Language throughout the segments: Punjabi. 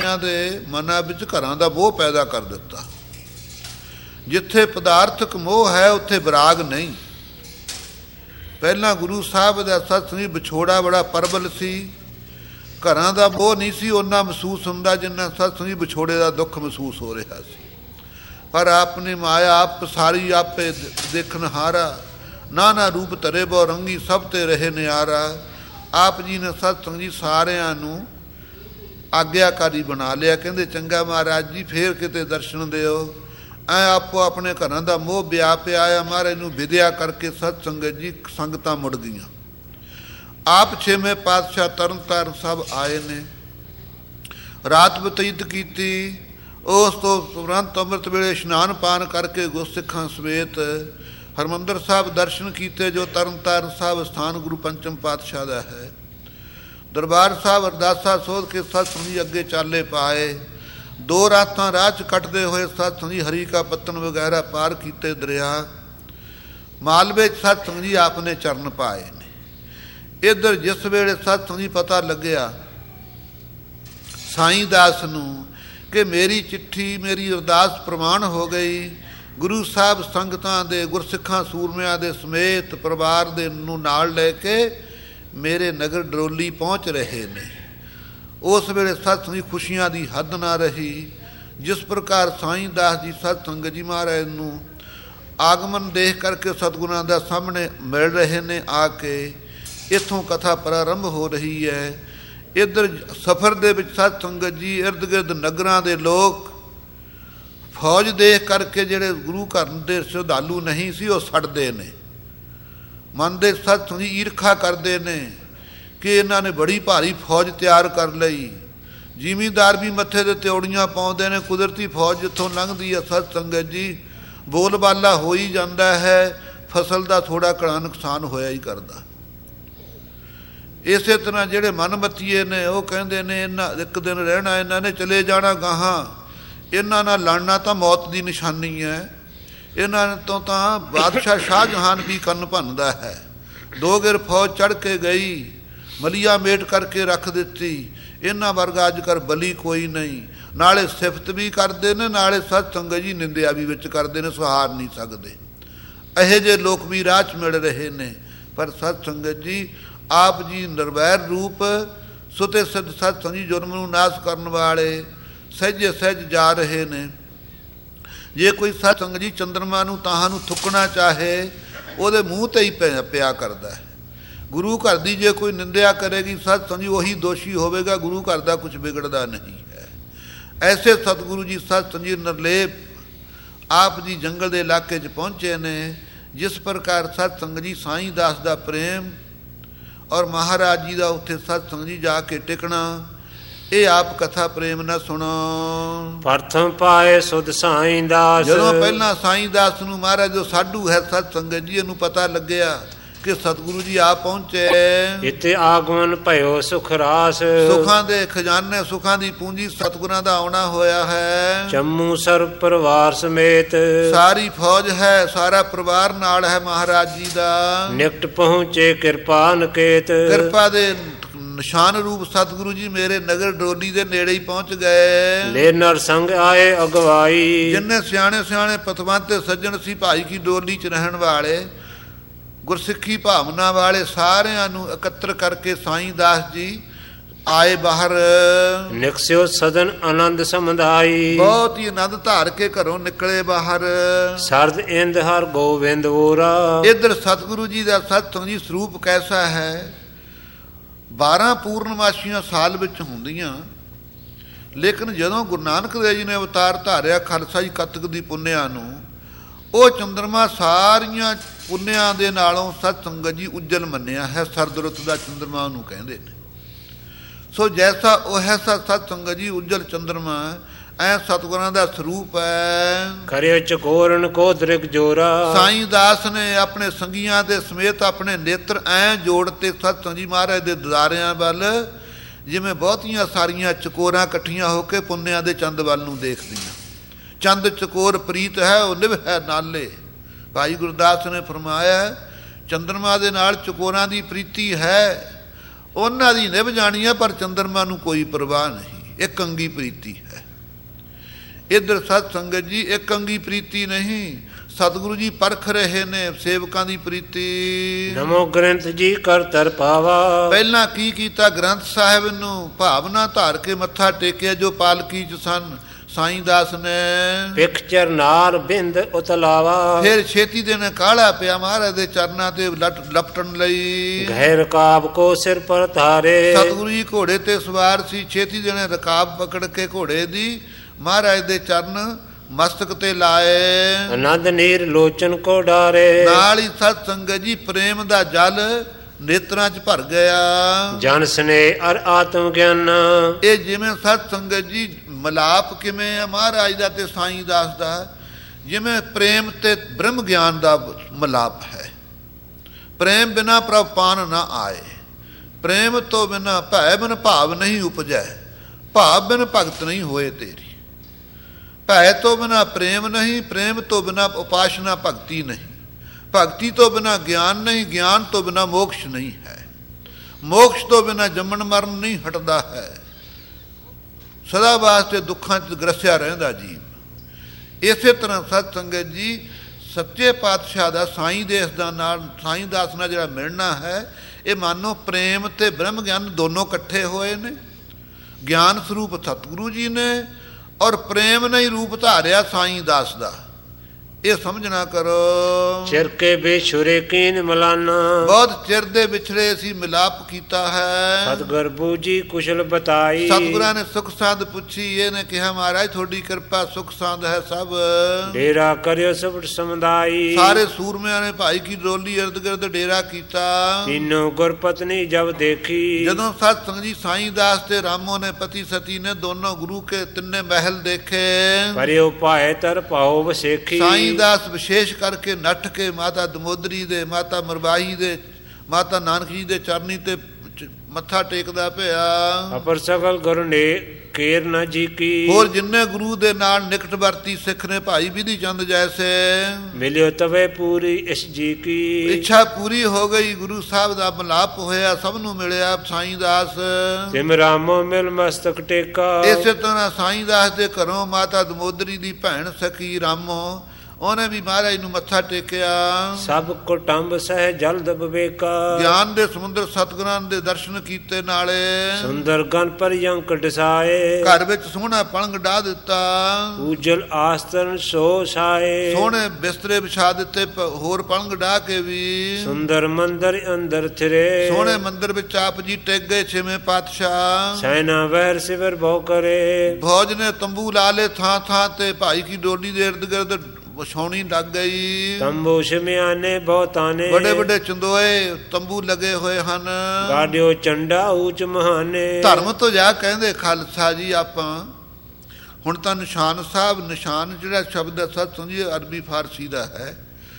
ਸਾਰਿਆਂ ਦੇ ਮਨਾਂ ਵਿੱਚ ਘਰਾਂ ਦਾ ਮੋਹ ਪੈਦਾ ਕਰ ਦਿੱਤਾ। ਜਿੱਥੇ ਪਦਾਰਥਕ ਮੋਹ ਹੈ ਉੱਥੇ ਵਿਰਾਗ ਨਹੀਂ। ਪਹਿਲਾਂ ਗੁਰੂ ਸਾਹਿਬ ਦਾ ਸਤਸੰਗ ਵਿਛੋੜਾ ਬੜਾ ਪ੍ਰਬਲ ਸੀ। ਘਰਾਂ ਦਾ ਮੋਹ ਨਹੀਂ ਸੀ ਓਨਾ ਮਹਿਸੂਸ ਹੁੰਦਾ ਜਿੰਨਾ ਸਤਸੰਗ ਵਿਛੋੜੇ ਦਾ ਦੁੱਖ ਮਹਿਸੂਸ ਹੋ ਰਿਹਾ ਸੀ। ਪਰ ਆਪਣੀ ਮਾਇਆ ਆਪ ਸਾਰੀ ਆਪੇ ਦੇਖਣ ਹਾਰਾ, ਨਾਨਾ ਰੂਪ ਧਰੇ ਬਹੁ ਰੰਗੀ ਸਭ ਤੇ ਰਹੇ ਨਿਆਰਾ। ਆਪ ਜੀ ਨੇ ਸਤਸੰਗ ਜੀ ਸਾਰਿਆਂ ਨੂੰ ਆਗਿਆਕਾਰੀ ਬਣਾ ਲਿਆ। ਕਹਿੰਦੇ ਚੰਗਾ ਮਹਾਰਾਜ ਜੀ ਫੇਰ ਕਿਤੇ ਦਰਸ਼ਨ ਦਿਓ। ਐ ਆਪੋ ਆਪਣੇ ਘਰਾਂ ਦਾ ਮੋਹ ਵਿਆ ਪਿਆ ਆ। ਮਹਾਰਾਜ ਨੂੰ ਵਿਦਿਆ ਕਰਕੇ ਸਤ ਸੰਗਤ ਜੀ ਸੰਗਤਾਂ ਮੁੜ ਗਈਆਂ। ਆਪ 6ਵੇਂ ਪਾਤਸ਼ਾਹ ਤਰਨ ਤਾਰਨ ਸਾਹਿਬ ਆਏ ਨੇ, ਰਾਤ ਬਤੀਤ ਕੀਤੀ। ਉਸ ਤੋਂ ਤੁਰੰਤ ਅੰਮ੍ਰਿਤ ਵੇਲੇ ਇਸ਼ਨਾਨ ਪਾਨ ਕਰਕੇ ਗੁਰਸਿੱਖਾਂ ਸਮੇਤ ਹਰਿਮੰਦਰ ਸਾਹਿਬ ਦਰਸ਼ਨ ਕੀਤੇ, ਜੋ ਤਰਨ ਤਾਰਨ ਸਾਹਿਬ ਸਥਾਨ ਗੁਰੂ ਪੰਚਮ ਪਾਤਸ਼ਾਹ ਦਾ ਹੈ। ਦਰਬਾਰ ਸਾਹਿਬ ਅਰਦਾਸਾ ਸੋਧ ਕੇ ਸਤਸੰਗੀ ਅੱਗੇ ਚਾਲੇ ਪਾਏ। 2 ਰਾਤਾਂ ਰਾਹ 'ਚ ਕੱਟਦੇ ਹੋਏ ਸਤਸੰਗੀ ਹਰੀ ਕਾ ਪੱਤਨ ਵਗੈਰਾ ਪਾਰ ਕੀਤੇ ਦਰਿਆ। ਮਾਲਵੇ 'ਚ ਸਤਸੰਗੀ ਆਪ ਨੇ ਚਰਨ ਪਾਏ ਨੇ। ਇੱਧਰ ਜਿਸ ਵੇਲੇ ਸਤਸੰਗੀ ਪਤਾ ਲੱਗਿਆ ਸਾਈਂ ਦਾਸ ਨੂੰ ਕਿ ਮੇਰੀ ਚਿੱਠੀ ਮੇਰੀ ਅਰਦਾਸ ਪ੍ਰਵਾਨ ਹੋ ਗਈ, ਗੁਰੂ ਸਾਹਿਬ ਸੰਗਤਾਂ ਦੇ ਗੁਰਸਿੱਖਾਂ ਸੂਰਮਿਆਂ ਦੇ ਸਮੇਤ ਪਰਿਵਾਰ ਦੇ ਨੂੰ ਨਾਲ ਲੈ ਕੇ ਮੇਰੇ ਨਗਰ ਡਰੋਲੀ ਪਹੁੰਚ ਰਹੇ ਨੇ। ਉਸ ਵੇਲੇ ਸਤਸੰਗੀ ਖੁਸ਼ੀਆਂ ਦੀ ਹੱਦ ਨਾ ਰਹੀ। ਜਿਸ ਪ੍ਰਕਾਰ ਸਾਈਂ ਦਾਸ ਜੀ ਸਤਸੰਗਤ ਜੀ ਮਹਾਰਾਜ ਨੂੰ ਆਗਮਨ ਦੇਖ ਕਰਕੇ ਸਤਿਗੁਰਾਂ ਦਾ ਸਾਹਮਣੇ ਮਿਲ ਰਹੇ ਨੇ ਆ ਕੇ, ਇੱਥੋਂ ਕਥਾ ਪ੍ਰਾਰੰਭ ਹੋ ਰਹੀ ਹੈ। ਇੱਧਰ ਸਫ਼ਰ ਦੇ ਵਿੱਚ ਸਤਸੰਗਤ ਜੀ ਇਰਦ ਗਿਰਦ ਨਗਰਾਂ ਦੇ ਲੋਕ ਫੌਜ ਦੇਖ ਕਰਕੇ ਜਿਹੜੇ ਗੁਰੂ ਘਰ ਦੇ ਸ਼ਰਧਾਲੂ ਨਹੀਂ ਸੀ ਉਹ ਸੜਦੇ ਨੇ। ਮਨ ਦੇ ਸਤਸੰਗੀ ਈਰਖਾ ਕਰਦੇ ਨੇ ਕਿ ਇਹਨਾਂ ਨੇ ਬੜੀ ਭਾਰੀ ਫੌਜ ਤਿਆਰ ਕਰ ਲਈ। ਜ਼ਿਮੀਂਦਾਰ ਵੀ ਮੱਥੇ 'ਤੇ ਤਿਉੜੀਆਂ ਪਾਉਂਦੇ ਨੇ। ਕੁਦਰਤੀ ਫੌਜ ਜਿੱਥੋਂ ਲੰਘਦੀ ਹੈ ਸਤਸੰਗਤ ਜੀ ਬੋਲਬਾਲਾ ਹੋ ਹੀ ਜਾਂਦਾ ਹੈ, ਫਸਲ ਦਾ ਥੋੜ੍ਹਾ ਘਣਾ ਨੁਕਸਾਨ ਹੋਇਆ ਹੀ ਕਰਦਾ। ਇਸੇ ਤਰ੍ਹਾਂ ਜਿਹੜੇ ਮਨਮਤੀਏ ਨੇ ਉਹ ਕਹਿੰਦੇ ਨੇ ਇਹਨਾਂ ਇੱਕ ਦਿਨ ਰਹਿਣਾ, ਇਹਨਾਂ ਨੇ ਚਲੇ ਜਾਣਾ ਗਾਹਾਂ, ਇਹਨਾਂ ਨਾਲ ਲੜਨਾ ਤਾਂ ਮੌਤ ਦੀ ਨਿਸ਼ਾਨੀ ਹੈ। ਇਹਨਾਂ ਤੋਂ ਤਾਂ ਬਾਦਸ਼ਾਹ ਸ਼ਾਹਜਹਾਨ ਵੀ ਕੰਨ ਭੰਨਦਾ ਹੈ। 2 ਗਿਰ ਫੌਜ ਚੜ੍ਹ ਕੇ ਗਈ, ਮਲੀਆ ਮੇਟ ਕਰਕੇ ਰੱਖ ਦਿੱਤੀ। ਇਹਨਾਂ ਵਰਗਾ ਅੱਜ ਕੱਲ੍ਹ ਬਲੀ ਕੋਈ ਨਹੀਂ। ਨਾਲੇ ਸਿਫਤ ਵੀ ਕਰਦੇ ਨੇ, ਨਾਲੇ ਸਤਸੰਗਤ ਜੀ ਨਿੰਦਿਆ ਵੀ ਵਿੱਚ ਕਰਦੇ ਨੇ, ਸਹਾਰ ਨਹੀਂ ਸਕਦੇ। ਇਹੋ ਜਿਹੇ ਲੋਕ ਵੀ ਰਾਹ 'ਚ ਮਿਲ ਰਹੇ ਨੇ। ਪਰ ਸਤਸੰਗਤ ਜੀ ਆਪ ਜੀ ਨਿਰਵੈਰ ਰੂਪ ਸੁਤੇ ਸਿੱਧ ਸਤਸੰਗ ਜੀ ਜੁਰਮ ਨੂੰ ਨਾਸ਼ ਕਰਨ ਵਾਲੇ ਸਹਿਜੇ ਸਹਿਜ ਜਾ ਰਹੇ ਨੇ। ਜੇ ਕੋਈ ਸਤਸੰਗਤ ਜੀ ਚੰਦਰਮਾ ਨੂੰ ਤਾਹਾਂ ਨੂੰ ਥੁੱਕਣਾ ਚਾਹੇ ਉਹਦੇ ਮੂੰਹ 'ਤੇ ਹੀ ਪਿਆ ਕਰਦਾ ਹੈ। ਗੁਰੂ ਘਰ ਦੀ ਜੇ ਕੋਈ ਨਿੰਦਿਆ ਕਰੇਗੀ ਸਤਸੰਗ ਜੀ ਉਹੀ ਦੋਸ਼ੀ ਹੋਵੇਗਾ, ਗੁਰੂ ਘਰ ਦਾ ਕੁਛ ਵਿਗੜਦਾ ਨਹੀਂ ਹੈ। ਐਸੇ ਸਤਿਗੁਰੂ ਜੀ ਸਤਸੰਗ ਜੀ ਨਿਰਲੇਪ ਆਪ ਜੀ ਜੰਗਲ ਦੇ ਇਲਾਕੇ 'ਚ ਪਹੁੰਚੇ ਨੇ। ਜਿਸ ਪ੍ਰਕਾਰ ਸਤਸੰਗ ਜੀ ਸਾਈਂ ਦਾਸ ਦਾ ਪ੍ਰੇਮ ਔਰ ਮਹਾਰਾਜ ਜੀ ਦਾ ਉੱਥੇ ਸਤਸੰਗ ਜੀ ਜਾ ਕੇ ਟਿਕਣਾ, ਇਹ ਆਪ ਕਥਾ ਪ੍ਰੇਮ ਨਾ ਸੁਣੋ। ਪ੍ਰਥਮ ਪਾਏ ਸੁਧ ਸਾਈਂ ਦਾਸ। ਜਦੋਂ ਪਹਿਲਾਂ ਸਾਈਂ ਦਾਸ ਨੂੰ ਮਹਾਰਾਜ ਜੋ ਸਾਡੂ ਹੈ ਸਤਸੰਗਤ ਜੀ ਇਹਨੂੰ ਪਤਾ ਲੱਗਿਆ ਕਿ ਸਤਿਗੁਰੂ ਜੀ ਆ ਪਹੁੰਚੇ, ਇੱਥੇ ਆਗਮਨ ਭਇਓ ਸੁਖ ਰਾਸ। ਸੁੱਖਾਂ ਦੇ ਖਜ਼ਾਨੇ ਸੁੱਖਾਂ ਦੀ ਪੂੰਜੀ ਸਤਿਗੁਰਾਂ ਦਾ ਆਉਣਾ ਹੋਇਆ ਹੈ। ਜੰਮੂ ਸਰਬ ਪਰਿਵਾਰ ਸਮੇਤ ਸਾਰੀ ਫੌਜ ਹੈ, ਸਾਰਾ ਪਰਿਵਾਰ ਨਾਲ ਹੈ ਮਹਾਰਾਜ ਜੀ ਦਾ। ਨਿਕਟ ਪਹੁੰਚੇ ਕਿਰਪਾ ਨਿਕੇਤ। ਕਿਰਪਾ ਦੇ ਨਿਸ਼ਾਨ ਰੂਪ ਸਤਿਗੁਰੂ ਜੀ ਮੇਰੇ ਨਗਰ ਡੋਲੀ ਦੇ ਨੇੜੇ ਹੀ ਪਹੁੰਚ ਗਏ। ਲੈ ਨਰ ਸੰਗ ਆਏ ਅਗਵਾਈ। ਜਿੰਨੇ ਸਿਆਣੇ ਸਿਆਣੇ ਪਤਵੰਤ ਤੇ ਸੱਜਣ ਸੀ ਭਾਈ ਕੀ ਡੋਲੀ 'ਚ ਰਹਿਣ ਵਾਲੇ, ਗੁਰਸਿੱਖੀ ਭਾਵਨਾ ਵਾਲੇ, ਸਾਰਿਆਂ ਨੂੰ ਇਕੱਤਰ ਕਰਕੇ ਸਾਈਂ ਦਾਸ ਜੀ ਆਏ ਬਾਹਰ। ਨਿਕਸਿਓ ਸਦਨ ਆਨੰਦ ਸਮਧਾਈ। ਬਹੁਤ ਹੀ ਆਨੰਦ ਧਾਰ ਕੇ ਘਰੋਂ ਨਿਕਲੇ ਬਾਹਰ। ਸਰਦ ਇੰਦ ਹਰ ਗੋਬਿੰਦ ਵੋਰਾ। ਇੱਧਰ ਸਤਿਗੁਰੂ ਜੀ ਦਾ ਸਤਸੰਗ ਜੀ ਸਰੂਪ ਕੈਸਾ ਹੈ। 12 ਪੂਰਨਮਾਸ਼ੀਆਂ ਸਾਲ ਵਿੱਚ ਹੁੰਦੀਆਂ, ਲੇਕਿਨ ਜਦੋਂ ਗੁਰੂ ਨਾਨਕ ਦੇਵ ਜੀ ਨੇ ਅਵਤਾਰ ਧਾਰਿਆ ਖਾਲਸਾ ਜੀ ਕੱਤਕ ਦੀ ਪੁੰਨਿਆ ਨੂੰ, ਉਹ ਚੰਦਰਮਾ ਸਾਰੀਆਂ ਪੁੰਨਿਆਂ ਦੇ ਨਾਲੋਂ ਸਤਸੰਗਤ ਜੀ ਉੱਜਲ ਮੰਨਿਆ ਹੈ। ਸਰਦ ਰੁੱਤ ਦਾ ਚੰਦਰਮਾ ਉਹਨੂੰ ਕਹਿੰਦੇ ਨੇ। ਸੋ ਜੈਸਾ ਉਹ ਹੈ ਸਤਸੰਗਤ ਜੀ ਉੱਜਲ ਚੰਦਰਮਾ, ਐ ਸਤਿਗੁਰਾਂ ਦਾ ਸਰੂਪ ਹੈ। ਕਰਿਓ ਚਕੋਰਨ ਕੋ ਦ੍ਰਿਗ ਜੋਰਾ। ਸਾਈਂ ਦਾਸ ਨੇ ਆਪਣੇ ਸੰਗੀਆਂ ਦੇ ਸਮੇਤ ਆਪਣੇ ਨੇਤਰ ਐ ਜੋੜ ਤੇ ਸਤਸੰਗ ਜੀ ਮਹਾਰਾਜ ਦੇ ਦਿਦਾਰਿਆਂ ਵੱਲ, ਜਿਵੇਂ ਬਹੁਤੀਆਂ ਸਾਰੀਆਂ ਚਕੋਰਾਂ ਇਕੱਠੀਆਂ ਹੋ ਕੇ ਪੁੰਨਿਆਂ ਦੇ ਚੰਦ ਵੱਲ ਨੂੰ ਦੇਖਦੀਆਂ। ਚੰਦ ਚਕੋਰ ਪ੍ਰੀਤ ਹੈ ਉਹ ਨਿਭ ਹੈ ਨਾਲੇ। ਭਾਈ ਗੁਰਦਾਸ ਨੇ ਫਰਮਾਇਆ ਚੰਦਰਮਾ ਦੇ ਨਾਲ ਚਕੋਰਾਂ ਦੀ ਪ੍ਰੀਤੀ ਹੈ, ਉਹਨਾਂ ਦੀ ਨਿਭ ਜਾਣੀ ਹੈ, ਪਰ ਚੰਦਰਮਾ ਨੂੰ ਕੋਈ ਪਰਵਾਹ ਨਹੀਂ। ਇੱਕ ਅੰਗੀ ਪ੍ਰੀਤੀ ਹੈ। ਇੱਧਰ ਸਤ ਸੰਗਤ ਜੀ ਇੱਕ ਅੰਗੀ ਪ੍ਰੀਤੀ ਨਹੀਂ, ਸਤਿਗੁਰੂ ਜੀ ਪਰਖ ਰਹੇ ਨੇ ਸੇਵਕਾਂ ਦੀ ਪ੍ਰੀਤੀ। ਨਮੋ ਗ੍ਰੰਥ ਜੀ ਕਰ ਤਰ ਪਾਵਾ। ਪਹਿਲਾਂ ਕੀ ਕੀਤਾ, ਗ੍ਰੰਥ ਸਾਹਿਬ ਨੂੰ ਭਾਵਨਾ ਧਾਰ ਕੇ ਮੱਥਾ ਟੇਕਿਆ ਜੋ ਪਾਲਕੀ ਚ ਸਨ ਸਾਈਂ ਦਾਸ ਨੇ। ਪਿਖ ਚਰਨਾਰ ਬਿੰਦ ਉਤਲਾਵਾ। ਫਿਰ ਛੇਤੀ ਦੇ ਨੇ ਕਾਹਲਾ ਪਿਆ ਮਹਾਰਾਜ ਦੇ ਚਰਨਾਂ ਤੇ ਲਪਟਣ ਲਈ। ਗਹਿ ਰਕਾਬ ਕੋ ਸਿਰ ਪਰ ਧਾਰੇ। ਸਤਿਗੁਰੂ ਜੀ ਘੋੜੇ ਤੇ ਸਵਾਰ ਸੀ, ਛੇਤੀ ਦੇ ਨੇ ਰਕਾਬ ਪਕੜ ਕੇ ਘੋੜੇ ਦੀ ਮਹਾਰਾਜ ਦੇ ਚਰਨ ਮਸਤਕ ਤੇ ਲਾਏ। ਆਨੰਦ ਨੀਰ ਲੋਚਨ ਕੋ ਡਾਰੇ। ਨਾਲ ਹੀ ਸਤ ਸੰਗਤ ਜੀ ਪ੍ਰੇਮ ਦਾ ਜਲ ਨੇਤਰਾਂ 'ਚ ਭਰ ਗਿਆ। ਜਨ ਸਨੇਹ ਅਰ ਆਤਮ ਗਿਆਨ। ਇਹ ਜਿਵੇਂ ਸਤ ਸੰਗਤ ਜੀ ਮਲਾਪ ਕਿਵੇਂ ਆ ਮਹਾਰਾਜ ਦਾ ਤੇ ਸਾਈਂ ਦਾਸ ਦਾ, ਜਿਵੇਂ ਪ੍ਰੇਮ ਤੇ ਬ੍ਰਹਮ ਗਿਆਨ ਦਾ ਮਲਾਪ ਹੈ। ਪ੍ਰੇਮ ਬਿਨਾ ਪ੍ਰਭ ਪਾਨ ਨਾ ਆਏ, ਪ੍ਰੇਮ ਤੋਂ ਬਿਨਾ ਭੈ ਬਿਨ ਭਾਵ ਨਹੀਂ ਉਪਜੈ, ਭਾਵ ਬਿਨ ਭਗਤ ਨਹੀਂ ਹੋਏ ਤੇਰੀ। ਭੈ ਤੋਂ ਬਿਨਾ ਪ੍ਰੇਮ ਨਹੀਂ, ਪ੍ਰੇਮ ਤੋਂ ਬਿਨਾ ਉਪਾਸਨਾ ਭਗਤੀ ਨਹੀਂ, ਭਗਤੀ ਤੋਂ ਬਿਨਾ ਗਿਆਨ ਨਹੀਂ, ਗਿਆਨ ਤੋਂ ਬਿਨਾ ਮੋਕਸ਼ ਨਹੀਂ ਹੈ, ਮੋਕਸ਼ ਤੋਂ ਬਿਨਾ ਜੰਮਣ ਮਰਨ ਨਹੀਂ ਹਟਦਾ ਹੈ, ਸਦਾ ਵਾਸਤੇ ਦੁੱਖਾਂ 'ਚ ਗ੍ਰਸਿਆ ਰਹਿੰਦਾ ਜੀਵ। ਇਸੇ ਤਰ੍ਹਾਂ ਸਤ ਸੰਗਤ ਜੀ ਸੱਚੇ ਪਾਤਸ਼ਾਹ ਦਾ ਸਾਈਂ ਦੇਸ ਦਾ ਨਾਲ ਸਾਈਂ ਦਾਸ ਨਾਲ ਜਿਹੜਾ ਮਿਲਣਾ ਹੈ, ਇਹ ਮਾਨੋ ਪ੍ਰੇਮ ਤੇ ਬ੍ਰਹਮ ਗਿਆਨ ਦੋਨੋਂ ਇਕੱਠੇ ਹੋਏ ਨੇ। ਗਿਆਨ ਸਰੂਪ ਸਤਿਗੁਰੂ ਜੀ ਨੇ ਔਰ ਪ੍ਰੇਮ ਨੇ ਹੀ ਰੂਪ ਧਾਰਿਆ ਸਾਈਂ ਦਾਸ ਦਾ। ਇਹ ਸਮਝਣਾ ਕਰੋ। ਚਿਰ ਕੇ ਬੇਛੁਰੇ ਕੀਨ ਮਲਾਨਾ। ਬਹੁਤ ਚਿਰ ਦੇ ਵਿਛੜੇ ਅਸੀਂ ਮਿਲਾਪ ਕੀਤਾ ਹੈ। ਸਤਿਗੁਰ ਬੂਜੀ ਕੁਸ਼ਲ ਬਤਾਈ। ਸਤਿਗੁਰਾਂ ਨੇ ਸੁਖ ਸਾਧ ਪੁੱਛੀ, ਇਹਨੇ ਕਿਹਾ ਮਹਾਰਾਜ ਤੁਹਾਡੀ ਕਿਰਪਾ ਸੁਖ ਸਾਧ ਹੈ ਸਭ। ਡੇਰਾ ਕਰਿਓ ਸਭ ਸਮੁਦਾਈ। ਸਾਰੇ ਸੂਰਮਿਆਂ ਨੇ ਭਾਈ ਕੀ ਡੋਲੀ ਇਰਦ ਗਿਰਦ ਡੇਰਾ ਕੀਤਾ। ਤਿੰਨੋਂ ਗੁਰ ਪਤਨੀ ਜਬ ਦੇਖੀ। ਜਦੋਂ ਸਤ ਸੰਗਤ ਜੀ ਸਾਈਂ ਦਾਸ ਤੇ ਰਾਮੋ ਨੇ ਪਤੀ ਸਤੀ ਨੇ ਦੋਨੋਂ ਗੁਰੂ ਕੇ ਤਿੰਨੇ ਮਹਿਲ ਦੇਖੇ। ਪਰਿਓ ਪਾਏ ਤਰ ਪਾਓ ਵਸੇਖੀ। ਸਾਈਂ ਦਾਸ ਵਿਸ਼ੇਸ਼ ਕਰਕੇ ਨੱਠ ਕੇ ਮਾਤਾ ਦਮੋਦਰੀ ਦੇ, ਮਾਤਾ ਮਰਵਾਹੀ ਦੇ, ਮਾਤਾ ਨਾਨਕ ਜੀ ਦੇ ਚਰਨੀ ਤੇ ਮੱਥਾ ਟੇਕਦਾ ਪਿਆ। ਅਪਰ ਸਗਲ ਗੁਰ ਨੇ ਕੇਰ ਨਾ ਜੀ ਕੀ। ਹੋਰ ਜਿੰਨੇ ਗੁਰੂ ਦੇ ਨਾਲ ਨਿਕਟ ਵਰਤੀ ਸਿੱਖ ਨੇ ਭਾਈ ਵਿਧੀ ਚੰਦ ਜੈਸੇ। ਮਿਲਿਓ ਤਵੇ ਪੂਰੀ ਇਸ ਜੀ ਕੀ। ਇੱਛਾ ਪੂਰੀ ਹੋ ਗਈ, ਗੁਰੂ ਸਾਹਿਬ ਦਾ ਮਿਲਾਪ ਹੋਇਆ, ਸਭ ਨੂੰ ਮਿਲਿਆ ਸਾਈਂ ਦਾਸ। ਤਿਮ ਰਾਮੋ ਮਿਲ ਮਸਤਕ ਟੇਕਾ। ਇਸੇ ਤਰ੍ਹਾਂ ਸਾਈਂ ਦਾਸ ਦੇ ਘਰੋਂ ਮਾਤਾ ਦਮੋਦਰੀ ਦੀ ਭੈਣ ਸਖੀ ਰਾਮੋ, ਉਹਨੇ ਵੀ ਮਹਾਰਾਜ ਨੂੰ ਮੱਥਾ ਟੇਕਿਆ। ਸਭ ਕੁਟੰਬ ਸਹਿ ਜਲਦ ਬਵੇਕਾ। ਗਿਆਨ ਦੇ ਸਮੁੰਦਰ ਸਤਿਗੁਰਾਂ ਦੇ ਦਰਸ਼ਨ ਕੀਤੇ ਨਾਲੇ। ਸੁੰਦਰ ਗਨ ਪਰਯੰਕ ਡਸਾਏ। ਘਰ ਵਿੱਚ ਸੋਹਣਾ ਪਲੰਗ ਢਾ ਦਿੱਤਾ। ਉਜਲ ਆਸਤਰਨ ਸੋ ਸਾਏ। ਸੋਹਣੇ ਬਿਸਤਰੇ ਵਿਛਾ ਦਿੱਤੇ, ਹੋਰ ਪਲੰਗ ਢਾ ਕੇ ਵੀ। ਸੁੰਦਰ ਮੰਦਰ ਅੰਦਰ ਥਿਰੇ। ਸੋਹਣੇ ਮੰਦਰ ਵਿੱਚ ਆਪ ਜੀ ਟਿਕ ਗਏ ਛੇਵੇਂ ਪਾਤਸ਼ਾਹ। ਸੈਨਾ ਵੈਰ ਸਿਵਰ ਬਹੁ ਕਰੇ। ਫੌਜ ਨੇ ਤੰਬੂ ਲਾ ਲਏ ਥਾਂ ਥਾਂ ਤੇ, ਭਾਈ ਕੀ ਡੋਲੀ ਦੇ ਇਰਦ ਗਿਰਦ ਵਿਛਾਉਣੀ ਲੱਗ ਗਈ। ਤੰਬੂ ਸ਼ਮਿਆਨੇ ਬਹੁਤਾਨੇ। ਵੱਡੇ ਵੱਡੇ ਚੰਦੋਏ ਤੰਬੂ ਲੱਗੇ ਹੋਏ ਹਨ। ਗਾੜਿਓ ਚੰਡਾ ਊਚ ਮਹਾਨੇ। ਧਰਮ ਤੋਂ ਜਾ ਕਹਿੰਦੇ ਖਾਲਸਾ ਜੀ ਆਪਾਂ ਹੁਣ ਤਾਂ ਨਿਸ਼ਾਨ ਸਾਹਿਬ, ਨਿਸ਼ਾਨ ਜਿਹੜਾ ਸ਼ਬਦ ਹੈ ਸਤ ਸੰਜੀ ਅਰਬੀ ਫਾਰਸੀ ਦਾ ਹੈ,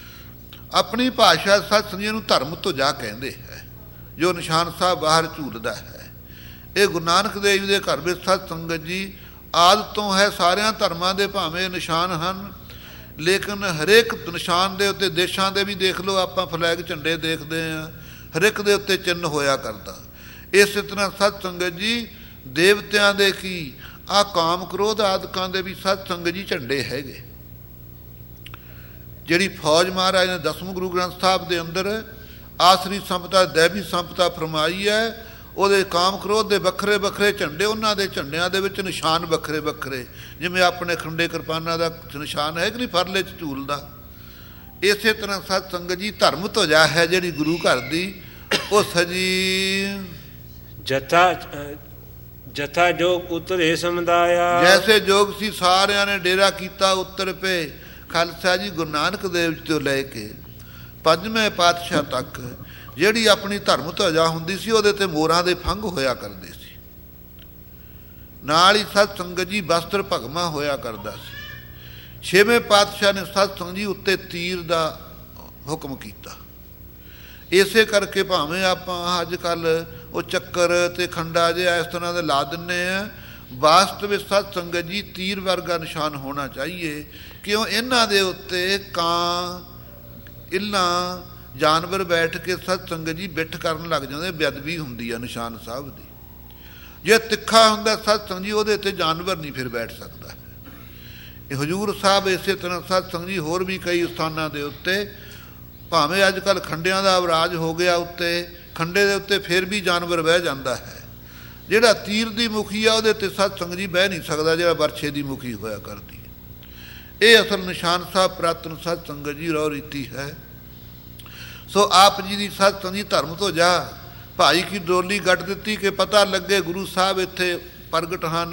ਆਪਣੀ ਭਾਸ਼ਾ ਸਤ ਸੰਜੀ ਨੂੰ ਧਰਮ ਤੋਂ ਜਾ ਕਹਿੰਦੇ ਹੈ। ਜੋ ਨਿਸ਼ਾਨ ਸਾਹਿਬ ਬਾਹਰ ਝੂਲਦਾ ਹੈ, ਇਹ ਗੁਰੂ ਨਾਨਕ ਦੇਵ ਦੇ ਘਰ ਵਿੱਚ ਸਤ ਸੰਗਤ ਜੀ ਆਦਿ ਤੋਂ ਹੈ। ਸਾਰਿਆਂ ਧਰਮਾਂ ਦੇ ਭਾਵੇਂ ਨਿਸ਼ਾਨ ਹਨ, ਲੇਕਿਨ ਹਰੇਕ ਨਿਸ਼ਾਨ ਦੇ ਉੱਤੇ, ਦੇਸ਼ਾਂ ਦੇ ਵੀ ਦੇਖ ਲਓ ਆਪਾਂ ਫਲੈਗ ਝੰਡੇ ਦੇਖਦੇ ਹਾਂ, ਹਰੇਕ ਦੇ ਉੱਤੇ ਚਿੰਨ੍ਹ ਹੋਇਆ ਕਰਦਾ। ਇਸੇ ਤਰ੍ਹਾਂ ਸਤ ਸੰਗਤ ਜੀ ਦੇਵਤਿਆਂ ਦੇ ਕੀ, ਆਹ ਕਾਮ ਕ੍ਰੋਧ ਆਦਿਕਾਂ ਦੇ ਵੀ ਸਤ ਸੰਗਤ ਜੀ ਝੰਡੇ ਹੈਗੇ। ਜਿਹੜੀ ਫੌਜ ਮਹਾਰਾਜ ਨੇ 10ਵੇਂ ਗੁਰੂ ਗ੍ਰੰਥ ਸਾਹਿਬ ਦੇ ਅੰਦਰ ਆਸਰੀ ਸੰਪਦਾ ਦੈਵੀ ਸੰਪਦਾ ਫਰਮਾਈ ਹੈ, ਉਹਦੇ ਕਾਮ ਕ੍ਰੋਧ ਦੇ ਵੱਖਰੇ ਵੱਖਰੇ ਝੰਡੇ, ਉਹਨਾਂ ਦੇ ਝੰਡਿਆਂ ਦੇ ਵਿੱਚ ਨਿਸ਼ਾਨ ਵੱਖਰੇ ਵੱਖਰੇ, ਜਿਵੇਂ ਆਪਣੇ ਖੰਡੇ ਕਿਰਪਾਨਾਂ ਦਾ ਨਿਸ਼ਾਨ ਹੈ ਕਿ ਨਹੀਂ ਫਰਲੇ 'ਚ ਝੂਲਦਾ। ਇਸੇ ਤਰ੍ਹਾਂ ਸਤ ਸੰਗਤ ਜੀ ਧਰਮ ਤੋਂ ਜਾ ਹੈ ਜਿਹੜੀ ਗੁਰੂ ਘਰ ਦੀ, ਉਹ ਸਜੀ ਜਥਾ ਜੋਗ ਉਤਰੇ ਸਮਦਾਇਆ। ਜੈਸੇ ਜੋਗ ਸੀ ਸਾਰਿਆਂ ਨੇ ਡੇਰਾ ਕੀਤਾ ਉੱਤਰ ਪਏ। ਖਾਲਸਾ ਜੀ ਗੁਰੂ ਨਾਨਕ ਦੇਵ ਤੋਂ ਲੈ ਕੇ ਪੰਜਵੇਂ ਪਾਤਸ਼ਾਹ ਤੱਕ ਜਿਹੜੀ ਆਪਣੀ ਧਰਮ ਧਜਾ ਹੁੰਦੀ ਸੀ, ਉਹਦੇ ਤੇ ਮੋਰਾਂ ਦੇ ਫੰਗ ਹੋਇਆ ਕਰਦੇ ਸੀ। ਨਾਲ ਹੀ ਸਤ ਸੰਗਤ ਜੀ ਵਸਤਰ ਭਗਮਾ ਹੋਇਆ ਕਰਦਾ ਸੀ। ਛੇਵੇਂ ਪਾਤਸ਼ਾਹ ਨੇ ਸਤ ਸੰਗਤ ਜੀ ਉੱਤੇ ਤੀਰ ਦਾ ਹੁਕਮ ਕੀਤਾ। ਇਸੇ ਕਰਕੇ ਭਾਵੇਂ ਆਪਾਂ ਅੱਜ ਕੱਲ੍ਹ ਉਹ ਚੱਕਰ ਤੇ ਖੰਡਾ ਜਿਹਾ ਇਸ ਤਰ੍ਹਾਂ ਦੇ ਲਾ ਦਿੰਦੇ ਆ, ਵਾਸਤਵਿਕ ਸਤ ਸੰਗਤ ਜੀ ਤੀਰ ਵਰਗਾ ਨਿਸ਼ਾਨ ਹੋਣਾ ਚਾਹੀਏ, ਕਿਉਂ ਇਹਨਾਂ ਦੇ ਉੱਤੇ ਕਾਂ, ਇੱਲਾਂ, ਜਾਨਵਰ ਬੈਠ ਕੇ ਸਤ ਸੰਗਤ ਜੀ ਬਿੱਠ ਕਰਨ ਲੱਗ ਜਾਂਦੇ, ਬੇਅਦਬੀ ਹੁੰਦੀ ਆ ਨਿਸ਼ਾਨ ਸਾਹਿਬ ਦੀ। ਜੇ ਤਿੱਖਾ ਹੁੰਦਾ ਸਤਸੰਗ ਜੀ ਉਹਦੇ ਤੇ ਜਾਨਵਰ ਨਹੀਂ ਫਿਰ ਬੈਠ ਸਕਦਾ। ਇਹ ਹਜ਼ੂਰ ਸਾਹਿਬ ਇਸੇ ਤਰ੍ਹਾਂ ਸਤਸੰਗ ਜੀ ਹੋਰ ਵੀ ਕਈ ਸਥਾਨਾਂ ਦੇ ਉੱਤੇ, ਭਾਵੇਂ ਅੱਜ ਕੱਲ੍ਹ ਖੰਡਿਆਂ ਦਾ ਅਵਰਾਜ ਹੋ ਗਿਆ ਉੱਤੇ, ਖੰਡੇ ਦੇ ਉੱਤੇ ਫਿਰ ਵੀ ਜਾਨਵਰ ਬਹਿ ਜਾਂਦਾ ਹੈ। ਜਿਹੜਾ ਤੀਰ ਦੀ ਮੁਖੀ ਆ ਉਹਦੇ ਤੇ ਸਤਸੰਗ ਜੀ ਬਹਿ ਨਹੀਂ ਸਕਦਾ, ਜਿਹੜਾ ਵਰਛੇ ਦੀ ਮੁਖੀ ਹੋਇਆ ਕਰਦੀ। ਇਹ ਅਸਲ ਨਿਸ਼ਾਨ ਸਾਹਿਬ ਪ੍ਰਾਤਨ ਸਤਸੰਗ ਜੀ ਰੋ ਰੀਤੀ ਹੈ। ਸੋ ਆਪ ਜੀ ਦੀ ਸਤਸੰਗ ਜੀ ਧਰਮ ਤੋਂ ਜਾ ਭਾਈ ਕੀ ਡੋਲੀ ਗੱਡ ਦਿੱਤੀ ਕਿ ਪਤਾ ਲੱਗੇ ਗੁਰੂ ਸਾਹਿਬ ਇੱਥੇ ਪ੍ਰਗਟ ਹਨ।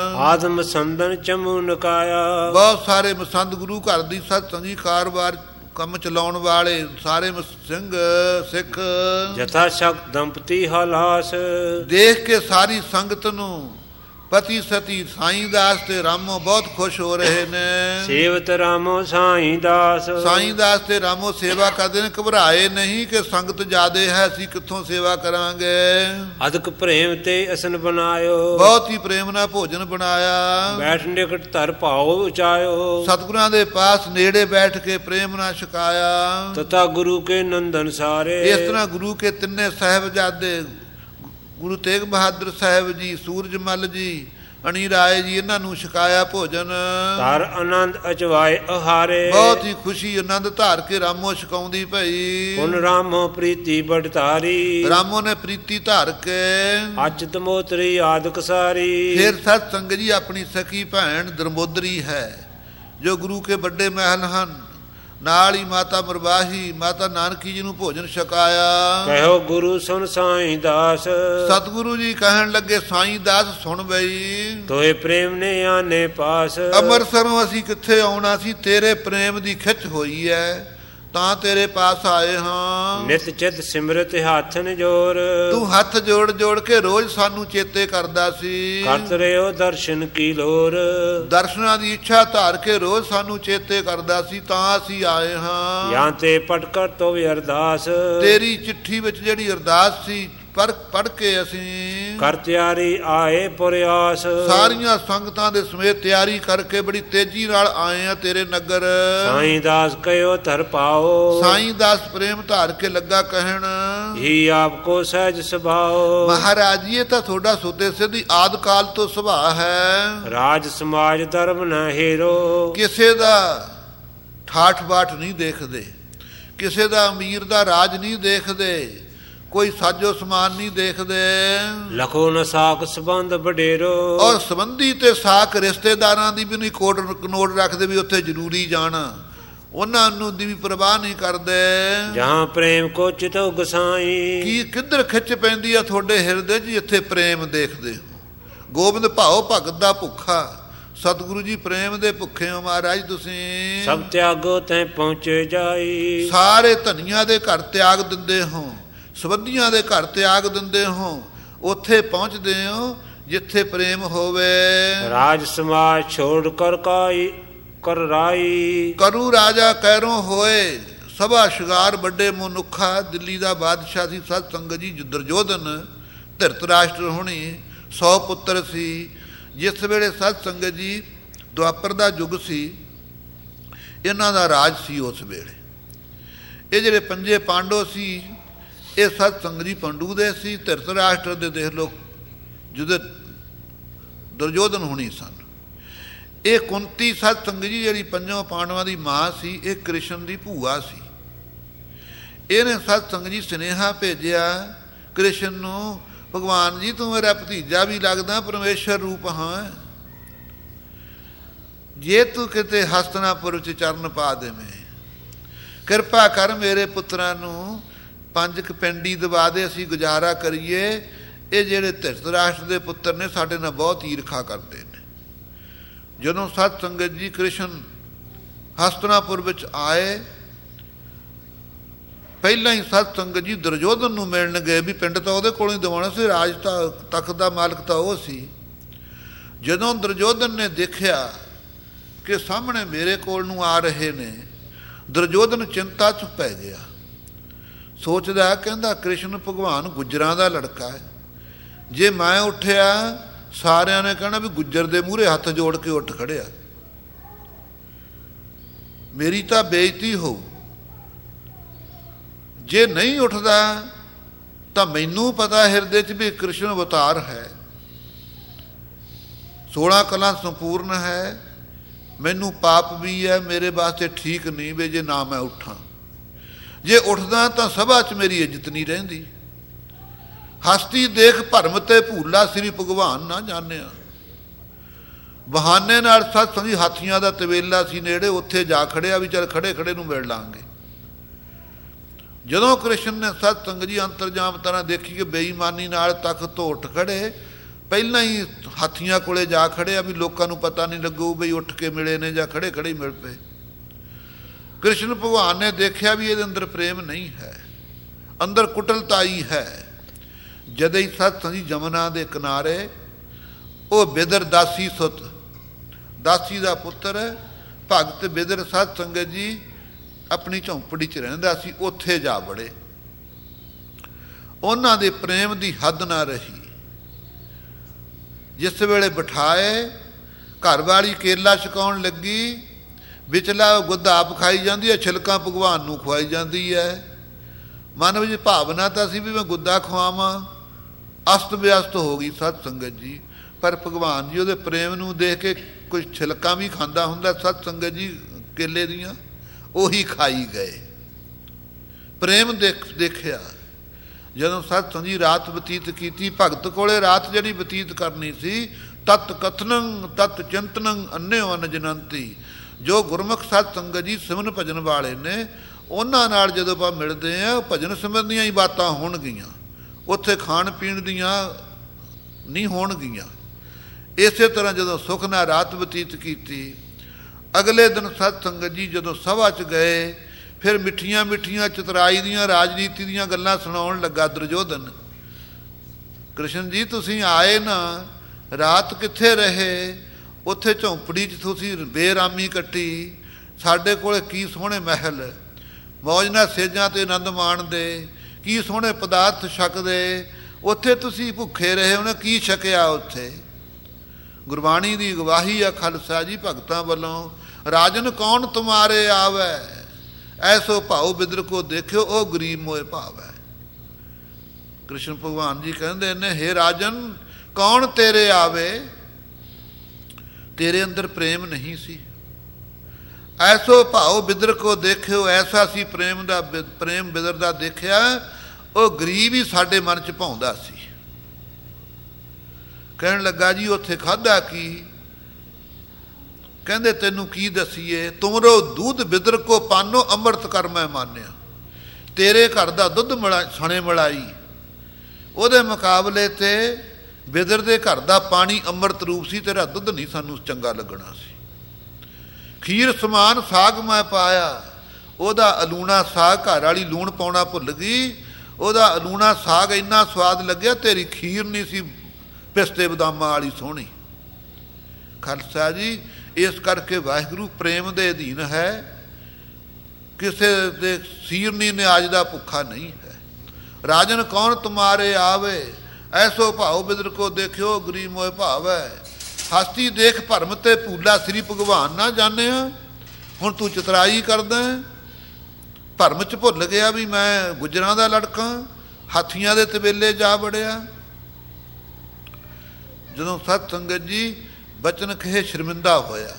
ਆਦਮ ਸੰਦਨ ਚਮੂ ਨਕਾਇਆ, ਬਹੁਤ ਸਾਰੇ ਮਸੰਦ ਗੁਰੂ ਘਰ ਦੀ ਸਤਸੰਗ ਜੀ ਕਾਰੋਬਾਰ ਕੰਮ ਚਲਾਉਣ ਵਾਲੇ ਸਾਰੇ ਸਿੰਘ ਸਿੱਖ ਜਥਾ ਸ਼ਕਤ ਦੰਪਤੀ ਹਲਾਸ, ਦੇਖ ਕੇ ਸਾਰੀ ਸੰਗਤ ਨੂੰ ਪਤੀ ਸਤੀ ਸਾਈਂ ਦਾਸ ਤੇ ਰਾਮੋ ਬਹੁਤ ਖੁਸ਼ ਹੋ ਰਹੇ ਨੇ। ਸੇਵਤ ਰਾਮੋ ਸਾਈਂ ਦਾਸ, ਸਾਈਂ ਦਾਸ ਤੇ ਰਾਮੋ ਸੇਵਾ ਕਰਦੇ ਨੇ, ਘਬਰਾਏ ਨਹੀਂ ਕਿ ਸੰਗਤ ਜ਼ਿਆਦੇ ਹੈ, ਅਸੀਂ ਕਿੱਥੋਂ ਸੇਵਾ ਕਰਾਂਗੇ। ਅਦਕ ਪ੍ਰੇਮ ਤੇ ਅਸਨ ਬਣਾਇਓ, ਬਹੁਤ ਹੀ ਪ੍ਰੇਮ ਨਾਲ ਭੋਜਨ ਬਣਾਇਆ। ਬੈਠ ਨਿਕਟ ਧਰ ਭਾਉ ਉਚਾਇਓ, ਸਤਿਗੁਰਾਂ ਦੇ ਪਾਸ ਨੇੜੇ ਬੈਠ ਕੇ ਪ੍ਰੇਮ ਨਾਲ ਛਕਾਇਆ। ਤਥਾ ਗੁਰੂ ਕੇ ਨੰਦਨ ਸਾਰੇ, ਇਸ ਤਰ੍ਹਾਂ ਗੁਰੂ ਕੇ ਤਿੰਨੇ ਸਾਹਿਬਜ਼ਾਦੇ ਗੁਰੂ ਤੇਗ ਬਹਾਦਰ ਸਾਹਿਬ ਜੀ, ਸੂਰਜ ਮੱਲ ਜੀ, ਅਣੀ ਰਾਏ ਜੀ, ਇਹਨਾਂ ਨੂੰ ਛਕਾਇਆ ਭੋਜਨ। ਧਰ ਆਨੰਦ ਅਚਵਾਏ ਆਹਾਰੇ, ਬਹੁਤ ਹੀ ਖੁਸ਼ੀ ਆਨੰਦ ਧਾਰ ਕੇ ਰਾਮੋ ਛਕਾਉਂਦੀ ਭਈ। ਪੁਨ ਰਾਮੋ ਪ੍ਰੀਤੀ ਬੜ ਧਾਰੀ, ਰਾਮੋ ਨੇ ਪ੍ਰੀਤੀ ਧਾਰ ਕੇ ਅਚਤ ਮੋਤਰੀ ਆਦਿਕ ਸਾਰੀ। ਫਿਰ ਸਤ ਸੰਗਤ ਜੀ ਆਪਣੀ ਸਖੀ ਭੈਣ ਦਰਮੋਦਰੀ ਹੈ ਜੋ ਗੁਰੂ ਕੇ ਵੱਡੇ ਮਹਿਲ ਹਨ, ਨਾਲ ਹੀ ਮਾਤਾ ਮਰਵਾਹੀ ਮਾਤਾ ਨਾਨਕੀ ਜੀ ਨੂੰ ਭੋਜਨ ਛਕਾਇਆ। ਕਹਿਓ ਗੁਰੂ ਸੁਣ ਸਾਈਂ ਦਾਸ, ਸਤਿਗੁਰੂ ਜੀ ਕਹਿਣ ਲੱਗੇ ਸਾਈਂ ਦਾਸ ਸੁਣ ਬਈ, ਤੋਏ ਪ੍ਰੇਮ ਨੇ ਆਨੇ ਪਾਸ। ਅੰਮ੍ਰਿਤਸਰੋਂ ਅਸੀਂ ਕਿੱਥੇ ਆਉਣਾ ਸੀ, ਤੇਰੇ ਪ੍ਰੇਮ ਦੀ ਖਿੱਚ ਹੋਈ ਹੈ ਤਾਂ ਤੇਰੇ ਪਾਸ ਆਏ ਹਾਂ। ਨਿਤ ਚਿਤ ਸਿਮਰਤ ਹੱਥਨ ਜੋਰ, ਤੂੰ ਹੱਥ ਜੋੜ ਜੋੜ ਕੇ ਰੋਜ਼ ਸਾਨੂੰ ਚੇਤੇ ਕਰਦਾ ਸੀ। ਕਰਤ ਰਿਓ ਦਰਸ਼ਨ ਕੀ ਲੋਰ, ਦਰਸ਼ਨਾਂ ਦੀ ਇੱਛਾ ਧਾਰ ਕੇ ਰੋਜ਼ ਸਾਨੂੰ ਚੇਤੇ ਕਰਦਾ ਸੀ ਤਾਂ ਅਸੀਂ ਆਏ ਹਾਂ। ਜਾਂ ਤੇ ਪਟਕਰ ਤੋਂ ਵੀ ਅਰਦਾਸ, ਤੇਰੀ ਚਿੱਠੀ ਵਿੱਚ ਜਿਹੜੀ ਅਰਦਾਸ ਸੀ ਪੜ੍ਹ ਕੇ ਅਸੀਂ ਕਰ ਤਿਆਰੀ ਆਏ ਪੁਰਿਆਸ। ਸਾਰੀਆਂ ਸੰਗਤਾਂ ਦੇ ਸਮੇਤ ਤਿਆਰੀ ਕਰਕੇ ਬੜੀ ਤੇਜ਼ੀ ਨਾਲ ਆਏ ਆ ਤੇਰੇ ਨਗਰ। ਸਾਈਂ ਦਾਸ ਕਹਿਓ ਧਰ ਪਾਓ, ਸਾਈਂ ਦਾਸ ਪ੍ਰੇਮ ਧਾਰ ਕੇ ਲੱਗਾ ਕਹਿਣ, ਹੀ ਆਪ ਕੋ ਸਹਿਜ ਸੁਭਾਓ। ਮਹਾਰਾਜ ਜੀ ਇਹ ਤਾਂ ਤੁਹਾਡਾ ਸੁਤੇ ਸਿੱਧੀ ਆਦਿ ਕਾਲ ਤੋਂ ਸੁਭਾਅ ਹੈ। ਰਾਜ ਸਮਾਜ ਧਰਮ ਨਾ ਹੀਰੋ, ਕਿਸੇ ਦਾ ਠਾਠ ਬਾਠ ਨਹੀਂ ਦੇਖਦੇ, ਕਿਸੇ ਦਾ ਅਮੀਰ ਦਾ ਰਾਜ ਨਹੀਂ ਦੇਖਦੇ, ਕੋਈ ਸਾਜੋ ਸਮਾਨ ਨਹੀਂ ਦੇਖਦੇ। ਲਖੋ ਨ ਸਾਕ ਸੰਬੰਧ ਵਡੇਰੋ, ਔਰ ਸੰਬੰਧੀ ਤੇ ਸਾਕ ਰਿਸ਼ਤੇਦਾਰਾਂ ਦੀ ਵੀ ਨਹੀਂ ਨੋਟ ਰੱਖਦੇ ਵੀ ਉੱਥੇ ਜ਼ਰੂਰੀ ਜਾਣਾ, ਉਹਨਾਂ ਨੂੰ ਦੀ ਵੀ ਪਰਵਾਹ ਨਹੀਂ ਕਰਦੇ। ਜਹਾਂ ਪ੍ਰੇਮ ਕੋ ਚਿਤੋ ਗਸਾਈ, ਕੀ ਕਿੱਧਰ ਖਿੱਚ ਪੈਂਦੀ ਆ ਤੁਹਾਡੇ ਹਿਰਦੇ 'ਚ ਜਿੱਥੇ ਪ੍ਰੇਮ ਦੇਖਦੇ ਹੋ। ਗੋਬਿੰਦ ਭਾਓ ਭਗਤ ਦਾ ਭੁੱਖਾ, ਸਤਿਗੁਰੂ ਜੀ ਪ੍ਰੇਮ ਦੇ ਭੁੱਖੇ ਹੋ ਮਹਾਰਾਜ ਤੁਸੀਂ। ਸਭ ਤਿਆਗੋ ਤੈ ਪਹੁੰਚੇ ਜਾਈ, ਸਾਰੇ ਧਨੀਆਂ ਦੇ ਘਰ ਤਿਆਗ ਦਿੰਦੇ ਹੋ, ਸੰਬੰਧੀਆਂ ਦੇ ਘਰ ਤਿਆਗ ਦਿੰਦੇ ਹੋ, ਉੱਥੇ ਪਹੁੰਚਦੇ ਹੋ ਜਿੱਥੇ ਪ੍ਰੇਮ ਹੋਵੇ। ਰਾਜ ਸਮਾਜ ਛੋੜ ਕਰ ਕਾਈ ਕਰ ਰਾਈ, ਕਰੂ ਰਾਜਾ ਕੈਰੋਂ ਹੋਏ ਸਭਾ ਸ਼ਿਗਾਰ ਵੱਡੇ ਮਨੁੱਖਾ। ਦਿੱਲੀ ਦਾ ਬਾਦਸ਼ਾਹ ਸੀ ਸਤ ਸੰਗਤ ਜੀ ਦੁਰਯੋਧਨ, ਧਿਰਤਰਾਸ਼ਟਰ ਹੋਣੀ 100 ਪੁੱਤਰ ਸੀ। ਜਿਸ ਵੇਲੇ ਸਤ ਸੰਗਤ ਜੀ ਦੁਆਪਰ ਦਾ ਯੁੱਗ ਸੀ, ਇਹਨਾਂ ਦਾ ਰਾਜ ਸੀ ਉਸ ਵੇਲੇ। ਇਹ ਜਿਹੜੇ ਪੰਜੇ ਪਾਂਡੋ ਸੀ ਇਹ ਸਤ ਸੰਗਤ ਜੀ ਪੰਡੂ ਦੇ ਸੀ, ਧਿਰਤਰਾਸ਼ਟਰ ਦੇ ਦੇਖ ਲਓ ਜਿਹਦੇ ਦੁਰਯੋਧਨ ਹੋਣੀ ਸਨ। ਇਹ ਕੁੰਤੀ ਸਤ ਸੰਗਤ ਜੀ ਜਿਹੜੀ ਪੰਜੋਂ ਪਾਂਡਵਾਂ ਦੀ ਮਾਂ ਸੀ, ਇਹ ਕ੍ਰਿਸ਼ਨ ਦੀ ਭੂਆ ਸੀ। ਇਹਨੇ ਸਤ ਸੰਗਤ ਜੀ ਸੁਨੇਹਾ ਭੇਜਿਆ ਕ੍ਰਿਸ਼ਨ ਨੂੰ, ਭਗਵਾਨ ਜੀ ਤੂੰ ਮੇਰਾ ਭਤੀਜਾ ਵੀ ਲੱਗਦਾ, ਪਰਮੇਸ਼ਰ ਰੂਪ ਹਾਂ, ਜੇ ਤੂੰ ਕਿਤੇ ਹਸਤਨਾਪੁਰ ਵਿੱਚ ਚਰਨ ਪਾ ਦੇਵੇਂ, ਕਿਰਪਾ ਕਰ ਮੇਰੇ ਪੁੱਤਰਾਂ ਨੂੰ 5 ਪਿੰਡੀ ਦਵਾ ਦੇ, ਅਸੀਂ ਗੁਜ਼ਾਰਾ ਕਰੀਏ। ਇਹ ਜਿਹੜੇ ਧਿਰਤਰਾਸ਼ਟਰ ਦੇ ਪੁੱਤਰ ਨੇ ਸਾਡੇ ਨਾਲ ਬਹੁਤ ਈਰਖਾ ਕਰਦੇ ਨੇ। ਜਦੋਂ ਸਤ ਸੰਗਤ ਜੀ ਕ੍ਰਿਸ਼ਨ ਹਸਤਨਾਪੁਰ ਵਿੱਚ ਆਏ, ਪਹਿਲਾਂ ਹੀ ਸਤ ਸੰਗਤ ਜੀ ਦੁਰਯੋਧਨ ਨੂੰ ਮਿਲਣ ਗਏ ਵੀ ਪਿੰਡ ਤਾਂ ਉਹਦੇ ਕੋਲੋਂ ਹੀ ਦਿਵਾਉਣਾ ਸੀ, ਰਾਜ ਤਖਤ ਦਾ ਮਾਲਕ ਤਾਂ ਉਹ ਸੀ। ਜਦੋਂ ਦੁਰਯੋਧਨ ਨੇ ਦੇਖਿਆ ਕਿ ਸਾਹਮਣੇ ਮੇਰੇ ਕੋਲ ਨੂੰ ਆ ਰਹੇ ਨੇ, ਦੁਰਯੋਧਨ ਚਿੰਤਾ 'ਚ ਪੈ ਗਿਆ। ਸੋਚਦਾ, ਕਹਿੰਦਾ ਕ੍ਰਿਸ਼ਨ ਭਗਵਾਨ ਗੁੱਜਰਾਂ ਦਾ ਲੜਕਾ ਹੈ, ਜੇ ਮੈਂ ਉੱਠਿਆ ਸਾਰਿਆਂ ਨੇ ਕਹਿਣਾ ਵੀ ਗੁੱਜਰ ਦੇ ਮੂਹਰੇ ਹੱਥ ਜੋੜ ਕੇ ਉੱਠ ਖੜਿਆ, ਮੇਰੀ ਤਾਂ ਬੇਇੱਜ਼ਤੀ ਹੋਊ। ਜੇ ਨਹੀਂ ਉੱਠਦਾ ਤਾਂ ਮੈਨੂੰ ਪਤਾ ਹਿਰਦੇ 'ਚ ਵੀ ਕ੍ਰਿਸ਼ਨ ਅਵਤਾਰ ਹੈ, 16 ਕਲਾਂ ਸੰਪੂਰਨ ਹੈ, ਮੈਨੂੰ ਪਾਪ ਵੀ ਹੈ, ਮੇਰੇ ਵਾਸਤੇ ਠੀਕ ਨਹੀਂ ਵੀ ਜੇ ਨਾ ਮੈਂ ਉੱਠਾਂ। ਜੇ ਉੱਠਦਾ ਤਾਂ ਸਭਾ 'ਚ ਮੇਰੀ ਇੱਜ਼ਤ ਨਹੀਂ ਰਹਿੰਦੀ। ਹਸਤੀ ਦੇਖ ਭਰਮ ਤੇ ਭੂਲਾ, ਸ੍ਰੀ ਭਗਵਾਨ ਨਾ ਜਾਣਿਆ। ਬਹਾਨੇ ਨਾਲ ਸਤ ਸੰਗੀ ਹਾਥੀਆਂ ਦਾ ਤਵੇਲਾ ਸੀ ਨੇੜੇ, ਉੱਥੇ ਜਾ ਖੜਿਆ ਵੀ ਚੱਲ ਖੜੇ ਖੜੇ ਨੂੰ ਮਿਲ ਲਾਂਗੇ। ਜਦੋਂ ਕ੍ਰਿਸ਼ਨ ਨੇ ਸਤ ਸੰਗ ਜੀ ਅੰਤਰਜਾਮ ਤਰ੍ਹਾਂ ਦੇਖੀ ਕਿ ਬੇਈਮਾਨੀ ਨਾਲ ਤਖਤ ਤੋਂ ਉੱਠ ਖੜੇ, ਪਹਿਲਾਂ ਹੀ ਹਾਥੀਆਂ ਕੋਲੇ ਜਾ ਖੜਿਆ ਵੀ ਲੋਕਾਂ ਨੂੰ ਪਤਾ ਨਹੀਂ ਲੱਗੂ ਬਈ ਉੱਠ ਕੇ ਮਿਲੇ ਨੇ ਜਾਂ ਖੜੇ ਖੜੇ ਹੀ ਮਿਲ ਪਏ। ਕ੍ਰਿਸ਼ਨ ਭਗਵਾਨ ਨੇ ਦੇਖਿਆ ਵੀ ਇਹਦੇ ਅੰਦਰ ਪ੍ਰੇਮ ਨਹੀਂ ਹੈ, ਅੰਦਰ ਕੁਟਲਤਾਈ ਹੈ। ਜਦੇ ਹੀ ਸਤ ਸੰਗੀ ਜਮਨਾ ਦੇ ਕਿਨਾਰੇ ਉਹ ਬਿਦਰ ਦਾਸੀ ਸੁਤ, ਦਾਸੀ ਦਾ ਪੁੱਤਰ ਭਗਤ ਬਿਦਰ ਸਤ ਸੰਗਤ ਜੀ ਆਪਣੀ ਝੌਂਪੜੀ 'ਚ ਰਹਿੰਦਾ ਸੀ, ਉੱਥੇ ਜਾ ਵੜੇ। ਉਹਨਾਂ ਦੇ ਪ੍ਰੇਮ ਦੀ ਹੱਦ ਨਾ ਰਹੀ। ਜਿਸ ਵੇਲੇ ਬਿਠਾਏ, ਘਰ ਵਾਲੀ ਕੇਲਾ ਛਕਾਉਣ ਲੱਗੀ, ਵਿਚਲਾ ਗੁੱਦ ਆਪ ਖਾਈ ਜਾਂਦੀ ਹੈ, ਛਿਲਕਾਂ ਭਗਵਾਨ ਨੂੰ ਖਵਾਈ ਜਾਂਦੀ ਹੈ। ਮਨ ਵਿੱਚ ਭਾਵਨਾ ਤਾਂ ਸੀ ਵੀ ਮੈਂ ਗੁੱਦਾ ਖਵਾਵਾਂ, ਅਸਤ ਵਿਅਸਤ ਹੋ ਗਈ ਸਤ ਸੰਗਤ ਜੀ। ਪਰ ਭਗਵਾਨ ਜੀ ਉਹਦੇ ਪ੍ਰੇਮ ਨੂੰ ਦੇਖ ਕੇ ਕੁਝ ਛਿਲਕਾਂ ਵੀ ਖਾਂਦਾ ਹੁੰਦਾ ਸਤ ਸੰਗਤ ਜੀ ਕੇਲੇ ਦੀਆਂ, ਉਹੀ ਖਾਈ ਗਏ। ਪ੍ਰੇਮ ਦੇਖਿਆ। ਜਦੋਂ ਸਤ ਸੰਗੀ ਰਾਤ ਬਤੀਤ ਕੀਤੀ, ਭਗਤ ਕੋਲੇ ਰਾਤ ਜਿਹੜੀ ਬਤੀਤ ਕਰਨੀ ਸੀ, ਤਤ ਕਥਨੰ ਤਤ ਚਿੰਤਨੰ ਅੰਨਿਓ ਅਨਜਨੰਤੀ। ਜੋ ਗੁਰਮੁਖ ਸਤ ਸੰਗਤ ਜੀ ਸਿਮਰਨ ਭਜਨ ਵਾਲੇ ਨੇ, ਉਹਨਾਂ ਨਾਲ ਜਦੋਂ ਆਪਾਂ ਮਿਲਦੇ ਹਾਂ, ਭਜਨ ਸਿਮਰਨ ਦੀਆਂ ਹੀ ਬਾਤਾਂ ਹੋਣਗੀਆਂ, ਉੱਥੇ ਖਾਣ ਪੀਣ ਦੀਆਂ ਨਹੀਂ ਹੋਣਗੀਆਂ। ਇਸੇ ਤਰ੍ਹਾਂ ਜਦੋਂ ਸੁਖ ਨਾਲ ਰਾਤ ਬਤੀਤ ਕੀਤੀ, ਅਗਲੇ ਦਿਨ ਸਤ ਸੰਗਤ ਜੀ ਜਦੋਂ ਸਭਾ 'ਚ ਗਏ, ਫਿਰ ਮਿੱਠੀਆਂ ਮਿੱਠੀਆਂ ਚਤਰਾਈ ਦੀਆਂ ਰਾਜਨੀਤੀ ਦੀਆਂ ਗੱਲਾਂ ਸੁਣਾਉਣ ਲੱਗਾ ਦੁਰਯੋਧਨ। ਕ੍ਰਿਸ਼ਨ ਜੀ ਤੁਸੀਂ ਆਏ ਨਾ, ਰਾਤ ਕਿੱਥੇ ਰਹੇ? ਉੱਥੇ ਝੌਂਪੜੀ 'ਚ ਤੁਸੀਂ ਬੇਰਾਮੀ ਕੱਟੀ, ਸਾਡੇ ਕੋਲ ਕੀ ਸੋਹਣੇ ਮਹਿਲ, ਮੌਜ ਨਾਲ ਸੇਜਾਂ 'ਤੇ ਆਨੰਦ ਮਾਣਦੇ, ਕੀ ਸੋਹਣੇ ਪਦਾਰਥ ਛਕਦੇ, ਉੱਥੇ ਤੁਸੀਂ ਭੁੱਖੇ ਰਹੇ, ਉਹਨੇ ਕੀ ਛਕਿਆ ਉੱਥੇ? ਗੁਰਬਾਣੀ ਦੀ ਗਵਾਹੀ ਆ ਖਾਲਸਾ ਜੀ ਭਗਤਾਂ ਵੱਲੋਂ, ਰਾਜਨ ਕੌਣ ਤੁਮਾਰੇ ਆਵੈ, ਐਸੋ ਭਾਉ ਬਿਦਰ ਕੋ ਦੇਖਿਓ, ਉਹ ਗਰੀਬ ਮੋਏ ਭਾਵੈ। ਕ੍ਰਿਸ਼ਨ ਭਗਵਾਨ ਜੀ ਕਹਿੰਦੇ ਨੇ, ਹੇ ਰਾਜਨ ਕੌਣ ਤੇਰੇ ਆਵੇ? ਤੇਰੇ ਅੰਦਰ ਪ੍ਰੇਮ ਨਹੀਂ ਸੀ। ਐਸੋ ਭਾਉ ਬਿਦਰ ਕੋ ਦੇਖਿਓ, ਐਸਾ ਸੀ ਪ੍ਰੇਮ ਦਾ, ਪ੍ਰੇਮ ਬਿਦਰ ਦਾ ਦੇਖਿਆ, ਉਹ ਗਰੀਬ ਹੀ ਸਾਡੇ ਮਨ 'ਚ ਭਾਉਂਦਾ ਸੀ। ਕਹਿਣ ਲੱਗਾ ਜੀ ਉੱਥੇ ਖਾਧਾ ਕੀ? ਕਹਿੰਦੇ ਤੈਨੂੰ ਕੀ ਦਸੀਏ, ਤੁਮਰੋ ਦੁੱਧ ਬਿਦਰ ਕੋ ਪਾਨੋ, ਅੰਮ੍ਰਿਤ ਕਰ ਮੈਂ ਮਾਨਿਆ। ਤੇਰੇ ਘਰ ਦਾ ਦੁੱਧ ਸਣੇ ਮਲਾਈ, ਉਹਦੇ ਮੁਕਾਬਲੇ ਤੇ ਬਿਦਰ ਦੇ ਘਰ ਦਾ ਪਾਣੀ ਅੰਮ੍ਰਿਤ ਰੂਪ ਸੀ, ਤੇਰਾ ਦੁੱਧ ਨਹੀਂ ਸਾਨੂੰ ਚੰਗਾ ਲੱਗਣਾ ਸੀ। ਖੀਰ ਸਮਾਨ ਸਾਗ ਮੈਂ ਪਾਇਆ, ਉਹਦਾ ਅਲੂਣਾ ਸਾਗ, ਘਰ ਵਾਲੀ ਲੂਣ ਪਾਉਣਾ ਭੁੱਲ ਗਈ, ਉਹਦਾ ਅਲੂਣਾ ਸਾਗ ਇੰਨਾ ਸਵਾਦ ਲੱਗਿਆ, ਤੇਰੀ ਖੀਰ ਨਹੀਂ ਸੀ ਪਿਸਤੇ ਬਦਾਮਾਂ ਵਾਲੀ ਸੋਹਣੀ। ਖਾਲਸਾ ਜੀ ਇਸ ਕਰਕੇ ਵਾਹਿਗੁਰੂ ਪ੍ਰੇਮ ਦੇ ਅਧੀਨ ਹੈ, ਕਿਸੇ ਦੇ ਸੀਰਨੀ ਨਿਆਜ ਦਾ ਭੁੱਖਾ ਨਹੀਂ ਹੈ। ਰਾਜਨ ਕੌਣ ਤੁਮਾਰੇ ਆਵੇ, ਐਸੋ ਭਾਉ ਬਿਦਰ ਕੋ ਦੇਖਿਓ, ਗਰੀਬ ਮੋਏ ਭਾਵੈ। ਹਸਤੀ ਦੇਖ ਭਰਮ ਤੇ ਭੂਲਾ, ਸ੍ਰੀ ਭਗਵਾਨ ਨਾ ਜਾਣਿਆ। ਹੁਣ ਤੂੰ ਚਤਰਾਈ ਕਰਦਾ, ਭਰਮ 'ਚ ਭੁੱਲ ਗਿਆ ਵੀ ਮੈਂ ਗੁੱਜਰਾਂ ਦਾ ਲੜਕਾ, ਹਾਥੀਆਂ ਦੇ ਤਬੇਲੇ ਜਾ ਵੜਿਆ। ਜਦੋਂ ਸਤ ਸੰਗਤ ਜੀ ਬਚਨ ਕਹੇ ਸ਼ਰਮਿੰਦਾ ਹੋਇਆ,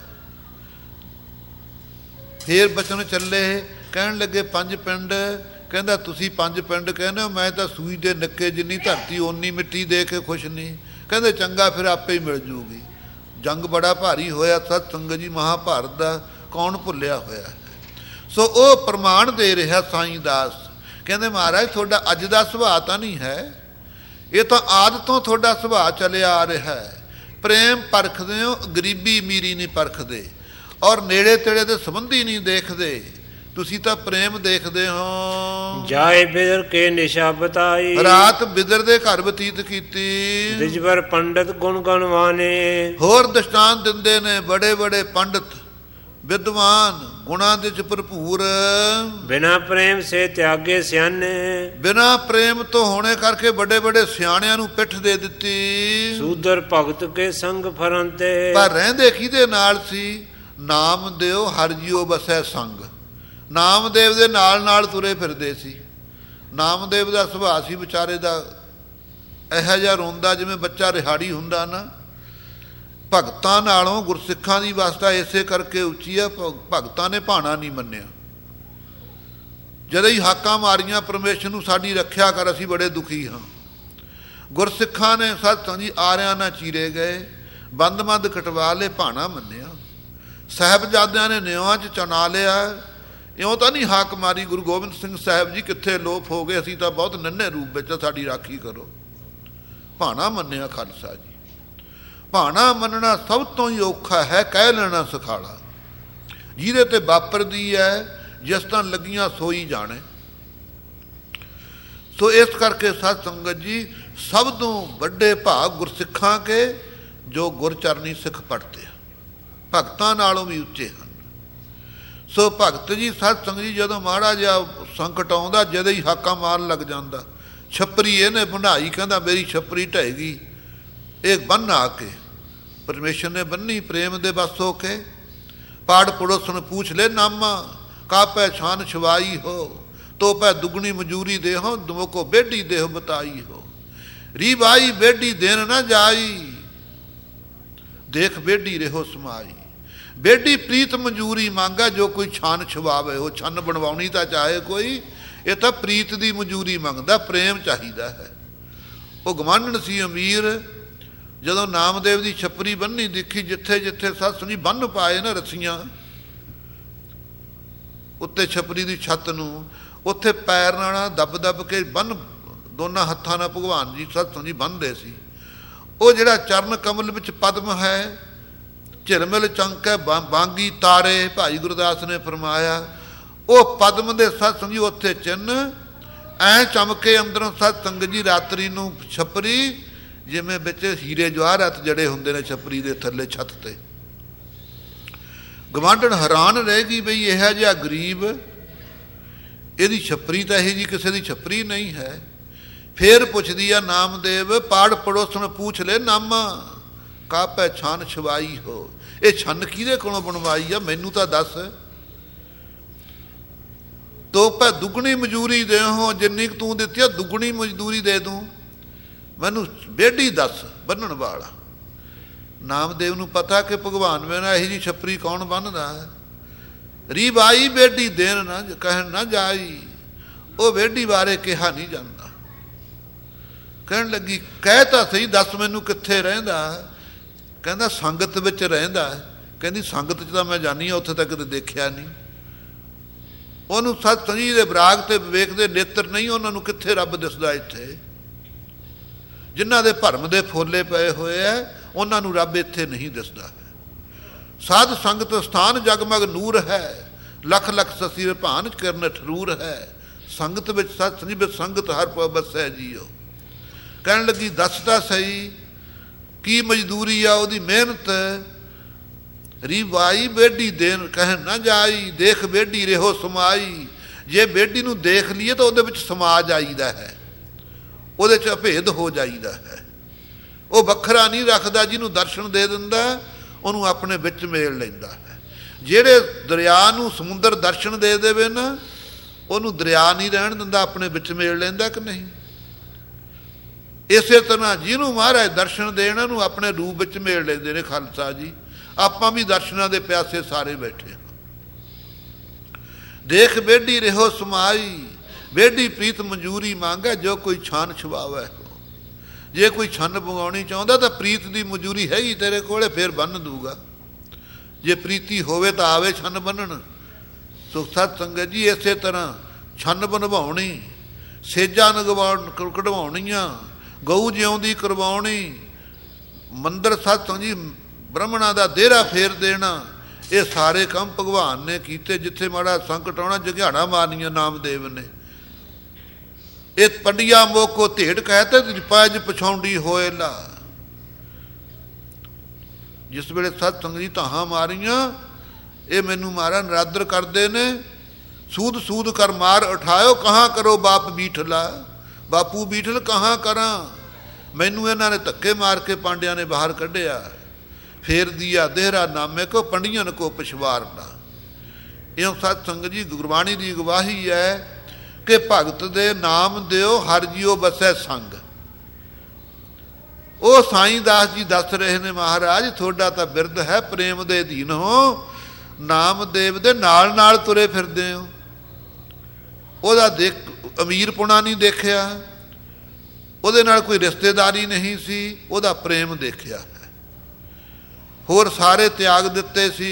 ਫੇਰ ਬਚਨ ਚੱਲੇ, ਕਹਿਣ ਲੱਗੇ 5 ਪਿੰਡ, ਕਹਿੰਦਾ ਤੁਸੀਂ 5 ਪਿੰਡ ਕਹਿੰਦੇ ਹੋ, ਮੈਂ ਤਾਂ ਸੂਈ ਦੇ ਨੱਕੇ ਜਿੰਨੀ ਧਰਤੀ ਓਨੀ ਮਿੱਟੀ ਦੇ ਕੇ ਖੁਸ਼ ਨਹੀਂ। ਕਹਿੰਦੇ ਚੰਗਾ ਫਿਰ ਆਪੇ ਹੀ ਮਿਲ ਜੂਗੀ। ਜੰਗ ਬੜਾ ਭਾਰੀ ਹੋਇਆ ਸਤ ਸੰਗਤ ਜੀ, ਮਹਾਭਾਰਤ ਦਾ ਕੌਣ ਭੁੱਲਿਆ ਹੋਇਆ ਹੈ। ਸੋ ਉਹ ਪ੍ਰਮਾਣ ਦੇ ਰਿਹਾ ਸਾਈਂ ਦਾਸ, ਕਹਿੰਦੇ ਮਹਾਰਾਜ ਤੁਹਾਡਾ ਅੱਜ ਦਾ ਸੁਭਾਅ ਤਾਂ ਨਹੀਂ ਹੈ, ਇਹ ਤਾਂ ਆਦਿ ਤੋਂ ਤੁਹਾਡਾ ਸੁਭਾਅ ਚੱਲਿਆ ਆ ਰਿਹਾ ਹੈ। ਪ੍ਰੇਮ ਪਰਖਦੇ ਹੋ, ਗਰੀਬੀ ਅਮੀਰੀ ਨਹੀਂ ਪਰਖਦੇ, ਔਰ ਨੇੜੇ ਤੇੜੇ ਦੇ ਸੰਬੰਧੀ ਨਹੀਂ ਦੇਖਦੇ, ਤੁਸੀਂ ਤਾਂ ਪ੍ਰੇਮ ਦੇਖਦੇ ਹੋ। ਜਾਏ ਬਿਦਰ ਕੇ ਨਿਸ਼ਾ ਬਤਾਈ, ਰਾਤ ਬਿਦਰ ਦੇ ਘਰ ਬਤੀਤ ਕੀਤੀ, ਦਿਜਵਰ ਪੰਡਤ ਗੁਣ ਗਣਵਾਨੇ। ਹੋਰ ਦ੍ਰਿਸ਼ਟਾਂਤ ਦਿੰਦੇ ਨੇ ਬੜੇ ਬੜੇ ਪੰਡਤ ਵਿਦਵਾਨ, ਗੁਣਾਂ ਦੇ ਚ ਭਰਪੂਰ। ਬਿਨਾ ਪ੍ਰੇਮ ਸੇ ਤਿਆਗੇ ਸਿਆਣੇ, ਬਿਨਾ ਪ੍ਰੇਮ ਤੋਂ ਹੋਣੇ ਕਰਕੇ ਵੱਡੇ ਵੱਡੇ ਸਿਆਣਿਆਂ ਨੂੰ ਪਿੱਠ ਦੇ ਦਿੱਤੀ। ਸੂਦਰ ਭਗਤ ਕੇ ਸੰਗ ਫਰੰਤੇ, ਪਰ ਰਹਿੰਦੇ ਕਿਹਦੇ ਨਾਲ ਸੀ? ਨਾਮ ਦਿਓ ਹਰਿ ਜੀਓ ਬਸੈ ਸੰਗ। ਨਾਮਦੇਵ ਦੇ ਨਾਲ ਨਾਲ ਤੁਰੇ ਫਿਰਦੇ ਸੀ। ਨਾਮਦੇਵ ਦਾ ਸੁਭਾਅ ਸੀ ਵਿਚਾਰੇ ਦਾ ਇਹੋ ਜਿਹਾ ਰੋਂਦਾ ਜਿਵੇਂ ਬੱਚਾ ਰਿਹਾੜੀ ਹੁੰਦਾ ਨਾ, ਭਗਤਾਂ ਨਾਲੋਂ ਗੁਰਸਿੱਖਾਂ ਦੀ ਅਵਸਥਾ ਇਸੇ ਕਰਕੇ ਉੱਚੀ ਹੈ, ਭਗਤਾਂ ਨੇ ਭਾਣਾ ਨਹੀਂ ਮੰਨਿਆ। ਜਦੋਂ ਹੀ ਹਾਕਾਂ ਮਾਰੀਆਂ ਪਰਮੇਸ਼ਰ ਨੂੰ ਸਾਡੀ ਰੱਖਿਆ ਕਰ, ਅਸੀਂ ਬੜੇ ਦੁਖੀ ਹਾਂ। ਗੁਰਸਿੱਖਾਂ ਨੇ ਸਤਿ ਜੀ ਆਰਿਆਂ ਨਾਲ ਚੀਰੇ ਗਏ, ਬੰਦ ਕਟਵਾ ਲਏ, ਭਾਣਾ ਮੰਨਿਆ। ਸਾਹਿਬਜ਼ਾਦਿਆਂ ਨੇ ਨਿਆਂ 'ਚ ਚੁਣਾ ਲਿਆ। ਇਉਂ ਤਾਂ ਨਹੀਂ ਹਾਕ ਮਾਰੀ ਗੁਰੂ ਗੋਬਿੰਦ ਸਿੰਘ ਸਾਹਿਬ ਜੀ ਕਿੱਥੇ ਲੋਪ ਹੋ ਗਏ, ਅਸੀਂ ਤਾਂ ਬਹੁਤ ਨੰਨੇ ਰੂਪ ਵਿੱਚ, ਸਾਡੀ ਰਾਖੀ ਕਰੋ। ਭਾਣਾ ਮੰਨਿਆ ਖਾਲਸਾ ਜੀ। ਭਾਣਾ ਮੰਨਣਾ ਸਭ ਤੋਂ ਹੀ ਔਖਾ ਹੈ, ਕਹਿ ਲੈਣਾ ਸੁਖਾਲਾ। ਜਿਹਦੇ ਤੇ ਵਾਪਰਦੀ ਹੈ ਜਿਸ ਤਰ੍ਹਾਂ ਲੱਗੀਆਂ ਸੋਈ ਜਾਣੇ। ਸੋ ਇਸ ਕਰਕੇ ਸਤ ਸੰਗਤ ਜੀ, ਸਭ ਤੋਂ ਵੱਡੇ ਭਾਗ ਗੁਰਸਿੱਖਾਂ ਕੇ ਜੋ ਗੁਰਚਰਨੀ ਸਿੱਖ ਪੜ੍ਹਦੇ ਆ, ਭਗਤਾਂ ਨਾਲੋਂ ਵੀ ਉੱਚੇ ਹਨ। ਸੋ ਭਗਤ ਜੀ ਸਤ ਸੰਗਤ ਜੀ, ਜਦੋਂ ਮਾੜਾ ਜਿਹਾ ਸੰਕਟ ਆਉਂਦਾ, ਜਦੋਂ ਹੀ ਹਾਕਾਂ ਮਾਰਨ ਲੱਗ ਜਾਂਦਾ, ਛੱਪਰੀ ਇਹਨੇ ਬਣਾਈ, ਕਹਿੰਦਾ ਮੇਰੀ ਛੱਪਰੀ ਢਹਿ ਗਈ, ਇਹ ਬੰਨ ਆ ਕੇ ਪਰਮੇਸ਼ਰ ਨੇ ਬੰਨੀ ਪ੍ਰੇਮ ਦੇ ਬਸ ਹੋ ਕੇ। ਪਾੜ ਪੜੋਸਣ ਪੂਛ ਲੈ ਨਾਮਾ, ਕਾਪੈ ਛਾਨ ਛਵਾਈ ਹੋ, ਤੋ ਪੈ ਦੁਗਣੀ ਮਜੂਰੀ ਦੇ ਹੋ, ਦੁਮਕੋ ਬੇਢੀ ਦੇਹ ਬਤਾਈ ਹੋ। ਰੀ ਬਾਈ ਬੇਢੀ ਦੇਣ ਨਾ ਜਾਈ, ਦੇਖ ਬੇਢੀ ਰਹੋ ਸਮਾਈ। ਬੇਢੀ ਪ੍ਰੀਤ ਮਜੂਰੀ ਮੰਗਾ, ਜੋ ਕੋਈ ਛਾਨ ਛਵਾਵੇ। ਉਹ ਛੰਨ ਬਣਵਾਉਣੀ ਤਾਂ ਚਾਹੇ ਕੋਈ, ਇਹ ਤਾਂ ਪ੍ਰੀਤ ਦੀ ਮਜੂਰੀ ਮੰਗਦਾ, ਪ੍ਰੇਮ ਚਾਹੀਦਾ ਹੈ। ਉਹ ਗਵਾਂਢਣ ਸੀ ਅਮੀਰ, ਜਦੋਂ ਨਾਮਦੇਵ ਦੀ ਛੱਪਰੀ ਬੰਨੀ ਦੇਖੀ, ਜਿੱਥੇ ਜਿੱਥੇ ਸੱਸ ਸੁਣੀ ਬੰਨ ਪਾਏ ਨਾ ਰੱਸੀਆਂ ਉੱਤੇ ਛੱਪਰੀ ਦੀ ਛੱਤ ਨੂੰ, ਉੱਥੇ ਪੈਰ ਨਾਲ ਦੱਬ ਕੇ ਬੰਨ, ਦੋਨਾਂ ਹੱਥਾਂ ਨਾਲ ਭਗਵਾਨ ਜੀ ਸੱਸ ਸੁਣੀ ਬੰਨ੍ਹਦੇ ਸੀ। ਉਹ ਜਿਹੜਾ ਚਰਨ ਕਮਲ ਵਿੱਚ ਪਦਮ ਹੈ, ਝਿਲਮਿਲ ਚੰਕੈ ਬਾਂਗੀ ਤਾਰੇ, ਭਾਈ ਗੁਰਦਾਸ ਨੇ ਫਰਮਾਇਆ, ਉਹ ਪਦਮ ਦੇ ਸੱਸ ਸੁਣੀ ਉੱਥੇ ਚਿੰਨ ਐ ਚਮਕੇ ਅੰਦਰੋਂ ਸਤ ਸੰਗਤ ਜੀ। ਰਾਤਰੀ ਨੂੰ ਛੱਪਰੀ ਜਿਵੇਂ ਵਿੱਚ ਹੀਰੇ ਜਵਾਹਰਾਤ ਜੜੇ ਹੁੰਦੇ ਨੇ ਛੱਪਰੀ ਦੇ ਥੱਲੇ ਛੱਤ ਤੇ। ਗਵਾਂਢਣ ਹੈਰਾਨ ਰਹਿ ਗਈ, ਬਈ ਇਹੋ ਜਿਹਾ ਗਰੀਬ, ਇਹਦੀ ਛੱਪਰੀ ਤਾਂ ਇਹੋ ਜਿਹੀ ਕਿਸੇ ਦੀ ਛੱਪਰੀ ਨਹੀਂ ਹੈ। ਫੇਰ ਪੁੱਛਦੀ ਆ ਨਾਮਦੇਵ, ਪਾੜ ਪੜੋਸਣ ਪੂਛ ਲੈ ਨਾਮਾ, ਕਾਪੈ ਛਾਨ ਛਵਾਈ ਹੋ। ਇਹ ਛੰਨ ਕਿਹਦੇ ਕੋਲੋਂ ਬਣਵਾਈ ਆ, ਮੈਨੂੰ ਤਾਂ ਦੱਸ। ਤੋ ਪੈ ਦੁੱਗਣੀ ਮਜ਼ਦੂਰੀ ਦੇ ਹੋ, ਜਿੰਨੀ ਕੁ ਤੂੰ ਦਿੱਤੀ ਆ ਦੁੱਗਣੀ ਮਜ਼ਦੂਰੀ ਦੇ ਦੂੰ, ਮੈਨੂੰ ਬੇਢੀ ਦੱਸ ਬੰਨਣ ਵਾਲਾ। ਨਾਮਦੇਵ ਨੂੰ ਪਤਾ ਕਿ ਭਗਵਾਨ ਮੇਰਾ ਇਹੀ ਜੀ ਛੱਪਰੀ ਕੌਣ ਬੰਨਦਾ ਹੈ। ਰੀ ਬਾਈ ਬੇਢੀ ਦੇਣ ਨਾ ਕਹਿਣ ਨਾ ਜਾਈ, ਉਹ ਬੇਢੀ ਬਾਰੇ ਕਿਹਾ ਨਹੀਂ ਜਾਂਦਾ। ਕਹਿਣ ਲੱਗੀ, ਕਹਿ ਤਾਂ ਸਹੀ, ਦੱਸ ਮੈਨੂੰ ਕਿੱਥੇ ਰਹਿੰਦਾ। ਕਹਿੰਦਾ ਸੰਗਤ ਵਿੱਚ ਰਹਿੰਦਾ। ਕਹਿੰਦੀ ਸੰਗਤ 'ਚ ਤਾਂ ਮੈਂ ਜਾਨੀ ਹਾਂ, ਉੱਥੇ ਤੱਕ ਕਿਤੇ ਦੇਖਿਆ ਨਹੀਂ। ਉਹਨੂੰ ਸਤ ਸੰਜੀ ਦੇ ਬਰਾਗ ਤੇ ਵੇਖਦੇ ਨੇਤਰ ਨਹੀਂ, ਉਹਨਾਂ ਨੂੰ ਕਿੱਥੇ ਰੱਬ ਦਿਸਦਾ। ਇੱਥੇ ਜਿਨ੍ਹਾਂ ਦੇ ਭਰਮ ਦੇ ਫੋਲੇ ਪਏ ਹੋਏ ਆ, ਉਹਨਾਂ ਨੂੰ ਰੱਬ ਇੱਥੇ ਨਹੀਂ ਦਿਸਦਾ ਹੈ। ਸਾਧ ਸੰਗਤ ਸਥਾਨ ਜਗਮਗ ਨੂਰ ਹੈ, ਲੱਖ ਲੱਖ ਸਸੀ ਵਿਭਾਨ ਕਿਰਨ ਠਰੂਰ ਹੈ। ਸੰਗਤ ਵਿੱਚ ਸਤ ਸੰਜੀ ਵਿੱਚ ਸੰਗਤ ਹਰ ਪਉ ਬਸੈ ਜੀਓ। ਕਹਿਣ ਲੱਗੀ, ਦੱਸ ਤਾਂ ਸਹੀ ਕੀ ਮਜ਼ਦੂਰੀ ਆ ਉਹਦੀ, ਮਿਹਨਤ। ਰੀ ਬਾਈ ਬੇਢੀ ਦੇਣ ਕਹਿਣ ਨਾ ਜਾਈ, ਦੇਖ ਬੇਢੀ ਰਹੋ ਸਮਾਈ। ਜੇ ਬੇਢੀ ਨੂੰ ਦੇਖ ਲਈਏ ਤਾਂ ਉਹਦੇ ਵਿੱਚ ਸਮਾ ਜਾਈਦਾ ਹੈ, ਉਹਦੇ 'ਚ ਅਭੇਦ ਹੋ ਜਾਈਦਾ ਹੈ। ਉਹ ਵੱਖਰਾ ਨਹੀਂ ਰੱਖਦਾ, ਜਿਹਨੂੰ ਦਰਸ਼ਨ ਦੇ ਦਿੰਦਾ ਉਹਨੂੰ ਆਪਣੇ ਵਿੱਚ ਮੇਲ ਲੈਂਦਾ ਹੈ। ਜਿਹੜੇ ਦਰਿਆ ਨੂੰ ਸਮੁੰਦਰ ਦਰਸ਼ਨ ਦੇ ਦੇਵੇ ਨਾ, ਉਹਨੂੰ ਦਰਿਆ ਨਹੀਂ ਰਹਿਣ ਦਿੰਦਾ, ਆਪਣੇ ਵਿੱਚ ਮੇਲ ਲੈਂਦਾ ਕਿ ਨਹੀਂ। ਇਸੇ ਤਰ੍ਹਾਂ ਜਿਹਨੂੰ ਮਹਾਰਾਜ ਦਰਸ਼ਨ ਦੇਣ, ਨੂੰ ਆਪਣੇ ਰੂਪ ਵਿੱਚ ਮੇਲ ਲੈਂਦੇ ਨੇ ਖਾਲਸਾ ਜੀ। ਆਪਾਂ ਵੀ ਦਰਸ਼ਨਾਂ ਦੇ ਪਿਆਸੇ ਸਾਰੇ ਬੈਠੇ ਹਾਂ। ਦੇਖ ਬੇਢੀ ਰਹੋ ਸਮਾਈ, ਬੇਢੀ ਪ੍ਰੀਤ ਮਨਜ਼ੂਰੀ ਮੰਗਾ, ਜੋ ਕੋਈ ਛਾਨ ਛੁਵਾਵੇ। ਜੇ ਕੋਈ ਛੰਨ ਮੰਗਾਉਣੀ ਚਾਹੁੰਦਾ ਤਾਂ ਪ੍ਰੀਤ ਦੀ ਮਨਜ਼ੂਰੀ ਹੈਗੀ ਤੇਰੇ ਕੋਲੇ, ਫਿਰ ਬੰਨ ਦੂਗਾ। ਜੇ ਪ੍ਰੀਤੀ ਹੋਵੇ ਤਾਂ ਆਵੇ ਛੰਨ ਬੰਨਣ। ਸੋ ਸਤ ਸੰਗਤ ਜੀ, ਇਸੇ ਤਰ੍ਹਾਂ ਛੰਨ ਬਣਵਾਉਣੀ, ਸੇਜਾਂ ਕਢਵਾਉਣੀਆਂ, ਗਊ ਜਿਉਂਦੀ ਕਰਵਾਉਣੀ, ਮੰਦਰ ਸਤ ਸੰਗਤ ਜੀ ਬ੍ਰਾਹਮਣਾਂ ਦਾ ਦੇਰਾ ਫੇਰ ਦੇਣਾ, ਇਹ ਸਾਰੇ ਕੰਮ ਭਗਵਾਨ ਨੇ ਕੀਤੇ। ਜਿੱਥੇ ਮਾੜਾ ਸੰਕਟ ਆਉਣਾ, ਜਘਿਆੜਾ ਮਾਰਨੀਆਂ ਨਾਮਦੇਵ ਨੇ। ਇਹ ਪੰਡਿਆ ਮੋਕੋ ਢੇਡ ਕਹਤੇ ਰਿਪਾਜ ਪਛਾਉਂਦੀ ਹੋਏ ਲਾ। ਜਿਸ ਵੇਲੇ ਸਤ ਸੰਗਤ ਜੀ ਧਾਹਾਂ ਮਾਰੀਆਂ, ਇਹ ਮੈਨੂੰ ਮਾਰਾ ਨਰਾਦਰ ਕਰਦੇ ਨੇ। ਸੂਦ ਸੂਦ ਕਰ ਮਾਰ ਉਠਾਇਓ, ਕਹਾਂ ਕਰੋ ਬਾਪ ਬੀਠਲਾ, ਬਾਪੂ ਬੀਠਲ ਕਹਾਂ ਕਰਾਂ। ਮੈਨੂੰ ਇਹਨਾਂ ਨੇ ਧੱਕੇ ਮਾਰ ਕੇ ਪਾਂਡਿਆਂ ਨੇ ਬਾਹਰ ਕੱਢਿਆ। ਫੇਰ ਦੀਆ ਦੇਹਰਾ ਨਾਮੇ ਕੋ ਪੰਡੀਆਂ ਕੋ ਪਿਛਵਾਰਨਾ। ਇਉਂ ਸਤ ਸੰਗਤ ਜੀ ਗੁਰਬਾਣੀ ਦੀ ਗਵਾਹੀ ਹੈ ਕਿ ਭਗਤ ਦੇ ਨਾਮ ਦਿਓ, ਹਰ ਜੀਓ ਬਸੈ ਸੰਗ। ਉਹ ਸਾਈਂ ਦਾਸ ਜੀ ਦੱਸ ਰਹੇ ਨੇ, ਮਹਾਰਾਜ ਤੁਹਾਡਾ ਤਾਂ ਬਿਰਦ ਹੈ ਪ੍ਰੇਮ ਦੇ ਅਧੀਨ ਹੋ, ਨਾਮਦੇਵ ਦੇ ਨਾਲ ਨਾਲ ਤੁਰੇ ਫਿਰਦੇ ਹੋ। ਉਹਦਾ ਅਮੀਰਪੁਣਾ ਨਹੀਂ ਦੇਖਿਆ, ਉਹਦੇ ਨਾਲ ਕੋਈ ਰਿਸ਼ਤੇਦਾਰੀ ਨਹੀਂ ਸੀ, ਉਹਦਾ ਪ੍ਰੇਮ ਦੇਖਿਆ, ਹੋਰ ਸਾਰੇ ਤਿਆਗ ਦਿੱਤੇ ਸੀ।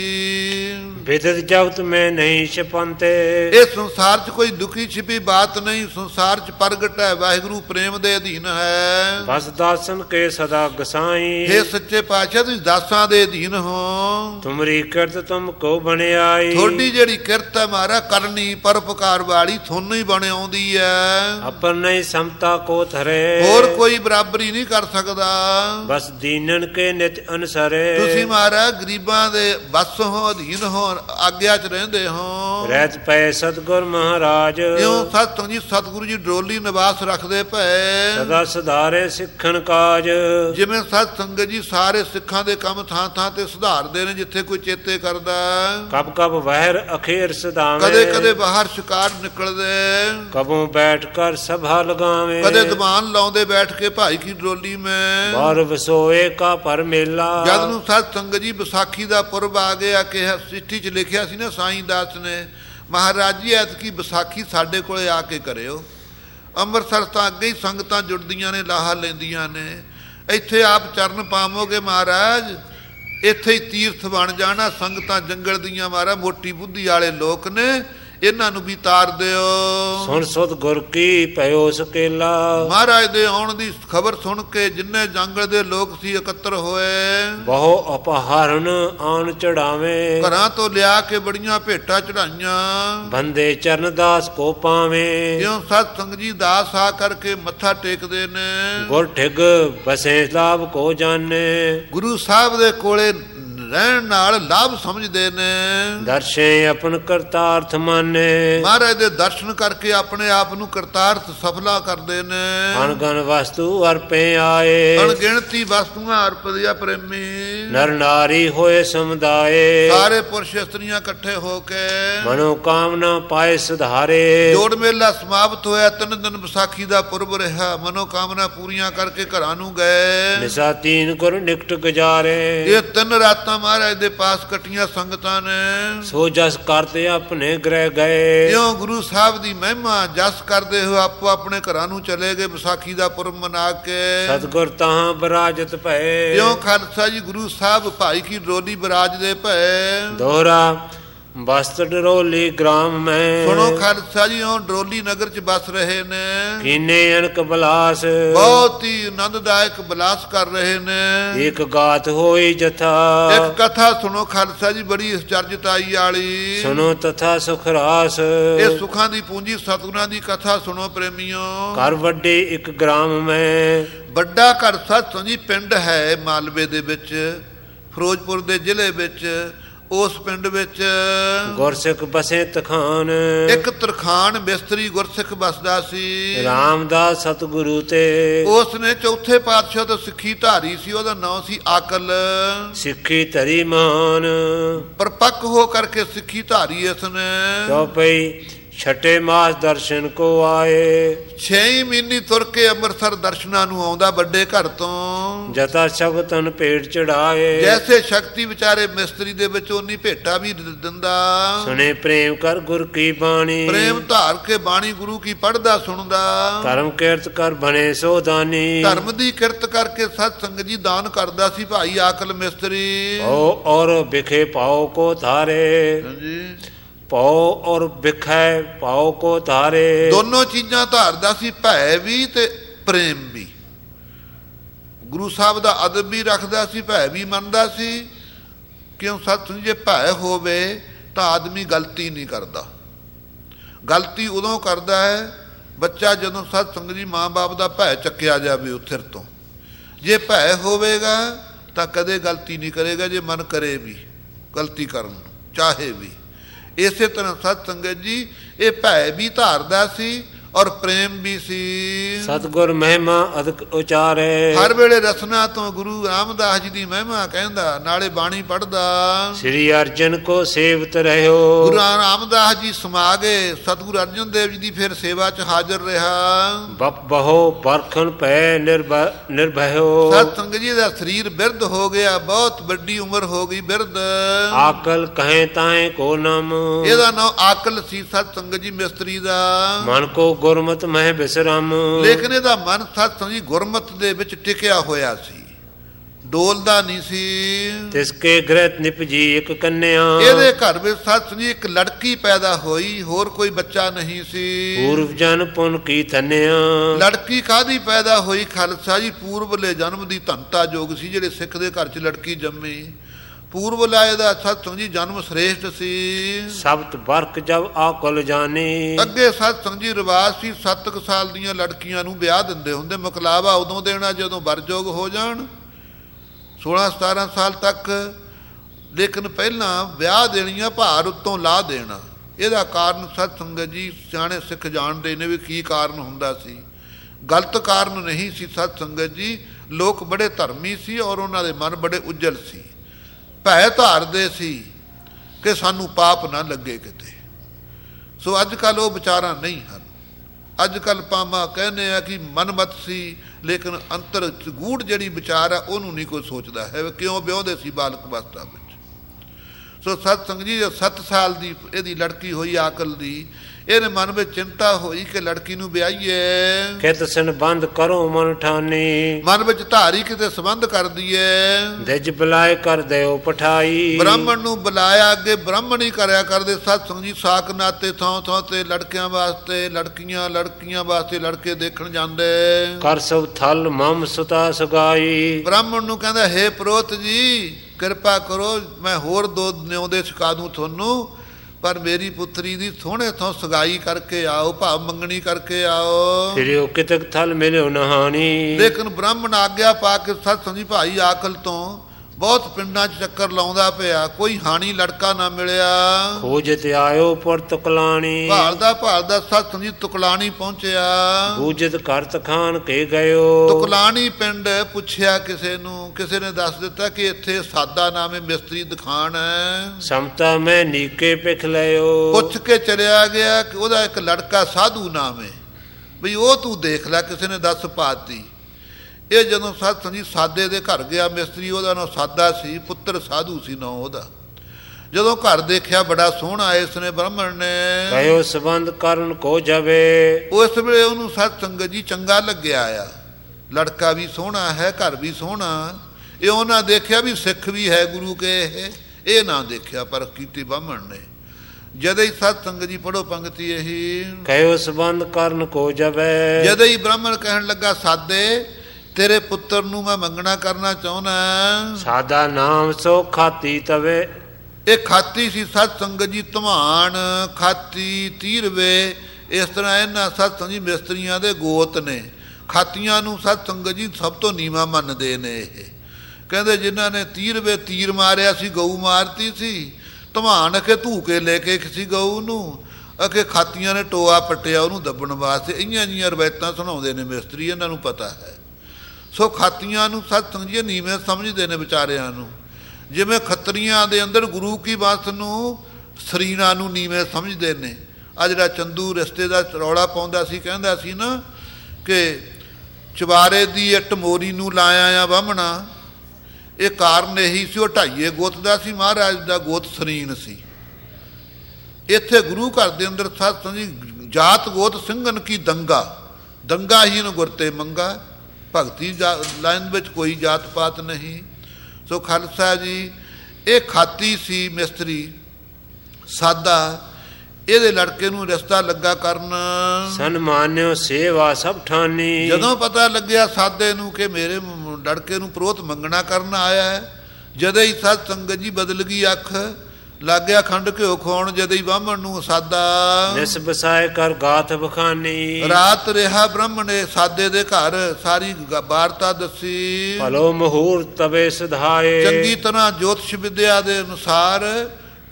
ਵਿਦਿਤ ਜਗਤ ਮੈਂ ਨਹੀਂ ਛਪੰਤੇ, ਇਹ ਸੰਸਾਰ 'ਚ ਕੋਈ ਦੁਖੀ ਛਿਪੀ ਬਾਤ ਨਹੀਂ, ਸੰਸਾਰ 'ਚ ਪ੍ਰਗਟ ਹੈ ਵਾਹਿਗੁਰੂ, ਪ੍ਰੇਮ ਦੇ ਅਧੀਨ ਹੈ। ਬਸ ਦਾਸਨ ਕੇ ਸਦਾ ਗਸਾਈ, हे ਸੱਚੇ ਪਾਤਸ਼ਾਹ ਤੁਸੀਂ ਦਾਸਾਂ ਦੇ ਅਧੀਨ ਹੋ। ਤੁਮਰੀ ਕਿਰਤ ਤੁਮ ਕੋ ਬਣਿਆਈ, ਤੁਹਾਡੀ ਜਿਹੜੀ ਕਿਰਤ ਹੈ ਮਹਾਰਾ ਕਰਨੀ ਪਰਉਪਕਾਰ ਵਾਲੀ, ਤੁਹਾਨੂੰ ਹੀ ਬਣ ਆਉਂਦੀ ਹੈ। ਅਪਰ ਨਹੀਂ ਸਮਤਾ ਕੋ ਧਰੇ, ਹੋਰ ਕੋਈ ਬਰਾਬਰੀ ਨਹੀਂ ਕਰ ਸਕਦਾ। ਬਸ ਦੀਨਨ ਕੇ ਨਿਤ ਅਨਸਰੇ, ਤੁਸੀਂ ਮਹਾਰਾਜ ਗਰੀਬਾਂ ਦੇ ਬਸ ਹੋ, ਅਧੀਨ ਹੋ, ਆਗਿਆ 'ਚ ਰਹਿੰਦੇ ਹੋ। ਰਹਿਤ ਪਏ ਸਤਿਗੁਰ ਮਹਾਰਾਜ, ਇਉਂ ਸਤਿ ਜੀ ਸਤਿਗੁਰੂ ਜੀ ਡੋਲੀ ਨਿਵਾਸ ਰੱਖਦੇ ਪਏ, ਸਦਾ ਸੁਧਾਰੇ ਸਿੱਖਣ ਕਾਜ। ਜਿਵੇਂ ਸਤ ਸੰਗਤ ਜੀ ਸਾਰੇ ਸਿੱਖਾਂ ਦੇ ਕੰਮ ਥਾਂ ਥਾਂ ਤੇ ਸੁਧਾਰਦੇ ਨੇ, ਜਿੱਥੇ ਕੋਈ ਚੇਤੇ ਕਰਦਾ। ਕਬ ਕਬ ਵਹਿਰ ਅਖੇਰ ਸਦਾਵੇਂ, ਕਦੇ ਕਦੇ ਬਾਹਰ ਸ਼ਿਕਾਰ ਨਿਕਲਦੇ, ਕਬੋਂ ਬੈਠ ਕਰ ਸਭਾ ਲਗਾਵੇਂ, ਕਦੇ ਦੀਵਾਨ ਲਾਉਂਦੇ ਬੈਠ ਕੇ ਭਾਈ ਕੀ ਡੋਲੀ ਮੈਂ। ਬਾਰ ਵਸੋਏ ਕਾ ਪਰ ਮੇਲਾ, ਜਦ ਨੂੰ ਸਤ ਸੰਗਤ ਜੀ ਵਿਸਾਖੀ ਦਾ ਪੁਰਬ ਆ ਗਿਆ, ਕਿਹਾ ਚਿੱਠੀ 'ਚ ਲਿਖਿਆ ਸੀ ਨਾ ਸਾਈਂ ਦਾਸ ਨੇ, ਮਹਾਰਾਜ ਜੀ ਐਤਕੀ ਵਿਸਾਖੀ ਸਾਡੇ ਕੋਲੇ ਆ ਕੇ ਕਰਿਓ। ਅੰਮ੍ਰਿਤਸਰ ਤਾਂ ਅੱਗੇ ਹੀ ਸੰਗਤਾਂ ਜੁੜਦੀਆਂ ਨੇ, ਲਾਹਾ ਲੈਂਦੀਆਂ ਨੇ, ਇੱਥੇ ਆਪ ਚਰਨ ਪਾਵੋਗੇ ਮਹਾਰਾਜ, ਇੱਥੇ ਹੀ ਤੀਰਥ ਬਣ ਜਾਣਾ। ਸੰਗਤਾਂ ਜੰਗਲ ਦੀਆਂ ਮਹਾਰਾਜ ਮੋਟੀ ਬੁੱਧੀ ਵਾਲੇ ਲੋਕ ਨੇ, ਇਹਨਾਂ ਨੂੰ ਵੀ ਤਾਰ ਦਿਓ। ਸੁਣ ਸੁਧ ਗੁਰ ਕੀ ਭਇਓ ਸਕੇਲਾ, ਮਹਾਰਾਜ ਦੇ ਆਉਣ ਦੀ ਖਬਰ ਸੁਣ ਕੇ ਜਿੰਨੇ ਜੰਗਲ ਦੇ ਲੋਕ ਸੀ ਇਕੱਤਰ ਹੋਏ। ਬਹੁ ਅਪਹਰਨ ਆਣ ਚੜਾਵੇਂ, ਘਰਾਂ ਤੋਂ ਲਿਆ ਕੇ ਬੜੀਆਂ ਭੇਟਾਂ ਚੜਾਈਆਂ। ਬੰਦੇ ਚਰਨਦਾਸ ਕੋ ਪਾਵੇਂ, ਜਿਉਂ ਸਤ ਸੰਗਤ ਜੀ ਦਾਸ ਆ ਕਰਕੇ ਮੱਥਾ ਟੇਕਦੇ ਨੇ। ਗੁਰ ਠਿਗ ਬਸੇ ਲਾਭ ਕੋ ਜਾਣੇ, ਗੁਰੂ ਸਾਹਿਬ ਦੇ ਕੋਲੇ ਰਹਿਣ ਨਾਲ ਲਾਭ ਸਮਝਦੇ ਨੇ। ਦਰਸ਼ੇ ਆਪਨ ਕਰਤਾਰਥ ਮਾਨੇ, ਮਹਾਰਾਜ ਦੇ ਦਰਸ਼ਨ ਕਰਕੇ ਆਪਣੇ ਆਪ ਨੂੰ ਕਰਤਾਰਥ ਸਫਲਾ ਕਰਦੇ ਨੇ। ਅਣਗਣ ਵਸਤੂ ਅਰਪੇ ਆਏ, ਅਣਗਿਣਤੀ ਵਸਤੂਆਂ ਅਰਪਦਿਆ ਪ੍ਰੇਮੀ। ਨਰ ਨਾਰੀ ਹੋਏ ਸਮੁਦਾਏ, ਸਾਰੇ ਪੁਰਸ਼ ਇਸਤਰੀਆਂ ਇਕੱਠੇ ਹੋ ਕੇ ਮਨੋ ਕਾਮਨਾ ਪਾਏ ਸੁਧਾਰੇ। ਜੋੜ ਮੇਲਾ ਸਮਾਪਤ ਹੋਇਆ, 3 ਦਿਨ ਵਿਸਾਖੀ ਦਾ ਪੁਰਬ ਰਿਹਾ। ਮਨੋ ਕਾਮਨਾ ਪੂਰੀਆਂ ਕਰਕੇ ਘਰਾਂ ਨੂੰ ਗਏ। ਨਿਸਾ ਤੀਨ ਗੁਰ ਨਿਕਟ ਗੁਜਾਰੇ, ਇਹ 3 ਰਾਤਾਂ ਮਹਾਰਾਜ ਦੇ ਪਾਸ ਕੱਟੀਆਂ ਸੰਗਤਾਂ ਨੇ। ਸੋ ਜਸ ਕਰਤੇ ਆਪਣੇ ਗ੍ਰਹਿ ਗਏ, ਇਉਂ ਗੁਰੂ ਸਾਹਿਬ ਦੀ ਮਹਿਮਾ ਜਸ ਕਰਦੇ ਹੋਏ ਆਪੋ ਆਪਣੇ ਘਰਾਂ ਨੂੰ ਚਲੇ ਗਏ ਵਿਸਾਖੀ ਦਾ ਪੁਰਬ ਮਨਾ ਕੇ। ਸਤਿਗੁਰ ਤਾਂ ਬਰਾਜਤ ਭਏ, ਇਉਂ ਖਾਲਸਾ ਜੀ ਗੁਰੂ ਸਾਹਿਬ ਭਾਈ ਕੀ ਡੋਲੀ ਬਰਾਜਦੇ ਭਏ। ਦੋਹਰਾ ਬਸਤ ਡਰੋਲੀ ਗ੍ਰਾਮ ਮੈਂ, ਸੁਣੋ ਖਾਲਸਾ ਜੀ ਉਹ ਡਰੋਲੀ ਨਗਰ 'ਚ ਬਸ ਰਹੇ ਨੇ। ਕੀਨੇ ਅਨਕ ਬਲਾਸ, ਬਹੁਤ ਹੀ ਆਨੰਦਦਾਇਕ ਬਲਾਸ ਕਰ ਰਹੇ ਨੇ। ਇੱਕ ਗਾਤ ਹੋਈ ਜਥਾ, ਇੱਕ ਕਥਾ ਸੁਣੋ ਖਾਲਸਾ ਜੀ ਬੜੀ ਚਰਚਿਤਾਈ ਵਾਲੀ। ਸੁਣੋ ਤਥਾ ਸੁਖ ਰਾਸ, ਇਹ ਸੁਖਾਂ ਦੀ ਪੂੰਜੀ ਸਤਿਗੁਰਾਂ ਦੀ ਕਥਾ ਸੁਣੋ ਪ੍ਰੇਮੀਓ। ਘਰ ਵੱਡੇ ਇੱਕ ਗ੍ਰਾਮ ਮੈਂ, ਵੱਡਾ ਘਰ ਸਤਿ ਜੀ ਪਿੰਡ ਹੈ ਮਾਲਵੇ ਦੇ ਵਿੱਚ, ਫਿਰੋਜ਼ਪੁਰ ਦੇ ਜ਼ਿਲ੍ਹੇ ਵਿੱਚ। ਉਸ ਪਿੰਡ ਵਿੱਚ ਗੁਰਸਿੱਖ ਬਸੇ ਤਖਾਨ, ਇੱਕ ਤਰਖਾਨ ਮਿਸਤਰੀ ਗੁਰਸਿੱਖ ਬਸਦਾ ਸੀ। ਰਾਮਦਾਸ ਸਤਿਗੁਰੂ ਤੇ ਉਸ ਨੇ ਚੌਥੇ ਪਾਤਸ਼ਾਹ ਤੋਂ ਸਿੱਖੀ ਧਾਰੀ ਸੀ। ਉਹਦਾ ਨਾਂ ਸੀ ਆਕਲ। ਸਿੱਖੀ ਧਰੀ ਮਾਨ, ਪਰਪੱਕ ਹੋ ਕਰਕੇ ਸਿੱਖੀ ਧਾਰੀ ਇਸ ਨੇ। ਕਿਉ ਪਈ ਛਟੇ ਮਾਸ ਦਰਸ਼ਨ ਕੋ ਆਏ, 6 ਮਹੀਨੇ ਤੁਰ ਕੇ ਅੰਮ੍ਰਿਤਸਰ ਦਰਸ਼ਨਾਂ ਨੂੰ ਆਉਂਦਾ ਵੱਡੇ ਘਰ ਤੋਂ। ਜਤਾ ਸ਼ਬਤਨ ਭੇਟ ਚੜਾਏ, ਜੈਸੇ ਸ਼ਕਤੀ ਵਿਚਾਰੇ ਮਿਸਤਰੀ ਦੇ ਵਿੱਚ ਉਨੀ ਭੇਟਾ ਵੀ ਦਿੰਦਾ। ਸੁਣੇ ਪ੍ਰੇਮ ਕਰ ਗੁਰ ਕੀ ਬਾਣੀ, ਪ੍ਰੇਮ ਧਾਰ ਕੇ ਬਾਣੀ ਗੁਰੂ ਕੀ ਪੜਦਾ ਸੁਣਦਾ। ਧਰਮ ਕਿਰਤ ਕਰ ਬਣੇ ਸੋ ਦਾਨੀ, ਧਰਮ ਦੀ ਕਿਰਤ ਕਰਕੇ ਸਤ ਸੰਗਤ ਜੀ ਦਾਨ ਕਰਦਾ ਸੀ ਭਾਈ ਆਕਲ ਮਿਸਤਰੀ। ਪਾਉ ਔਰ ਬਿਖੇ ਪਾਉ ਕੋ ਧਾਰੇ, ਹਾਂਜੀ ਪਾਉ ਔਰ ਬਿਖੈ ਪਾਉ ਕੋ ਧਾਰੇ। ਦੋਨੋਂ ਚੀਜ਼ਾਂ ਧਾਰਦਾ ਸੀ, ਭੈ ਵੀ ਤੇ ਪ੍ਰੇਮ ਵੀ। ਗੁਰੂ ਸਾਹਿਬ ਦਾ ਅਦਬ ਵੀ ਰੱਖਦਾ ਸੀ, ਭੈ ਵੀ ਮੰਨਦਾ ਸੀ। ਕਿਉਂ ਸਤ ਜੇ ਭੈ ਹੋਵੇ ਤਾਂ ਆਦਮੀ ਗਲਤੀ ਨਹੀਂ ਕਰਦਾ। ਗਲਤੀ ਉਦੋਂ ਕਰਦਾ ਹੈ ਬੱਚਾ ਜਦੋਂ ਸਤ ਸੰਗਤ ਜੀ ਮਾਂ ਬਾਪ ਦਾ ਭੈ ਚੱਕਿਆ ਜਾਵੇ ਉਥਰ ਤੋਂ। ਜੇ ਭੈ ਹੋਵੇਗਾ ਤਾਂ ਕਦੇ ਗਲਤੀ ਨਹੀਂ ਕਰੇਗਾ, ਜੇ ਮਨ ਕਰੇ ਵੀ ਗਲਤੀ ਕਰਨ ਚਾਹੇ ਵੀ। ਇਸੇ ਤਰ੍ਹਾਂ ਸਤ ਸੰਗਤ ਜੀ ਇਹ ਭੈ ਵੀ ਧਾਰਦਾ ਸੀ ਔਰ ਪ੍ਰੇਮ ਵੀ ਸੀ। ਸਤਿਗੁਰ ਮਹਿਮਾ ਅਦਕ ਉਚਾਰੇ, ਹਰ ਵੇਲੇ ਰਸਨਾ ਤੋਂ ਗੁਰੂ ਰਾਮਦਾਸ ਜੀ ਦੀ ਮਹਿਮਾ ਕਹਿੰਦਾ, ਨਾਲੇ ਬਾਣੀ ਪੜ੍ਹਦਾ। ਸ੍ਰੀ ਅਰਜਨ ਕੋ ਸੇਵਤ ਰਹਿਓ, ਗੁਰੂ ਰਾਮਦਾਸ ਜੀ ਸਮਾ ਗਏ, ਸਤਿਗੁਰੂ ਅਰਜਨ ਦੇਵ ਜੀ ਦੀ ਫਿਰ ਸੇਵਾ 'ਚ ਹਾਜ਼ਰ ਰਿਹਾ। ਬਪ ਬਹੋ ਪਰਖਣ ਪੈ ਨਿਰਭਇਓ, ਸਤ ਸੰਗਤ ਜੀ ਦਾ ਸਰੀਰ ਬਿਰਧ ਹੋ ਗਿਆ, ਬਹੁਤ ਵੱਡੀ ਉਮਰ ਹੋ ਗਈ ਬਿਰਧ। ਆਕਲ ਕਹੇ ਤਾਏ ਕੋ ਨਾਮ, ਇਹਦਾ ਨਾਮ ਆਕਲ ਸੀ ਸਤ ਸੰਗਤ ਜੀ ਮਿਸਤਰੀ ਦਾ। ਮਨ ਕੋ ਗੁਰਮਤਿ ਮਹਿ ਬਿਸਰਾਮ, ਲੇਕਿਨ ਇਹਦਾ ਮਨ ਸਤ ਸੰਗਤ ਜੀ ਗੁਰਮਤਿ ਦੇ ਵਿੱਚ ਟਿਕਿਆ ਹੋਇਆ ਸੀ, ਡੋਲਦਾ ਨਹੀਂ ਸੀ। ਤਿਸਕੇ ਗ੍ਰਹਿ ਨਿਪਜੀ ਇੱਕ ਕੰਨਿਆ, ਇਹਦੇ ਘਰ ਵਿੱਚ ਸਤ ਸੰਗਤ ਜੀ ਇੱਕ ਲੜਕੀ ਪੈਦਾ ਹੋਈ, ਹੋਰ ਕੋਈ ਬੱਚਾ ਨਹੀਂ ਸੀ। ਪੂਰਵ ਜਨ ਪੁਨ ਕੀ ਧਨਿਆ, ਲੜਕੀ ਕਾਹਦੀ ਪੈਦਾ ਹੋਈ? ਖਾਲਸਾ ਜੀ ਪੂਰਬਲੇ ਜਨਮ ਦੀ ਧਨਤਾ ਯੋਗ ਸੀ, ਜਿਹੜੇ ਸਿੱਖ ਦੇ ਘਰ 'ਚ ਲੜਕੀ ਜੰਮੀ। ਪੂਰਬਲਾ ਇਹਦਾ ਸਤ ਸੰਗਤ ਜੀ ਜਨਮ ਸ੍ਰੇਸ਼ਟ ਸੀ। ਸਬਤ ਬਰਕ ਜਬ ਆਕਲ ਜਾਣੀ, ਅੱਗੇ ਸਤ ਸੰਗਤ ਜੀ ਰਿਵਾਜ ਸੀ 7 ਸਾਲ ਦੀਆਂ ਲੜਕੀਆਂ ਨੂੰ ਵਿਆਹ ਦਿੰਦੇ ਹੁੰਦੇ, ਮੁਕਲਾਵਾ ਉਦੋਂ ਦੇਣਾ ਜਦੋਂ ਵਰਜੋਗ ਹੋ ਜਾਣ, 16-17 ਸਾਲ ਤੱਕ। ਲੇਕਿਨ ਪਹਿਲਾਂ ਵਿਆਹ ਦੇਣੀਆਂ, ਭਾਰ ਉੱਤੋਂ ਲਾ ਦੇਣਾ। ਇਹਦਾ ਕਾਰਨ ਸਤ ਸੰਗਤ ਜੀ ਸਿਆਣੇ ਸਿੱਖ ਜਾਣਦੇ ਨੇ ਵੀ ਕੀ ਕਾਰਨ ਹੁੰਦਾ ਸੀ। ਗਲਤ ਕਾਰਨ ਨਹੀਂ ਸੀ ਸਤ ਸੰਗਤ ਜੀ, ਲੋਕ ਬੜੇ ਧਰਮੀ ਸੀ ਔਰ ਉਹਨਾਂ ਦੇ ਮਨ ਬੜੇ ਉੱਜਲ ਸੀ, ਭੈ ਧਾਰਦੇ ਸੀ ਕਿ ਸਾਨੂੰ ਪਾਪ ਨਾ ਲੱਗੇ ਕਿਤੇ। ਸੋ ਅੱਜ ਕੱਲ੍ਹ ਉਹ ਵਿਚਾਰਾਂ ਨਹੀਂ ਹਨ। ਅੱਜ ਕੱਲ੍ਹ ਪਾਮਾ ਕਹਿੰਦੇ ਆ ਕਿ ਮਨਮਤ ਸੀ, ਲੇਕਿਨ ਅੰਤਰ ਗੂੜ ਜਿਹੜੀ ਵਿਚਾਰ ਆ ਉਹਨੂੰ ਨਹੀਂ ਕੋਈ ਸੋਚਦਾ ਹੈ, ਕਿਉਂ ਵਿਆਹੁੰਦੇ ਸੀ ਬਾਲਕ ਅਵਸਥਾ ਵਿੱਚ। ਸੋ ਸਤ ਸੰਗਤ ਜੀ 7 ਸਾਲ ਦੀ ਇਹਦੀ ਲੜਕੀ ਹੋਈ ਆਕਲ ਦੀ, ਇਹਦੇ ਮਨ ਵਿੱਚ ਚਿੰਤਾ ਹੋਈ ਕਿ ਲੜਕੀ ਨੂੰ ਵਿਆਹੀਏ। ਕਿਤ ਸੰਬੰਧ ਕਰੋ ਮਨ ਠਾਨੀ, ਮਨ ਵਿੱਚ ਧਾਰੀ ਕਿਤੇ ਸੰਬੰਧ ਕਰ ਦਈਏ। ਦਿਜ ਬੁਲਾਏ ਕਰ ਦਿਓ ਪਠਾਈ, ਬ੍ਰਾਹਮਣ ਨੂੰ ਬੁਲਾਇਆ, ਅੱਗੇ ਬ੍ਰਾਹਮਣ ਹੀ ਕਰਿਆ ਕਰਦੇ ਸਤ ਸੰਗਤ ਜੀ। ਸਾਕ ਨਾਤੇ ਥਾਂ ਥਾਂ ਤੇ ਲੜਕਿਆਂ ਵਾਸਤੇ ਲੜਕੀਆਂ ਵਾਸਤੇ ਲੜਕੇ ਦੇਖਣ ਜਾਂਦੇ। ਕਰ ਸਭ ਥਲ ਮਮ ਸੁਤਾ ਸੁਗਾਈ, ਬ੍ਰਾਹਮਣ ਨੂੰ ਕਹਿੰਦਾ, ਹੇ ਪ੍ਰੋਤ ਜੀ ਕਿਰਪਾ ਕਰੋ, ਮੈਂ ਹੋਰ 2 ਨਿਉਂਦੇ ਛਕਾ ਦੂੰ ਤੁਹਾਨੂੰ, ਪਰ ਮੇਰੀ ਪੁੱਤਰੀ ਦੀ ਸੋਹਣੇ ਤੋਂ ਸਗਾਈ ਕਰਕੇ ਆਓ, ਭਾਵ ਮੰਗਣੀ ਕਰਕੇ ਆਓ। ਫਿਰ ਉਹ ਕਿਤਕ ਥਲ ਮਿਲਿਓ ਨਹਾਣੀ, ਲੇਕਿਨ ਬ੍ਰਾਹਮਣ ਆਗਿਆ ਪਾ ਕੇ ਸਤ ਸੰਗਤ ਜੀ ਭਾਈ ਆਕਲ ਤੋਂ ਬਹੁਤ ਪਿੰਡਾਂ 'ਚ ਚੱਕਰ ਲਾਉਂਦਾ ਪਿਆ, ਕੋਈ ਹਾਣੀ ਲੜਕਾ ਨਾ ਮਿਲਿਆ। ਖੋਜ ਤੇ ਆਇਓ ਪਰ ਤੁਕਲਾਣੀ, ਭਾਲਦਾ ਸਤ ਸੰਗਤ ਜੀ ਤੁਕਲਾਣੀ ਪਹੁੰਚਿਆ। ਬੂਜਤ ਘਰ ਤਖਾਨ ਕੇ ਗਇਓ, ਤੁਕਲਾਣੀ ਪਿੰਡ ਪੁੱਛਿਆ ਕਿਸੇ ਨੂੰ, ਕਿਸੇ ਨੇ ਦੱਸ ਦਿੱਤਾ ਕਿ ਇੱਥੇ ਸਾਦਾ ਨਾਮੇ ਮਿਸਤਰੀ ਦਿਖਾਣ ਹੈ। ਸਮਤਾ ਮੈਂ ਨੀਕੇ ਪਿਖ ਲਿਓ, ਪੁੱਛ ਕੇ ਚਲਿਆ ਗਿਆ ਕਿ ਉਹਦਾ ਇੱਕ ਲੜਕਾ ਸਾਧੂ ਨਾਮ ਹੈ, ਬਈ ਉਹ ਤੂੰ ਦੇਖ ਲੈ, ਕਿਸੇ ਨੇ ਦੱਸ ਪਾਤੀ। ਇਹ ਜਦੋਂ ਸਤ ਸੰਗਤ ਜੀ ਸਾਦੇ ਦੇ ਘਰ ਗਿਆ ਮਿਸਤਰੀ, ਉਹਦਾ ਨਾਂ ਸਾਦਾ ਸੀ, ਪੁੱਤਰ ਸਾਧੂ ਸੀ ਨਾਂ ਉਹਦਾ। ਜਦੋਂ ਘਰ ਦੇਖਿਆ ਬੜਾ ਸੋਹਣਾ ਇਸ ਨੇ ਬ੍ਰਾਹਮਣ ਨੇ, ਕਹਿਓ ਸੰਬੰਧ ਕਰਨ ਕੋ ਜਾਵੇ। ਉਸ ਵੇਲੇ ਉਹਨੂੰ ਸਤ ਸੰਗਤ ਜੀ ਚੰਗਾ ਲੱਗਿਆ ਆ, ਲੜਕਾ ਵੀ ਸੋਹਣਾ ਹੈ, ਘਰ ਵੀ ਸੋਹਣਾ। ਇਹ ਉਹਨਾਂ ਦੇਖਿਆ ਵੀ ਸਿੱਖ ਵੀ ਹੈ ਗੁਰੂ ਕੇ, ਇਹ ਨਾ ਦੇਖਿਆ ਪਰ ਕੀਤੀ ਬ੍ਰਾਹਮਣ ਨੇ। ਜਦ ਹੀ ਸਤ ਸੰਗਤ ਜੀ ਪੜੋ ਪੰਕਤੀ ਇਹੀ, ਕਹਿਓ ਸੰਬੰਧ ਕਰਨ ਕੋ ਜਾਵੇ। ਜਦ ਹੀ ਬ੍ਰਾਹਮਣ ਕਹਿਣ ਲੱਗਾ, ਸਾਦੇ ਤੇਰੇ ਪੁੱਤਰ ਨੂੰ ਮੈਂ ਮੰਗਣਾ ਕਰਨਾ ਚਾਹੁੰਦਾ। ਸਾਦਾ ਨਾਮ ਸੋ ਖਾਤੀ ਤਵੇ, ਇਹ ਖਾਤੀ ਸੀ ਸਤ ਸੰਗਤ ਜੀ, ਧਮਾਨ ਖਾਤੀ 30 ਰੁਪਏ, ਇਸ ਤਰ੍ਹਾਂ ਇਹਨਾਂ ਸਤ ਸੰਗਤ ਜੀ ਮਿਸਤਰੀਆਂ ਦੇ ਗੋਤ ਨੇ। ਖਾਤੀਆਂ ਨੂੰ ਸਤ ਸੰਗਤ ਜੀ ਸਭ ਤੋਂ ਨੀਵਾਂ ਮੰਨਦੇ ਨੇ। ਇਹ ਕਹਿੰਦੇ ਜਿਨ੍ਹਾਂ ਨੇ 30 ਰੁਪਏ ਤੀਰ ਮਾਰਿਆ ਸੀ, ਗਊ ਮਾਰਤੀ ਸੀ, ਧਮਾਨ ਅਖੇ ਧੂਕੇ ਲੈ ਕੇ ਸੀ ਗਊ ਨੂੰ, ਅਖੇ ਖਾਤੀਆਂ ਨੇ ਟੋਆ ਪੱਟਿਆ ਉਹਨੂੰ ਦੱਬਣ ਵਾਸਤੇ। ਇਹੀਆਂ ਜਿਹੀਆਂ ਰਵਾਇਤਾਂ ਸੁਣਾਉਂਦੇ ਨੇ ਮਿਸਤਰੀ, ਇਹਨਾਂ ਨੂੰ ਪਤਾ ਹੈ। ਸੋ ਖਾਤੀਆਂ ਨੂੰ ਸਤ ਸੰਗਤ ਜੀ ਨੀਵੇਂ ਸਮਝਦੇ ਨੇ ਵਿਚਾਰਿਆਂ ਨੂੰ, ਜਿਵੇਂ ਖੱਤਰੀਆਂ ਦੇ ਅੰਦਰ ਗੁਰੂ ਕੀ ਬਾਤ ਨੂੰ ਸਰੀਰਾਂ ਨੂੰ ਨੀਵੇਂ ਸਮਝਦੇ ਨੇ। ਆ ਜਿਹੜਾ ਚੰਦੂ ਰਿਸ਼ਤੇ ਦਾ ਰੌਲਾ ਪਾਉਂਦਾ ਸੀ, ਕਹਿੰਦਾ ਸੀ ਨਾ ਕਿ ਚਵਾਰੇ ਦੀ ਇੱਟ ਮੋਰੀ ਨੂੰ ਲਾਇਆ ਆ ਬਾਹਮਣਾ, ਇਹ ਕਾਰਨ ਇਹੀ ਸੀ ਉਹ 2.5 ਗੋਤ ਦਾ ਸੀ, ਮਹਾਰਾਜ ਦਾ ਗੋਤ ਸਰੀਨ ਸੀ। ਇੱਥੇ ਗੁਰੂ ਘਰ ਦੇ ਅੰਦਰ ਸਤ ਸੰਗਤ ਜੀ ਜਾਤ ਗੋਤ ਸਿੰਘਨ ਕੀ ਦੰਗਾ ਹੀ ਨੂੰ ਗੁਰਤੇ ਮੰਗਾ, ਭਗਤੀ ਲਾਈਨ ਵਿੱਚ ਕੋਈ ਜਾਤ ਪਾਤ ਨਹੀਂ। ਸੋ ਖਾਲਸਾ ਜੀ ਇਹ ਖਾਤੀ ਸੀ ਮਿਸਤਰੀ ਸਾਦਾ, ਇਹਦੇ ਲੜਕੇ ਨੂੰ ਰਿਸ਼ਤਾ ਲੱਗਾ ਕਰਨ। ਸਨਮਾਨਿਓ ਸੇਵਾ ਸਭ ਠਾਨੀ, ਜਦੋਂ ਪਤਾ ਲੱਗਿਆ ਸਾਦੇ ਨੂੰ ਕਿ ਮੇਰੇ ਲੜਕੇ ਨੂੰ ਪ੍ਰੋਤ ਮੰਗਣਾ ਕਰਨ ਆਇਆ ਹੈ, ਜਦੇ ਹੀ ਸਤ ਸੰਗਤ ਜੀ ਬਦਲ ਗਈ ਅੱਖ, ਲੱਗਿਆ ਖੰਡ ਘਿਓ ਖਾਉਣ। ਜਦ ਹੀ ਬ੍ਰਾਹਮਣ ਨੂੰ ਸਾਦਾ ਨਿਸ ਬਸਾਏ ਕਰ ਗਾਥ ਬਖਾਨੀ, ਰਾਤ ਰਿਹਾ ਬ੍ਰਾਹਮਣ ਨੇ ਸਾਦੇ ਦੇ ਘਰ, ਸਾਰੀ ਵਾਰਤਾ ਦੱਸੀ। ਭਲੋ ਮਹੂਰਤ ਤਵੇ ਸਿਧਾਏ, ਚੰਗੀ ਤਰ੍ਹਾਂ ਜੋਤਿਸ਼ ਵਿਦਿਆ ਦੇ ਅਨੁਸਾਰ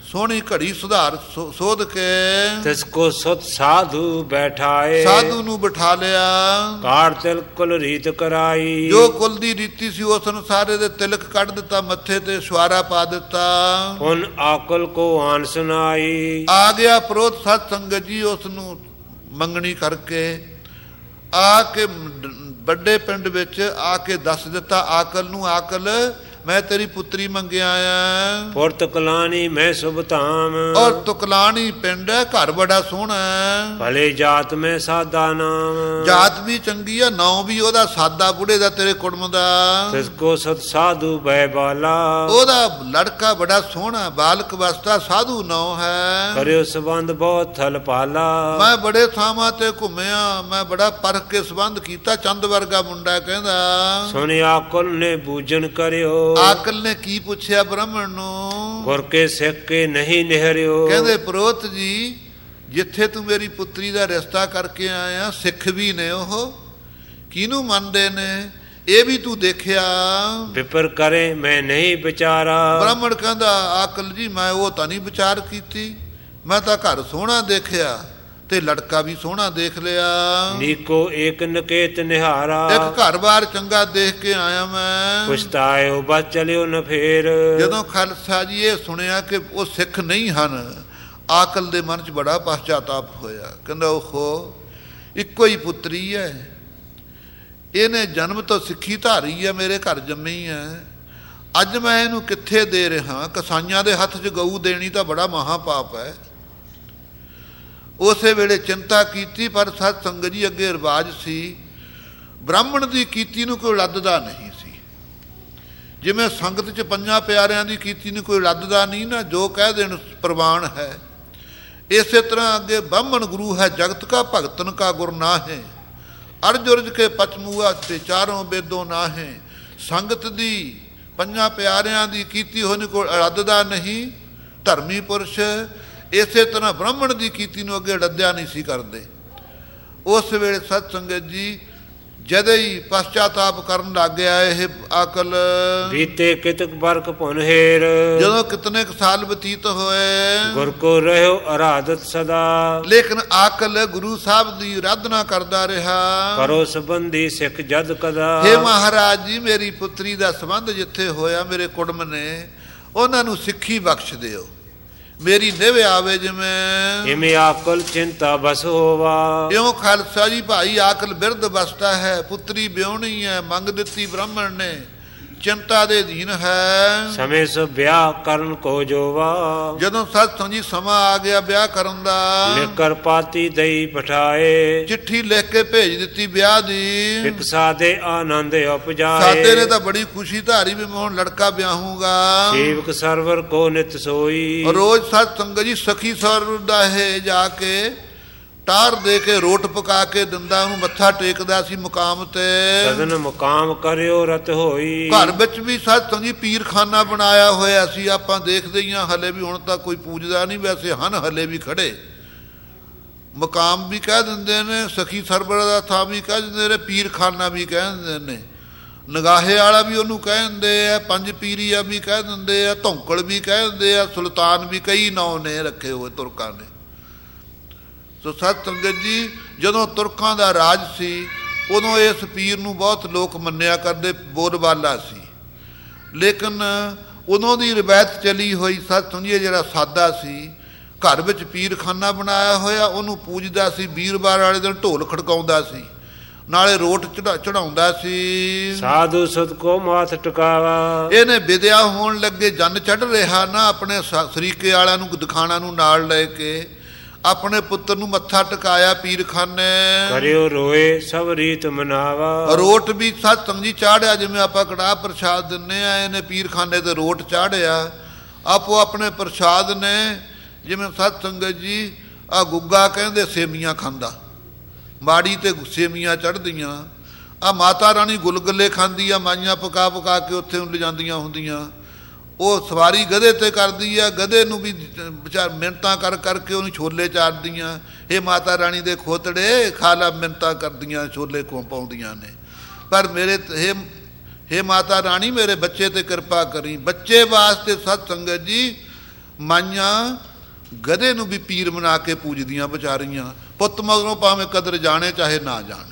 ਸੋਹਣੀ ਘੜੀ ਸੁਧਾਰ ਸੋਧ ਕੇ ਤਿਸ ਕੋ ਸੁਤ ਸਾਧੂ ਬੈਠਾਏ ਸਾਧੂ ਨੂੰ ਬਿਠਾ ਲਿਆ ਕਾਰ ਤਿਲ ਕੁਲ ਰੀਤ ਕਰਾਈ ਜੋ ਕੁਲ ਦੀ ਰੀਤੀ ਸੀ ਉਸ ਨੂੰ ਸਾਰੇ ਦੇ ਤਿਲਕ ਕੱਢ ਦਿੱਤਾ ਮੱਥੇ ਤੇ ਸ਼ਵਾਰਾ ਪਾ ਦਿੱਤਾ ਪੁਨ ਆਕਲ ਕੋ ਆਨ ਸੁਨਾਈ ਆ ਗਿਆ ਪ੍ਰੋਤ ਸਤ ਸੰਗਤ ਜੀ ਉਸ ਨੂੰ ਮੰਗਣੀ ਕਰਕੇ ਆ ਕੇ ਵੱਡੇ ਪਿੰਡ ਵਿੱਚ ਆ ਕੇ ਦੱਸ ਦਿੱਤਾ ਆਕਲ ਨੂੰ ਆਕਲ ਮੈਂ ਤੇਰੀ ਪੁੱਤਰੀ ਮੰਗਿਆ ਆ ਪੁਰ ਤੁਕਲਾਣੀ ਮੈਂ ਸੁਭ ਧਾਮ ਔਰ ਤੁਕਲਾਣੀ ਪਿੰਡ ਹੈ ਘਰ ਬੜਾ ਸੋਹਣਾ ਭਲੇ ਜਾਤ ਮੈਂ ਸਾਦਾ ਨਾਮ ਜਾਤ ਵੀ ਚੰਗੀ ਆ ਨਾਮ ਵੀ ਉਹਦਾ ਸਾਦਾ ਬੁੜੇ ਦਾ ਤੇਰੇ ਕੁੜਮ ਦਾ ਤਿਸ ਕੋ ਸਤ ਸਾਧੂ ਬੈ ਬਾਲਾ ਉਹਦਾ ਲੜਕਾ ਬੜਾ ਸੋਹਣਾ ਬਾਲਕ ਅਵਸਥਾ ਸਾਧੂ ਨਾਮ ਹੈ ਕਰਿਓ ਸੰਬੰਧ ਬਹੁਤ ਥਲ ਪਾਲਾ ਮੈਂ ਬੜੇ ਥਾਵਾਂ ਤੇ ਘੁੰਮਿਆ ਮੈਂ ਬੜਾ ਪਰਖ ਕੇ ਸੰਬੰਧ ਕੀਤਾ ਚੰਦ ਵਰਗਾ ਮੁੰਡਾ ਕਹਿੰਦਾ ਸੁਣਿਆ ਕੁਲ ਨੇ ਬੂਝਣ ਕਰਿਓ ਆਕਲ ਨੇ ਕੀ ਪੁੱਛਿਆ ਬ੍ਰਾਹਮਣ ਨੂੰ ਗੁਰ ਕੇ ਸਿੱਖ ਕੇ ਨਹੀਂ ਨਿਹਰਿਓ ਕਹਿੰਦੇ ਪ੍ਰੋਤ ਜੀ ਜਿੱਥੇ ਤੂੰ ਮੇਰੀ ਪੁੱਤਰੀ ਦਾ ਰਿਸ਼ਤਾ ਕਰਕੇ ਆਇਆ ਸਿੱਖ ਵੀ ਨੇ ਉਹ ਕਿਹਨੂੰ ਮੰਨਦੇ ਨੇ ਇਹ ਵੀ ਤੂੰ ਦੇਖਿਆ ਵਿਪਰ ਕਰੇ ਮੈਂ ਨਹੀਂ ਵਿਚਾਰਾ ਬ੍ਰਾਹਮਣ ਕਹਿੰਦਾ ਆਕਲ ਜੀ ਮੈਂ ਉਹ ਤਾਂ ਨਹੀਂ ਵਿਚਾਰ ਕੀਤੀ ਮੈਂ ਤਾਂ ਘਰ ਸੋਹਣਾ ਦੇਖਿਆ ਤੇ ਲੜਕਾ ਵੀ ਸੋਹਣਾ ਦੇਖ ਲਿਆ ਨੀਕੋ ਏਕ ਨਕੇਤ ਨਿਹਾਰਾ ਇੱਕ ਘਰ-ਬਾਰ ਚੰਗਾ ਦੇਖ ਕੇ ਆਇਆ ਮੈਂ ਪੁਛਤਾਇਓ ਬਸ ਚਲਿਓ ਨ ਫੇਰ ਜਦੋਂ ਖਾਲਸਾ ਜੀ ਇਹ ਸੁਣਿਆ ਕਿ ਉਹ ਸਿੱਖ ਨਹੀਂ ਹਨ ਆਕਲ ਦੇ ਮਨ 'ਚ ਬੜਾ ਪਛਤਾਪ ਹੋਇਆ ਕਹਿੰਦਾ ਓਹੋ ਇੱਕੋ ਹੀ ਪੁੱਤਰੀ ਹੈ ਇਹਨੇ ਜਨਮ ਤੋਂ ਸਿੱਖੀ ਧਾਰੀ ਹੈ ਮੇਰੇ ਘਰ ਜੰਮੀ ਹੈ ਅੱਜ ਮੈਂ ਇਹਨੂੰ ਕਿੱਥੇ ਦੇ ਰਿਹਾ ਕਸਾਈਆਂ ਦੇ ਹੱਥ 'ਚ ਗਊ ਦੇਣੀ ਤਾਂ ਬੜਾ ਮਹਾ ਪਾਪ ਹੈ ਉਸੇ ਵੇਲੇ ਚਿੰਤਾ ਕੀਤੀ ਪਰ ਸਤ ਸੰਗਤ ਜੀ ਅੱਗੇ ਰਿਵਾਜ ਸੀ ਬ੍ਰਾਹਮਣ ਦੀ ਕੀਤੀ ਨੂੰ ਕੋਈ ਲੱਦਦਾ ਨਹੀਂ ਸੀ ਜਿਵੇਂ ਸੰਗਤ 'ਚ ਪੰਜਾਂ ਪਿਆਰਿਆਂ ਦੀ ਕੀਤੀ ਨੂੰ ਕੋਈ ਲੱਦਦਾ ਨਹੀਂ ਨਾ ਜੋ ਕਹਿ ਦੇਣ ਪ੍ਰਵਾਨ ਹੈ ਇਸੇ ਤਰ੍ਹਾਂ ਅੱਗੇ ਬ੍ਰਾਹਮਣ ਗੁਰੂ ਹੈ ਜਗਤ ਕਾ ਭਗਤਨ ਕਾ ਗੁਰ ਨਾਹੇ ਅਰਜ ਉਰਜ ਕੇ ਪਚਮੂਆ ਤੇ ਚਾਰੋਂ ਬੇਦੋਂ ਨਾਹੇ ਸੰਗਤ ਦੀ ਪੰਜਾਂ ਪਿਆਰਿਆਂ ਦੀ ਕੀਤੀ ਹੋਣੀ ਕੋਈ ਲੱਦਦਾ ਨਹੀਂ ਧਰਮੀ ਪੁਰਸ਼ ਇਸੇ ਤਰ੍ਹਾਂ ਬ੍ਰਾਹਮਣ ਦੀ ਕੀਤੀ ਨੂੰ ਅੱਗੇ ਲੱਦਿਆ ਨਹੀਂ ਸੀ ਕਰਦੇ ਉਸ ਵੇਲੇ ਸਤ ਸੰਗਤ ਜੀ ਜਦ ਹੀ ਪਛਤਾਪ ਕਰਨ ਲੱਗ ਗਿਆ ਇਹ ਆਕਲ ਬੀਤੇ ਕਿਤਕ ਬਰਕ ਪੁਨਹੇਰ ਜਦੋਂ ਕਿਤਨੇ ਕੁ ਸਾਲ ਬਤੀਤ ਹੋਏ ਗੁਰ ਕੋ ਰਹਿਓ ਅਰਾਧਤ ਸਦਾ ਲੇਕਿਨ ਆਕਲ ਗੁਰੂ ਸਾਹਿਬ ਦੀ ਆਰਾਧਨਾ ਕਰਦਾ ਰਿਹਾ ਕਰੋ ਸੰਬੰਧੀ ਸਿੱਖ ਜਦ ਕਦਾ ਹੇ ਮਹਾਰਾਜ ਜੀ ਮੇਰੀ ਪੁੱਤਰੀ ਦਾ ਸੰਬੰਧ ਜਿੱਥੇ ਹੋਇਆ ਮੇਰੇ ਕੁੜਮ ਨੇ ਉਹਨਾਂ ਨੂੰ ਸਿੱਖੀ ਬਖਸ਼ ਦਿਓ ਮੇਰੀ ਨਿਵ ਆਵੇ ਜਿਵੇਂ ਆਕਲ ਚਿੰਤਾ ਬਸ ਹੋਵਾ ਇਉਂ ਖਾਲਸਾ ਜੀ ਭਾਈ ਆਕਲ ਬਿਰਧ ਬਸਤਾ ਹੈ ਪੁੱਤਰੀ ਵਿਆਹਣੀ ਹੈ ਮੰਗ ਦਿੱਤੀ ਬ੍ਰਾਹਮਣ ਨੇ ਚਿੰਤਾ ਦੇ ਅਧੀਨ ਹੈ ਸਮੇਂ ਸੋ ਵਿਆਹ ਕਰਨ ਕੋ ਜੋਵਾ ਜਦੋਂ ਸਤ ਸੰਜੀ ਸਮਾਂ ਆ ਗਿਆ ਵਿਆਹ ਕਰਨ ਦਾ ਲਿਖਰ ਪਾਤੀ ਦਈ ਪਠਾਏ ਚਿੱਠੀ ਲਿਖ ਕੇ ਭੇਜ ਦਿੱਤੀ ਵਿਆਹ ਦੀ ਇੱਕ ਸਾਦੇ ਆਨੰਦ ਉਪਜਾਏ ਸਾਦੇ ਨੇ ਤਾਂ ਬੜੀ ਖੁਸ਼ੀ ਧਾਰੀ ਵੀ ਮੈਂ ਹੁਣ ਲੜਕਾ ਵਿਆਹੂੰਗਾ ਸੇਵਕ ਸਰਵਰ ਕੋ ਨਿਤ ਸੋਈ ਰੋਜ਼ ਸਤ ਸੰਗਤ ਜੀ ਸਖੀ ਸਰਵਰ ਦਾ ਹੈ ਜਾ ਕੇ ਟਾਰ ਦੇ ਕੇ ਰੋਟ ਪਕਾ ਕੇ ਦਿੰਦਾ ਉਹਨੂੰ ਮੱਥਾ ਟੇਕਦਾ ਸੀ ਮੁਕਾਮ ਤੇ ਸਦਨ ਮੁਕਾਮ ਕਰਿਓ ਰਤ ਹੋਈ ਘਰ ਵਿੱਚ ਵੀ ਸਤ ਸੰਗੀ ਪੀਰਖਾਨਾ ਬਣਾਇਆ ਹੋਇਆ ਸੀ ਆਪਾਂ ਦੇਖਦੇ ਹੀ ਹਾਂ ਹਲੇ ਵੀ ਹੁਣ ਤਾਂ ਕੋਈ ਪੂਜਦਾ ਨਹੀਂ ਵੈਸੇ ਹਨ ਹਲੇ ਵੀ ਖੜੇ ਮੁਕਾਮ ਵੀ ਕਹਿ ਦਿੰਦੇ ਨੇ ਸਖੀ ਸਰਬਰ ਦਾ ਥਾਂ ਵੀ ਕਹਿ ਦਿੰਦੇ ਨੇ ਪੀਰਖਾਨਾ ਵੀ ਕਹਿ ਦਿੰਦੇ ਨੇ ਨਗਾਹੇ ਵਾਲਾ ਵੀ ਉਹਨੂੰ ਕਹਿ ਦਿੰਦੇ ਆ ਪੰਜ ਪੀਰੀਆ ਵੀ ਕਹਿ ਦਿੰਦੇ ਆ ਧੌਂਕੜ ਵੀ ਕਹਿ ਦਿੰਦੇ ਆ ਸੁਲਤਾਨ ਵੀ ਕਈ ਨਾਂ ਨੇ ਰੱਖੇ ਹੋਏ ਤੁਰਕਾਂ ਨੇ ਸੋ ਸਤ ਸੰਗਤ ਜੀ ਜਦੋਂ ਤੁਰਕਾਂ ਦਾ ਰਾਜ ਸੀ ਉਦੋਂ ਇਸ ਪੀਰ ਨੂੰ ਬਹੁਤ ਲੋਕ ਮੰਨਿਆ ਕਰਦੇ ਬੋਲਬਾਲਾ ਸੀ ਲੇਕਿਨ ਉਦੋਂ ਦੀ ਰਵਾਇਤ ਚਲੀ ਹੋਈ ਸਤ ਸੁਣੀਏ ਜਿਹੜਾ ਸਾਦਾ ਸੀ ਘਰ ਵਿੱਚ ਪੀਰਖਾਨਾ ਬਣਾਇਆ ਹੋਇਆ ਉਹਨੂੰ ਪੂਜਦਾ ਸੀ ਵੀਰਵਾਰ ਵਾਲੇ ਦਿਨ ਢੋਲ ਖੜਕਾਉਂਦਾ ਸੀ ਨਾਲੇ ਰੋਟ ਚੜਾਉਂਦਾ ਸੀ ਸਾਧੂ ਸਦ ਕੋ ਮਾਥ ਟਿਕਾਵਾ ਇਹਨੇ ਵਿਦਿਆ ਹੋਣ ਲੱਗੇ ਜਨ ਚੜ ਰਿਹਾ ਨਾ ਆਪਣੇ ਸਰੀਕੇ ਵਾਲਿਆਂ ਨੂੰ ਦਿਖਾਣਾ ਨੂੰ ਨਾਲ ਲੈ ਕੇ ਆਪਣੇ ਪੁੱਤਰ ਨੂੰ ਮੱਥਾ ਟਿਕਾਇਆ ਪੀਰਖਾਨੇ ਕਰਿਓ ਰੋਏ ਸਭ ਰੀਤ ਮਨਾਵਾ ਰੋਟ ਵੀ ਸਤ ਸੰਗੀ ਚਾੜਿਆ ਜਿਵੇਂ ਆਪਾਂ ਕੜਾਹ ਪ੍ਰਸ਼ਾਦ ਦਿੰਨੇ ਆ ਇਹਨੇ ਪੀਰਖਾਨੇ ਤੇ ਰੋਟ ਚਾੜਿਆ ਆਪੋ ਆਪਣੇ ਪ੍ਰਸ਼ਾਦ ਨੇ ਜਿਵੇਂ ਸਤ ਸੰਗਤ ਜੀ ਆ ਗੁੱਗਾ ਕਹਿੰਦੇ ਸੇਮੀਆਂ ਖਾਂਦਾ ਮਾੜੀ ਤੇ ਸੇਮੀਆਂ ਚੜ੍ਹਦੀਆਂ ਆ ਮਾਤਾ ਰਾਣੀ ਗੁਲਗੁਲੇ ਖਾਂਦੀ ਆ ਮਾਈਆਂ ਪਕਾ ਪਕਾ ਕੇ ਉੱਥੇ ਨੂੰ ਲਿਜਾਂਦੀਆਂ ਹੁੰਦੀਆਂ ਉਹ ਸਵਾਰੀ ਗਧੇ ਤੇ ਕਰਦੀ ਆ ਗਧੇ ਨੂੰ ਵੀ ਵਿਚਾਰ ਮਿੰਨਤਾਂ ਕਰ ਕਰਕੇ ਉਹਨੂੰ ਛੋਲੇ ਚਾਰਦੀਆਂ ਇਹ ਮਾਤਾ ਰਾਣੀ ਦੇ ਖੋਤੜੇ ਖਾ ਲਾ ਮਿੰਨਤਾਂ ਕਰਦੀਆਂ ਛੋਲੇ ਖੋ ਪਾਉਂਦੀਆਂ ਨੇ ਪਰ ਮੇਰੇ ਹੇ ਮਾਤਾ ਰਾਣੀ ਮੇਰੇ ਬੱਚੇ ਤੇ ਕਿਰਪਾ ਕਰੀ ਬੱਚੇ ਵਾਸਤੇ ਸਤ ਸੰਗਤ ਜੀ ਮਾਈਆਂ ਗਧੇ ਨੂੰ ਵੀ ਪੀਰ ਬਣਾ ਕੇ ਪੂਜਦੀਆਂ ਵਿਚਾਰੀਆਂ, ਪੁੱਤ ਮਗਰੋਂ ਭਾਵੇਂ ਕਦਰ ਜਾਣੇ ਚਾਹੇ ਨਾ ਜਾਣੇ।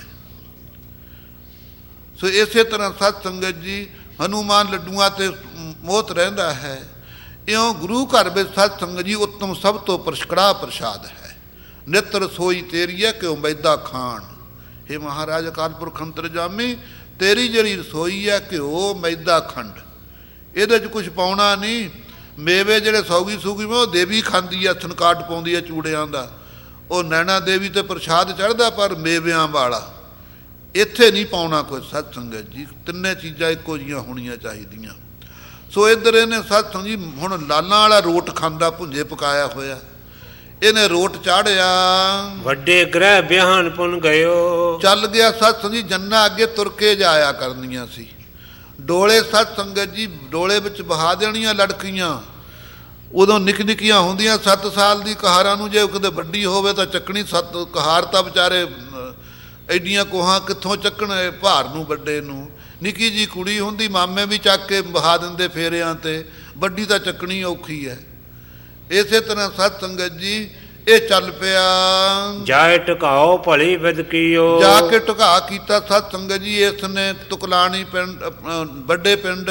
ਸੋ ਇਸੇ ਤਰ੍ਹਾਂ ਸਤ ਸੰਗਤ ਜੀ ਹਨੂਮਾਨ ਲੱਡੂਆਂ ਤੇ ਮੋਹਤ ਰਹਿੰਦਾ ਹੈ। ਇਉਂ ਗੁਰੂ ਘਰ ਵਿੱਚ ਸਤ ਸੰਗਤ ਜੀ ਉੱਤਮ ਸਭ ਤੋਂ ਕੜਾਹ ਪ੍ਰਸ਼ਾਦ ਹੈ। ਨਿਤ ਰਸੋਈ ਤੇਰੀ ਹੈ ਕਿ ਮੈਦਾ ਖਾਣ। ਇਹ ਮਹਾਰਾਜ ਅਕਾਲ ਪੁਰਖ ਅੰਤਰਜਾਮੀ, ਤੇਰੀ ਜਿਹੜੀ ਰਸੋਈ ਹੈ ਘਿਓ ਮੈਦਾ ਖੰਡ, ਇਹਦੇ 'ਚ ਕੁਛ ਪਾਉਣਾ ਨਹੀਂ। ਮੇਵੇ ਜਿਹੜੇ ਸੌਗੀ ਸੂਗੀ ਮੈਂ ਉਹ ਦੇਵੀ ਖਾਂਦੀ ਆ, ਸੰਕਾਟ ਪਾਉਂਦੀ ਆ ਚੂੜਿਆਂ ਦਾ, ਉਹ ਨੈਣਾ ਦੇਵੀ ਤੇ ਪ੍ਰਸ਼ਾਦ ਚੜ੍ਹਦਾ, ਪਰ ਮੇਵਿਆਂ ਵਾਲਾ ਇੱਥੇ ਨਹੀਂ ਪਾਉਣਾ ਕੁਛ। ਸਤ ਸੰਗਤ ਜੀ ਤਿੰਨੇ ਚੀਜ਼ਾਂ ਇੱਕੋ ਜਿਹੀਆਂ ਹੋਣੀਆਂ ਚਾਹੀਦੀਆਂ। ਸੋ ਇੱਧਰ ਇਹਨੇ ਸਤ ਸੰਗਤ ਜੀ ਹੁਣ ਲਾਲਾਂ ਵਾਲਾ ਰੋਟ ਖਾਂਦਾ, ਭੁੰਜੇ ਪਕਾਇਆ ਹੋਇਆ, ਇਹਨੇ ਰੋਟ ਚਾੜਿਆ, ਵੱਡੇ ਗ੍ਰਹਿ ਬਿਆਨ ਪੁੰਨ ਗਇਓ। ਚੱਲ ਗਿਆ ਸਤ ਸੰਗਤ ਜੀ, ਜੰਨਾਂ ਅੱਗੇ ਤੁਰ ਕੇ ਜਾਇਆ ਕਰਨੀਆਂ ਸੀ। ਡੋਲੇ ਸਤ ਸੰਗਤ ਜੀ ਡੋਲੇ ਵਿੱਚ ਬਹਾ ਦੇਣੀਆਂ ਲੜਕੀਆਂ। ਉਦੋਂ ਨਿੱਕ ਨਿੱਕੀਆਂ ਹੁੰਦੀਆਂ 7 ਸਾਲ ਦੀ ਕਹਾਰਾਂ ਨੂੰ, ਜੇ ਕਿਤੇ ਵੱਡੀ ਹੋਵੇ ਤਾਂ ਚੱਕਣੀ। 7 ਕਹਾਰ ਤਾਂ ਵਿਚਾਰੇ ਐਡੀਆਂ ਕੋਹਾਂ ਕਿੱਥੋਂ ਚੱਕਣ ਭਾਰ ਨੂੰ, ਵੱਡੇ ਨੂੰ। ਨਿੱਕੀ ਜੀ ਕੁੜੀ ਹੁੰਦੀ ਮਾਮੇ ਵੀ ਚੱਕ ਕੇ ਬਹਾ ਦਿੰਦੇ ਫੇਰਿਆਂ ਤੇ, ਵੱਡੀ ਤਾਂ ਚੱਕਣੀ ਔਖੀ ਹੈ। ਇਸੇ ਤਰ੍ਹਾਂ ਸਤ ਸੰਗਤ ਜੀ ਇਹ ਚੱਲ ਪਿਆ। ਜਾਏ ਟਿਕਾਓ ਭਲੀ ਵਿਦ ਕੀਓ। ਜਾ ਕੇ ਟਿਕਾ ਕੀਤਾ ਸਤ ਸੰਗਤ ਜੀ ਇਸ ਨੇ ਤੁਕਲਾਣੀ ਪਿੰਡ, ਵੱਡੇ ਪਿੰਡ।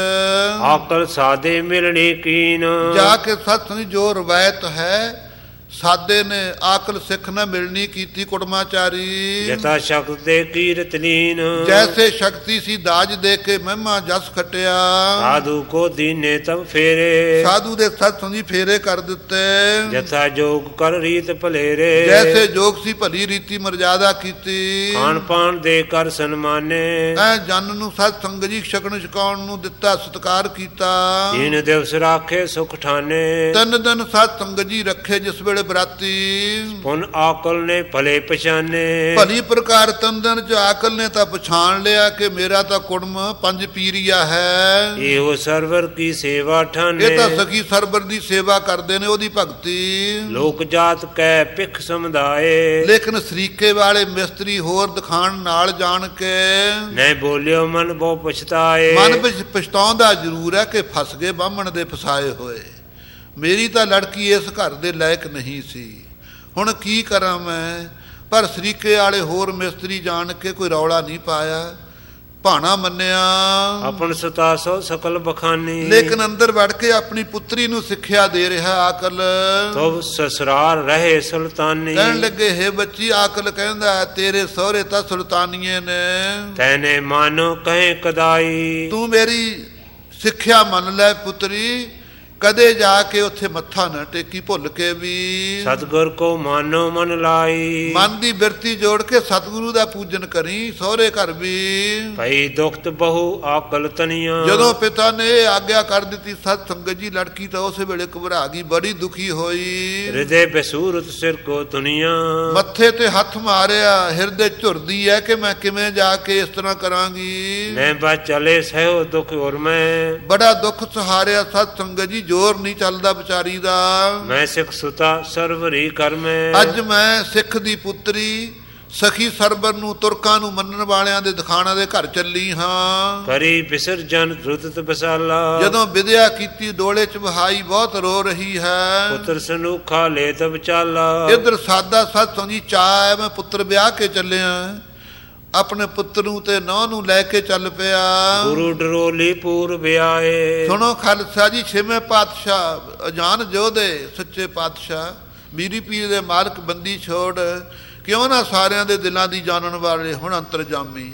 ਆਕਲ ਸਾਦੇ ਮਿਲਣੀ ਕੀਨ। ਜਾ ਕੇ ਸਤ ਸੰਗਤ ਜੋ ਰਵਾਇਤ ਹੈ, ਸਾਦੇ ਨੇ ਆਕਲ ਸਿੱਖ ਨਾ ਮਿਲਣੀ ਕੀਤੀ ਕੁੜਮਾਚਾਰੀ। ਜਤਾ ਸ਼ਕਤ ਦੇ ਕੀਰਤ ਲੀਨ। ਜੈਸੇ ਸ਼ਕਤੀ ਸੀ ਦਾਜ ਦੇ ਕੇ ਮਹਿਮਾ ਜਸ ਖਟਿਆ। ਸਾਧੂ ਕੋ ਦੀਨੇ ਤਬ ਫੇਰੇ। ਸਾਧੂ ਦੇ ਸਤ ਸੰਗਤ ਜੀ ਫੇਰੇ ਕਰ ਦਿੱਤੇ। ਜਥਾ ਜੋਗ ਕਰ ਰੀਤ ਭਲੇਰੇ। ਜੈਸੇ ਜੋਗ ਸੀ ਭਲੀ ਰੀਤੀ ਮਰਜ਼ਾਦਾ ਕੀਤੀ। ਖਾਣ ਪਾਣ ਦੇ ਕਰ ਸਨਮਾਨੇ। ਐ ਜਨ ਨੂੰ ਸਤ ਸੰਗਤ ਜੀ ਛਕਣ ਛਕਾਉਣ ਨੂੰ ਦਿੱਤਾ, ਸਤਿਕਾਰ ਕੀਤਾ। 3 ਦਿਵਸ ਰਾਖੇ ਸੁਖ ਠਾਨੇ। 3 ਦਿਨ ਸਤ ਸੰਗਤ ਜੀ ਰੱਖੇ ਜਿਸ ਵੇਲੇ ਬਰਾਤੀ। ਪੁਨ ਆਕਲ ਨੇ ਭਲੇ ਪਛਾਨੇ। ਭਲੀ ਪ੍ਰਕਾਰ 3 ਦਿਨ ਚ ਆਕਲ ਨੇ ਤਾਂ ਪਛਾਣ ਲਿਆ ਕਿ ਮੇਰਾ ਤਾਂ ਕੁੜਮ 5 ਪੀਰੀਆ ਹੈ। ਇਹੋ ਸਰਵਰ ਕੀ ਸੇਵਾ ਠਾਨੇ। ਇਹ ਤਾਂ ਸਖੀ ਸਰਵਰ ਦੀ ਸੇਵਾ ਕਰਦੇ ਨੇ, ਉਹਦੀ ਭਗਤੀ। ਲੋਕ ਜਾਤ ਕੈ ਭਿਖ ਸਮੁਦਾਏ। ਲੇਕਿਨ ਸਰੀਕੇ ਵਾਲੇ ਮਿਸਤਰੀ ਹੋਰ ਦਿਖਾਣ ਨਾਲ ਜਾਣ ਕੇ ਨਹੀਂ ਬੋਲਿਓ ਮਨ ਬਹੁ ਪਛਤਾਏ। ਮਨ ਵਿੱਚ ਪਛਤਾਉਂਦਾ ਜ਼ਰੂਰ ਹੈ ਕਿ ਫਸ ਗਏ ਬਾਹਮਣ ਦੇ ਫਸਾਏ ਹੋਏ। ਮੇਰੀ ਤਾਂ ਲੜਕੀ ਇਸ ਘਰ ਦੇ ਲਾਇਕ ਨਹੀਂ ਸੀ, ਹੁਣ ਕੀ ਕਰਾਂ ਮੈਂ। ਪਰ ਸਰੀਕੇ ਵਾਲੇ ਹੋਰ ਮਿਸਤਰੀ ਜਾਣ ਕੇ ਕੋਈ ਰੌਲਾ ਨਹੀਂ ਪਾਇਆ, ਭਾਣਾ ਮੰਨਿਆ। ਆਪਣ ਸਤਾਸੋ ਸਕਲ ਬਖਾਨੀ। ਲੇਕਿਨ ਅੰਦਰ ਵੜ ਕੇ ਆਪਣੀ ਪੁੱਤਰੀ ਨੂੰ ਸਿੱਖਿਆ ਦੇ ਰਿਹਾ ਆਕਲ। ਤੋ ਸਸਰਾਰ ਰਹੇ ਸੁਲਤਾਨੀ। ਕਹਿਣ ਲੱਗੇ ਹੈ ਬੱਚੀ, ਆਕਲ ਕਹਿੰਦਾ ਤੇਰੇ ਸਹੁਰੇ ਤਾਂ ਸੁਲਤਾਨੀਏ ਨੇ। ਤੈਨੇ ਮਾਨੋ ਕਹੇ ਕਦਾਈ। ਤੂੰ ਮੇਰੀ ਸਿੱਖਿਆ ਮੰਨ ਲੈ ਪੁੱਤਰੀ, ਕਦੇ ਜਾ ਕੇ ਉੱਥੇ ਮੱਥਾ ਨਾ ਟੇਕੀ ਭੁੱਲ ਕੇ ਵੀ। ਸਤਿਗੁਰ ਕੋ ਮਾਨੋ ਮਨ ਲਾਈ। ਮਨ ਦੀ ਬਿਰਤੀ ਜੋੜ ਕੇ ਸਤਿਗੁਰੂ ਦਾ ਪੂਜਨ ਕਰੀ, ਸਹੁਰੇ ਘਰ ਵੀ। ਭਈ ਦੁਖਤ ਬਹੁ ਆਕਲ ਤਨੀਆਂ। ਜਦੋਂ ਪਿਤਾ ਨੇ ਇਹ ਆਗਿਆ ਕਰ ਦਿੱਤੀ ਸਤ ਸੰਗਤ ਜੀ, ਲੜਕੀ ਤਾਂ ਉਸੇ ਵੇਲੇ ਘਬਰਾ ਗਈ, ਬੜੀ ਦੁਖੀ ਹੋਈ। ਹਿਰਦੇ ਬਸੂਰਤ ਸਿਰ ਕੋ ਦੁਨੀਆ। ਮੱਥੇ ਤੇ ਹੱਥ ਮਾਰਿਆ, ਹਿਰਦੇ ਝੁਰਦੀ ਹੈ ਕਿ ਮੈਂ ਕਿਵੇਂ ਜਾ ਕੇ ਇਸ ਤਰ੍ਹਾਂ ਕਰਾਂਗੀ। ਮੈਂ ਬਾ ਚਲੇ ਸਹਿਓ ਦੁਖ ਔਰ ਮੈਂ। ਬੜਾ ਦੁੱਖ ਸਹਾਰਿਆ ਸਤ ਸੰਗਤ ਜੀ, ਜ਼ੋਰ ਨਹੀਂ ਚੱਲਦਾ ਵਿਚਾਰੀ ਦਾ। ਮੈਂ ਸਿੱਖ ਸੁਤਾ ਸਰਵਰੀ ਕਰ ਮੈਂ। ਅੱਜ ਮੈਂ ਸਿੱਖ ਦੀ ਪੁੱਤਰੀ ਸਖੀ ਸਰਬਰ ਨੂੰ, ਤੁਰਕਾਂ ਨੂੰ ਮੰਨਣ ਵਾਲਿਆਂ ਦੇ ਦਿਖਾਣਾ ਦੇ ਘਰ ਚੱਲੀ ਹਾਂ। ਕਰੀ ਵਿਸਰਜਨ ਰੁਤਤ ਬਸਾਲਾ। ਜਦੋਂ ਵਿਦਿਆ ਕੀਤੀ ਡੋਲੇ ਚ ਬਹਾਈ, ਬਹੁਤ ਰੋ ਰਹੀ ਹੈ। ਪੁੱਤਰ ਸਨੂਖਾ ਲੈ ਤਬ ਚਾਲਾ। ਇੱਧਰ ਸਾਦਾ ਸਤ ਸੰਗੀ ਚਾਹ ਹੈ, ਮੈਂ ਪੁੱਤਰ ਵਿਆਹ ਕੇ ਚੱਲਿਆ। ਆਪਣੇ ਪੁੱਤਰ ਨੂੰ ਤੇ ਨੌਂ ਨੂੰ ਲੈ ਕੇ ਚੱਲ ਪਿਆ। ਗੁਰੂ ਡਰੋਲੀ ਪੂਰਬ ਆਏ। ਸੁਣੋ ਖਾਲਸਾ ਜੀ, 6ਵੇਂ ਪਾਤਸ਼ਾਹ ਅਜਾਨ ਜੋਧੇ ਸੱਚੇ ਪਾਤਸ਼ਾਹ ਮੀਰੀ ਪੀਰ ਦੇ ਮਾਲਕ ਬੰਦੀ ਛੋੜ, ਕਿਉਂ ਨਾ ਸਾਰਿਆਂ ਦੇ ਦਿਲਾਂ ਦੀ ਜਾਣਨ ਵਾਲੇ ਹੁਣ ਅੰਤਰਜਾਮੀ।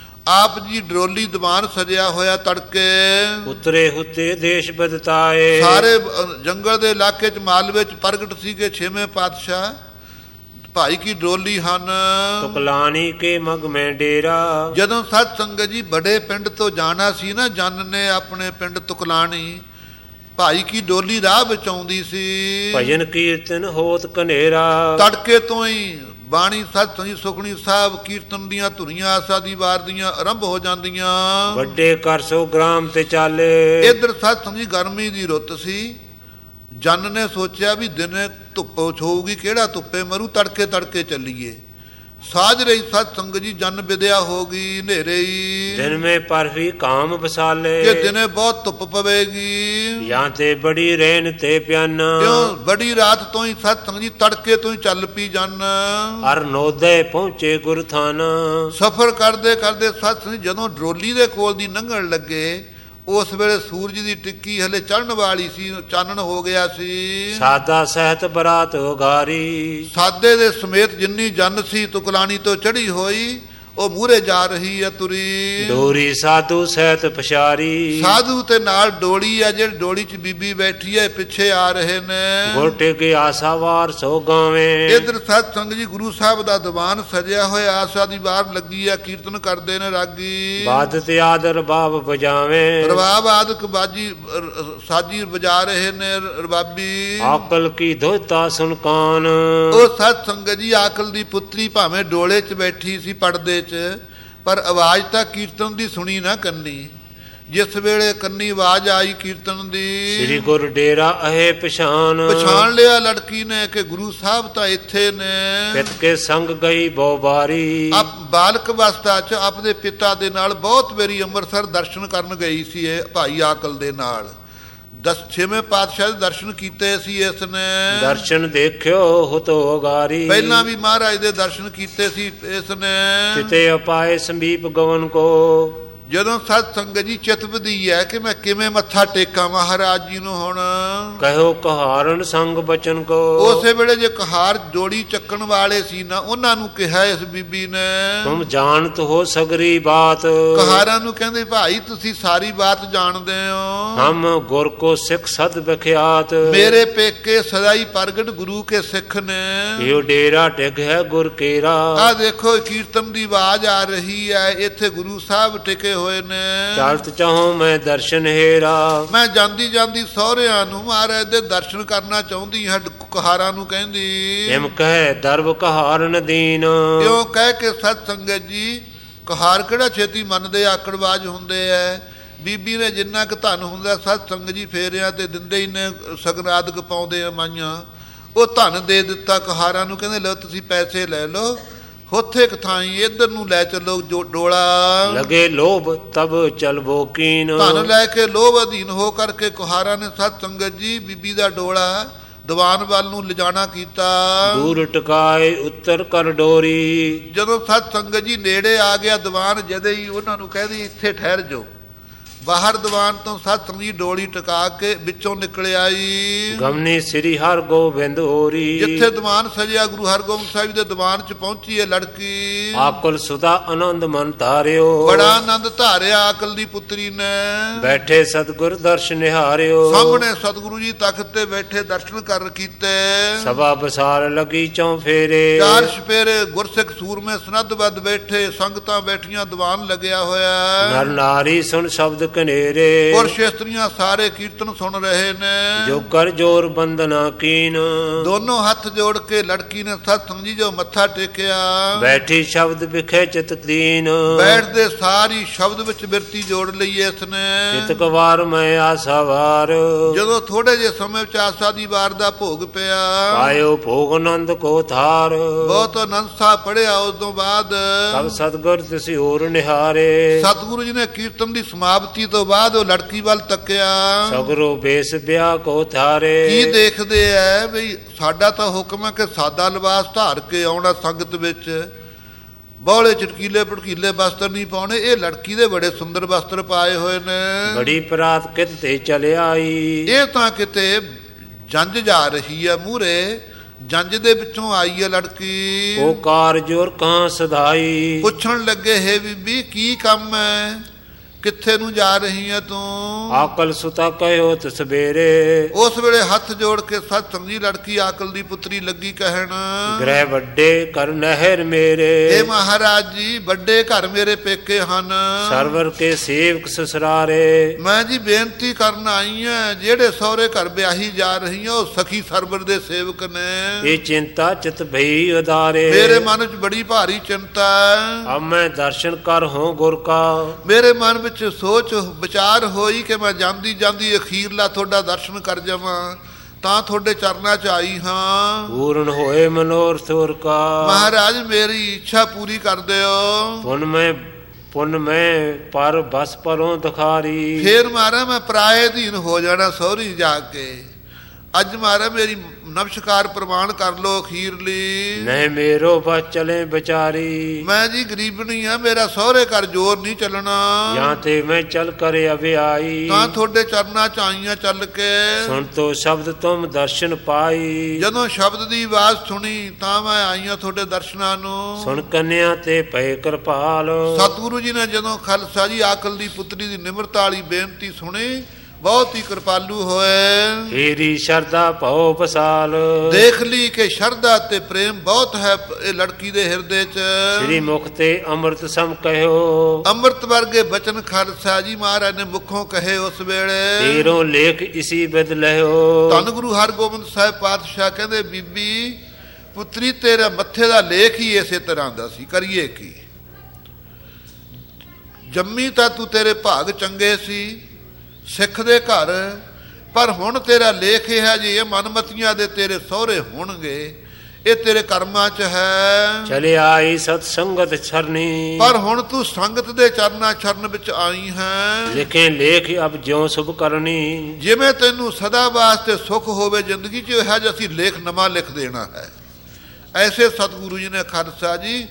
ਆਪ ਜੀ ਡਰੋਲੀ ਦੀਵਾਨ ਸਜਿਆ ਹੋਇਆ, ਤੜਕੇ ਉਤਰੇ ਹੁਤੇ ਦੇਸ਼ ਬਦਤਾਏ। ਸਾਰੇ ਜੰਗਲ ਦੇ ਇਲਾਕੇ ਚ ਮਾਲਵੇ ਚ ਪ੍ਰਗਟ ਸੀਗੇ 6ਵੇਂ ਪਾਤਸ਼ਾਹ। ਭਾਈ ਕੀ ਡਰੋਲੀ ਹਨ। ਤੁਕਲਾਣੀ ਕੇ ਮਗ ਮੈਂ ਡੇਰਾ। ਜਦੋਂ ਸਤ ਸੰਗਤ ਜੀ ਬੜੇ ਪਿੰਡ ਤੋਂ ਜਾਣਾ ਸੀ ਨਾ, ਜਨ ਨੇ ਆਪਣੇ ਪਿੰਡ ਤੁਕਲਾਣੀ, ਭਾਈ ਕੀ ਡੋਲੀ ਰਾਹ ਵਿੱਚ ਆਉਂਦੀ ਸੀ। ਭਜਨ ਕੀਰਤਨ ਹੋਤ ਕਨੇਰਾ। ਤੜਕੇ ਤੋਂ ਹੀ ਬਾਣੀ ਸਤ ਸੰਗੀ ਸੁਖਣੀ ਸਾਹਿਬ ਕੀਰਤਨ ਦੀਆਂ ਧੁਨੀਆਂ ਆਸਾ ਦੀ ਵਾਰ ਦੀਆਂ ਆਰੰਭ ਹੋ ਜਾਂਦੀਆਂ। ਵੱਡੇ ਕਰ 100 ਗ੍ਰਾਮ ਤੇ ਚਾਲੇ। ਇੱਧਰ ਸਤ ਸੰਗੀ ਗਰਮੀ ਦੀ ਰੁੱਤ ਸੀ। ਜਨ ਨੇ ਸੋਚਿਆ ਵੀ ਦਿਨੇ ਧੁੱਪ ਹੋਊਗੀ, ਕਿਹੜਾ ਧੁੱਪੇ ਮਰੂ, ਤੜਕੇ ਤੜਕੇ ਚੱਲੀਏ। ਸਾਜ ਰਹੀ ਸਤ ਸੰਗ ਜੀ ਜਨ ਵਿਦਿਆ ਹੋਗੀ ਹਨੇਰੇ ਦਿਨ ਮੇ ਪਰਹੀ ਕਾਮ ਬਸਾਲੇ ਕਿ ਦਿਨੇ ਬਹੁਤ ਧੁੱਪ ਪਵੇਗੀ ਜਾਂ ਤੇ ਬੜੀ ਰੇਨ ਤੇ ਪਿਆਨ ਕਿਉਂ ਬੜੀ ਰਾਤ ਤੋਂ ਹੀ ਸਤ ਸੰਗ ਜੀ ਤੜਕੇ ਤੋਂ ਹੀ ਚੱਲ ਪੀ ਜਨ ਅਰ ਨੋਦੇ ਪਹੁੰਚੇ ਗੁਰ ਥਾਨ ਸਫ਼ਰ ਕਰਦੇ ਕਰਦੇ ਸਤ ਸੰਗ ਜਦੋਂ ਡਰੋਲੀ ਦੇ ਕੋਲ ਦੀ ਲੰਘਣ ਲੱਗੇ ਉਸ ਵੇਲੇ ਸੂਰਜ ਦੀ ਟਿੱਕੀ ਹਲੇ ਚੜ੍ਹਨ ਵਾਲੀ ਸੀ ਚਾਨਣ ਹੋ ਗਿਆ ਸੀ ਸਾਦਾ ਸਹਿਤ ਬਰਾਤ ਉਗਾਰੀ ਸਾਦੇ ਦੇ ਸਮੇਤ ਜਿੰਨੀ ਜਨ ਸੀ ਤੁਕਲਾਣੀ ਤੋਂ ਚੜੀ ਹੋਈ ਉਹ ਮੂਹਰੇ ਜਾ ਰਹੀ ਹੈ ਤੁਰੀ ਡੋਰੀ ਸਾਧੂ ਸਹਿਤ ਪਛਾਰੀ ਸਾਧੂ ਤੇ ਨਾਲ ਡੋਲੀ ਹੈ ਜਿਹੜੀ ਡੋਲੀ 'ਚ ਬੀਬੀ ਬੈਠੀ ਹੈ ਪਿੱਛੇ ਆ ਰਹੇ ਨੇ ਗੋਟੇ ਕੇ ਆਸਾਵਾਰ ਸੋ ਗਾਵੇਂ ਇਧਰ ਸਤ ਸੰਗ ਜੀ ਗੁਰੂ ਸਾਹਿਬ ਦਾ ਦੀਵਾਨ ਸਜਿਆ ਹੋਇਆ ਆਸਾ ਦੀ ਵਾਰ ਲੱਗੀ ਹੈ ਕੀਰਤਨ ਕਰਦੇ ਨੇ ਰਾਗੀ ਬਾਦਤ ਆਦਰ ਬਾਬ ਵਜਾਵੇਂ ਰਬਾਬ ਆਦਿਕ ਬਾਜੀ ਸਾਜੀ ਵਜਾ ਰਹੇ ਨੇ ਰਬਾਬੀ ਆਕਲ ਕੀ ਦੋਤਾ ਸੁਨਕਾਨ ਉਹ ਸਤ ਸੰਗ ਜੀ ਆਕਲ ਦੀ ਪੁੱਤਰੀ ਭਾਵੇਂ ਡੋਲੇ 'ਚ ਬੈਠੀ ਸੀ ਪਰਦੇ 'ਚ ਪਰ ਆਵਾਜ਼ ਤਾਂ ਕੀਰਤਨ ਦੀ ਸੁਣੀ ਨਾ ਕੰਨੀ ਜਿਸ ਵੇਲੇ ਕੰਨੀ ਆਵਾਜ਼ ਆਈ ਕੀਰਤਨ ਦੀ ਸ੍ਰੀ ਗੁਰ ਡੇਰਾ ਅਹੇ ਪਛਾਣ ਲਿਆ ਲੜਕੀ ਨੇ ਕਿ ਗੁਰੂ ਸਾਹਿਬ ਤਾਂ ਇੱਥੇ ਨੇ ਪਿਤ ਕੇ ਸੰਗ ਗਈ ਬਹੁ ਬਾਰੀ ਆਪ ਬਾਲਕ ਅਵਸਥਾ 'ਚ ਆਪਣੇ ਪਿਤਾ ਦੇ ਨਾਲ ਬਹੁਤ ਵਾਰੀ ਅੰਮ੍ਰਿਤਸਰ ਦਰਸ਼ਨ ਕਰਨ ਗਈ ਸੀ ਇਹ ਭਾਈ ਆਕਲ ਦੇ ਨਾਲ ਛੇਵੇਂ ਪਾਤਸ਼ਾਹ ਦੇ ਦਰਸ਼ਨ ਕੀਤੇ ਸੀ ਇਸ ਨੇ ਦਰਸ਼ਨ ਦੇਖਿਓ ਹੁਤੋ ਗਾਰੀ ਪਹਿਲਾਂ ਵੀ ਮਹਾਰਾਜ ਦੇ ਦਰਸ਼ਨ ਕੀਤੇ ਸੀ ਇਸ ਨੇ ਕਿਤੇ ਅਪਾਏ ਸੰਦੀਪ ਗਵਨ ਕੋ ਜਦੋਂ ਸਤ ਸੰਗਤ ਜੀ ਚਿਤਵਦੀ ਹੈ ਕਿ ਮੈਂ ਕਿਵੇਂ ਮੱਥਾ ਟੇਕਾਂ ਮਹਾਰਾਜ ਜੀ ਨੂੰ ਹੁਣ ਕਹਿਓ ਕਹਾਰਨ ਸੰਗ ਬਚਨ ਕੋ ਉਸੇ ਵੇਲੇ ਜੇ ਕਹਾਰ ਜੋੜੀ ਚੱਕਣ ਵਾਲੇ ਸੀ ਨਾ ਉਹਨਾਂ ਨੂੰ ਕਿਹਾ ਇਸ ਬੀਬੀ ਨੇ ਤੁਮ ਜਾਣਤ ਹੋ ਸਗਰੀ ਬਾਤ ਕਹਾਰਾਂ ਨੂੰ ਕਹਿੰਦੇ ਭਾਈ ਤੁਸੀਂ ਸਾਰੀ ਬਾਤ ਜਾਣਦੇ ਹੋ ਹਮ ਗੁਰ ਕੋ ਸਿੱਖ ਸਦ ਵਿਖਿਆਤ ਮੇਰੇ ਪੇਕੇ ਸਦਾਈ ਪ੍ਰਗਟ ਗੁਰੂ ਕੇ ਸਿੱਖ ਨੇ ਇਹੋ ਡੇਰਾ ਟਿਕ ਹੈ ਗੁਰ ਕੇਰਾ ਆ ਦੇਖੋ ਕੀਰਤਨ ਦੀ ਆਵਾਜ਼ ਆ ਰਹੀ ਹੈ ਇੱਥੇ ਗੁਰੂ ਸਾਹਿਬ ਟਿਕੇ ਹੋਏ ਨੇ ਚਲਤ ਚਾਹੋ ਮੈਂ ਦਰਸ਼ਨ ਹੇਰਾ ਮੈਂ ਜਾਂਦੀ ਜਾਂਦੀ ਸਹੁਰਿਆਂ ਨੂੰ ਮਹਾਰਾਜ ਦੇ ਦਰਸ਼ਨ ਕਰਨਾ ਚਾਹੁੰਦੀ ਹਾਂ ਕਹਾਰਾਂ ਨੂੰ ਕਹਿੰਦੀ ਹਿਮ ਕਹਿ ਦਰਬ ਕਹਾਰਨ ਦੀਨ ਕਿਉਂ ਕਹਿ ਕੇ ਸਤ ਸੰਗਤ ਜੀ ਕਹਾਰ ਕਿਹੜਾ ਛੇਤੀ ਮੰਨਦੇ ਆਕੜਵਾਜ ਹੁੰਦੇ ਐ ਬੀਬੀ ਨੇ ਜਿੰਨਾ ਕੁ ਧਨ ਹੁੰਦਾ ਸਤ ਸੰਗਤ ਜੀ ਫੇਰਿਆਂ ਤੇ ਦਿੰਦੇ ਹੀ ਨੇ ਸਗਨਾਦਕ ਪਾਉਂਦੇ ਆ ਮਾਈਆਂ ਉਹ ਧਨ ਦੇ ਦਿੱਤਾ ਕਹਾਰਾਂ ਨੂੰ ਕਹਿੰਦੇ ਲਓ ਤੁਸੀਂ ਪੈਸੇ ਲੈ ਲਓ ਉੱਥੇ ਇੱਕ ਥਾਈ ਇੱਧਰ ਨੂੰ ਲੈ ਚੱਲੋ ਜੋ ਡੋਲਾ ਲਗੇ ਲੋਭ ਤਬ ਚਲਬੋ ਕੀਨ ਧਨ ਲੈ ਕੇ ਲੋਭ ਅਧੀਨ ਹੋ ਕਰਕੇ ਕੁਹਾਰਾਂ ਨੇ ਸਤ ਸੰਗਤ ਜੀ ਬੀਬੀ ਦਾ ਡੋਲਾ ਦੀਵਾਨ ਵੱਲ ਨੂੰ ਲਿਜਾਣਾ ਕੀਤਾ ਦੂਰ ਟਿਕਾਏ ਉੱਤਰ ਕਰ ਡੋਰੀ ਜਦੋਂ ਸਤ ਸੰਗਤ ਜੀ ਨੇੜੇ ਆ ਗਿਆ ਦੀਵਾਨ ਜਦੇ ਹੀ ਉਹਨਾਂ ਨੂੰ ਕਹਿੰਦੀ ਇੱਥੇ ਠਹਿਰ ਜਾਓ ਬਾਹਰ ਦੀਵਾਨ ਤੋਂ ਸਤ ਸੰਗਤ ਜੀ ਡੋਲੀ ਟਿਕਾ ਕੇ ਵਿੱਚੋਂ ਨਿਕਲ ਆਈ ਗਮਨੀ ਸ੍ਰੀ ਹਰਿ ਗੋਬਿੰਦ ਹੋਰੀ ਜਿੱਥੇ ਦੀਵਾਨ ਸਜਿਆ ਗੁਰੂ ਹਰਗੋਬਿੰਦ ਸਾਹਿਬ ਦੇ ਦੀਵਾਨ 'ਚ ਪਹੁੰਚੀ ਹੈ ਲੜਕੀ ਆਕਲ ਸੁਦਾ ਆਨੰਦ ਮਨ ਧਾਰਿਓ ਬੜਾ ਆਨੰਦ ਧਾਰਿਆ ਆਕਲ ਦੀ ਪੁੱਤਰੀ ਨੇ ਬੈਠੇ ਸਤਿਗੁਰ ਦਰਸ਼ਨ ਨਿਹਾਰਿਓ ਸਾਹਮਣੇ ਸਤਿਗੁਰੂ ਜੀ ਤਖਤ ਤੇ ਬੈਠੇ ਦਰਸ਼ਨ ਕਰ ਕੀਤੇ ਸਭਾ ਬਸਾਰ ਲਗੀ ਚੌ ਫੇਰੇ ਚਾਰ ਛਪੇਰੇ ਗੁਰਸਿੱਖ ਸੂਰਮੇ ਸਨੱਧਬੱਧ ਬੈਠੇ ਸੰਗਤਾਂ ਬੈਠੀਆਂ ਦੀਵਾਨ ਲੱਗਿਆ ਹੋਇਆ ਨਰ ਨਾਰੀ ਸੁਣ ਸ਼ਬਦ ਕਨੇਰੇ ਪੁਰਸ਼ ਇਸਤਰੀਆਂ ਸਾਰੇ ਕੀਰਤਨ ਸੁਣ ਰਹੇ ਨੇ ਜੋ ਕਰ ਜੋਰ ਬੰਦਨਾ ਕੀਨ ਦੋਨੋਂ ਹੱਥ ਜੋੜ ਕੇ ਲੜਕੀ ਨੇ ਸਤ ਸੰਗ ਜੀ ਜੋ ਮੱਥਾ ਟੇਕਿਆ ਬੈਠੀ ਸ਼ਬਦ ਵਿਖੇ ਚਿਤ ਕਲੀਨ ਬੈਠਦੇ ਸਾਰੀ ਸ਼ਬਦ ਵਿੱਚ ਬਿਰਤੀ ਜੋੜ ਲਈ ਇਸ ਨੇ ਕਿਤਕ ਵਾਰ ਮੈਂ ਆਸਾ ਵਾਰ ਜਦੋਂ ਥੋੜੇ ਜਿਹੇ ਸਮੇਂ ਵਿੱਚ ਆਸਾ ਦੀ ਵਾਰ ਦਾ ਭੋਗ ਪਿਆ ਆਇਓ ਭੋਗ ਆਨੰਦ ਕੋ ਥਾਰ ਬਹੁਤ ਆਨੰਦ ਸਾਹਿਬ ਪੜਿਆ ਉਸ ਤੋਂ ਬਾਅਦ ਸਭ ਸਤਿਗੁਰ ਤਿਸ ਹੋਰ ਨਿਹਾਰੇ ਸਤਿਗੁਰੂ ਜੀ ਨੇ ਕੀਰਤਨ ਦੀ ਸਮਾਪਤੀ ਤੋਂ ਬਾਅਦ ਉਹ ਲੜਕੀ ਵੱਲ ਤੱਕਿਆ ਸਗਰੋ ਬੇਸ ਵਿਆਹ ਕੋ ਥਾਰੇ ਕੀ ਦੇਖਦੇ ਐ ਬਈ ਸਾਡਾ ਤਾਂ ਹੁਕਮ ਹੈ ਕਿ ਸਾਦਾ ਲਿਬਾਸ ਧਾਰ ਕੇ ਆਉਣਾ ਸੰਗਤ ਵਿੱਚ ਬੋਲੇ ਚਟਕੀਲੇ ਭੜਕੀਲੇ ਵਸਤਰ ਨਹੀਂ ਪਾਉਣੇ ਇਹ ਲੜਕੀ ਦੇ ਬੜੇ ਸੁੰਦਰ ਵਸਤਰ ਪਾਏ ਹੋਏ ਨੇ ਬੜੀ ਪ੍ਰਾਤ ਕਿਤ ਤੇ ਚਲ ਆਈ ਇਹ ਤਾਂ ਕਿਤੇ ਜੰਜ ਜਾ ਰਹੀ ਹੈ ਮੂਹਰੇ ਜੰਜ ਦੇ ਵਿੱਚੋਂ ਆਈ ਹੈ ਲੜਕੀ ਉਹ ਕਾਰਜ ਔਰ ਕਾਂ ਸਦਾਈ ਪੁੱਛਣ ਲੱਗੇ ਹੈ ਬੀਬੀ ਕੀ ਕੰਮ ਹੈ ਕਿੱਥੇ ਨੂੰ ਜਾ ਰਹੀ ਹੈ ਤੂੰ ਆਕਲ ਸੁਤਾ ਕਹਿਓ ਤੇ ਸਵੇਰੇ ਉਸ ਵੇਲੇ ਹੱਥ ਜੋੜ ਕੇ ਸਤ ਸੰਗੀ ਲੜਕੀ ਆਕਲ ਦੀ ਪੁੱਤਰੀ ਲੱਗੀ ਕਹਿਣ ਗ੍ਰਹਿ ਵੱਡੇ ਕਰ ਨਹਿਰ ਮੇਰੇ ਇਹ ਮਹਾਰਾਜ ਜੀ ਵੱਡੇ ਘਰ ਮੇਰੇ ਪੇਕੇ ਹਨ ਸਰਵਰ ਕੇ ਸੇਵਕ ਸਸਰਾਰੇ ਮੈਂ ਜੀ ਬੇਨਤੀ ਕਰਨ ਆਈ ਹਾਂ ਜਿਹੜੇ ਸਹੁਰੇ ਘਰ ਵਿਆਹੀ ਜਾ ਰਹੀ ਆ ਉਹ ਸਖੀ ਸਰਵਰ ਦੇ ਸੇਵਕ ਨੇ ਇਹ ਚਿੰਤਾ ਚਿਤ ਭਈ ਉਦਾਰੇ ਮੇਰੇ ਮਨ ਵਿੱਚ ਬੜੀ ਭਾਰੀ ਚਿੰਤਾ ਹੈ ਅਬ ਮੈਂ ਦਰਸ਼ਨ ਕਰ ਹੋ ਗੁਰ ਕਾ ਮੇਰੇ ਮਨ ਵਿੱਚ ਸੋਚ ਵਿਚਾਰ ਹੋਈ ਕਿ ਮੈਂ ਜਾਂਦੀ ਜਾਂਦੀ ਅਖੀਰਲਾ ਤੁਹਾਡਾ ਦਰਸ਼ਨ ਕਰ ਜਾਵਾਂ ਤਾਂ ਤੁਹਾਡੇ ਚਰਨਾਂ 'ਚ ਆਈ ਹਾਂ। ਪੂਰਨ ਹੋਏ ਮਨੋਰਥ ਹੋਰ ਕਾ, ਮਹਾਰਾਜ ਮੇਰੀ ਇੱਛਾ ਪੂਰੀ ਕਰ ਦਿਓ। ਪੁੰਨ ਮੈਂ ਪਰ ਬਸ ਪਰੋਂ ਦੁਖਾਰੀ, ਫੇਰ ਮਹਾਰਾਜ ਮੈਂ ਪਰਾਏ ਅਧੀਨ ਹੋ ਜਾਣਾ ਸਹੁਰੀ ਜਾ ਕੇ। ਅੱਜ ਮਹਾਰਾਜ ਮੇਰੀ ਨਮਸਕਾਰ ਪ੍ਰਵਾਨ ਕਰ ਲੋ ਅਖੀਰਲੀ। ਨਹੀਂ ਮੇਰੋ ਬਸ ਚਲੇ ਵਿਚਾਰੀ, ਮੈਂ ਜੀ ਗਰੀਬਣੀ ਆ, ਮੇਰਾ ਸਹੁਰੇ ਘਰ ਜੋਰ ਨਹੀਂ ਚੱਲਣਾ। ਜਾਂ ਤੇ ਮੈਂ ਚਲ ਕਰੇ ਅਵੇ ਆਈ, ਤਾਂ ਤੁਹਾਡੇ ਚਰਨਾਂ 'ਚ ਆਈਆਂ ਚੱਲ ਕੇ। ਸੁਣ ਤੋ ਸ਼ਬਦ ਤੁਮ ਦਰਸ਼ਨ ਪਾਈ, ਜਦੋਂ ਸ਼ਬਦ ਦੀ ਆਵਾਜ਼ ਸੁਣੀ ਤਾਂ ਮੈਂ ਆਈਆਂ ਤੁਹਾਡੇ ਦਰਸ਼ਨਾਂ ਨੂੰ। ਸੁਣ ਕੰਨਿਆ ਤੇ ਪਏ ਕਿਰਪਾਲ, ਸਤਿਗੁਰੂ ਜੀ ਨੇ ਜਦੋਂ ਖਾਲਸਾ ਜੀ ਆਕਲ ਦੀ ਪੁੱਤਰੀ ਦੀ ਨਿਮਰਤਾ ਵਾਲੀ ਬੇਨਤੀ ਸੁਣੀ, ਬਹੁਤ ਹੀ ਕਿਰਪਾਲੂ ਹੋਏ। ਹੀਰੀ ਸ਼ਰਧਾ ਭਉ ਪਸਾਲ, ਦੇਖ ਲਈ ਕਿ ਸ਼ਰਧਾ ਤੇ ਪ੍ਰੇਮ ਬਹੁਤ ਹੈ ਇਹ ਲੜਕੀ ਦੇ ਹਿਰਦੇ 'ਚ। ਸ੍ਰੀ ਮੁਖ ਤੇ ਅੰਮ੍ਰਿਤ ਸਮ ਕਹਿਓ, ਅੰਮ੍ਰਿਤ ਵਰਗੇ ਬਚਨ ਖਾਲਸਾ ਜੀ ਮਹਾਰਾਜ ਨੇ ਮੁਖੋਂ ਕਹੇ ਉਸ ਵੇਲੇ। ਤੇਰੋਂ ਲੇਖ ਇਸੀ ਬਿਦ ਲਿਓ, ਧੰਨ ਗੁਰੂ ਹਰਗੋਬਿੰਦ ਸਾਹਿਬ ਪਾਤਸ਼ਾਹ ਕਹਿੰਦੇ ਬੀਬੀ ਪੁੱਤਰੀ ਤੇਰੇ ਮੱਥੇ ਦਾ ਲੇਖ ਹੀ ਇਸੇ ਤਰ੍ਹਾਂ ਦਾ ਸੀ, ਕਰੀਏ ਕੀ। ਜੰਮੀ ਤਾਂ ਤੂੰ ਤੇਰੇ ਭਾਗ ਚੰਗੇ ਸੀ ਸਿੱਖ ਦੇ ਘਰ, ਪਰ ਹੁਣ ਤੇਰਾ ਲੇਖ ਇਹ ਹੈ ਜੀ ਇਹ ਮਨਮਤੀਆਂ ਦੇ ਤੇਰੇ ਸਹੁਰੇ ਹੋਣਗੇ, ਇਹ ਤੇਰੇ ਕਰਮਾਂ 'ਚ ਹੈ। ਚਲੇ ਆਈ ਸਤ ਸੰਗਤ ਛਰਨੀ, ਪਰ ਹੁਣ ਤੂੰ ਸੰਗਤ ਦੇ ਚਰਨਾਂ ਛਰਨ ਵਿੱਚ ਆਈ ਹੈ। ਲਿਖੇ ਲੇਖ ਅਬ ਜਿਉ ਸੁਭ ਕਰਨੀ, ਜਿਵੇਂ ਤੈਨੂੰ ਸਦਾ ਵਾਸਤੇ ਸੁੱਖ ਹੋਵੇ ਜ਼ਿੰਦਗੀ 'ਚ, ਇਹ ਜਿਹਾ ਅਸੀਂ ਲੇਖ ਨਵਾਂ ਲਿਖ ਦੇਣਾ ਹੈ। ਐਸੇ ਸਤਿਗੁਰੂ ਜੀ ਨੇ ਖਾਲਸਾ ਜੀ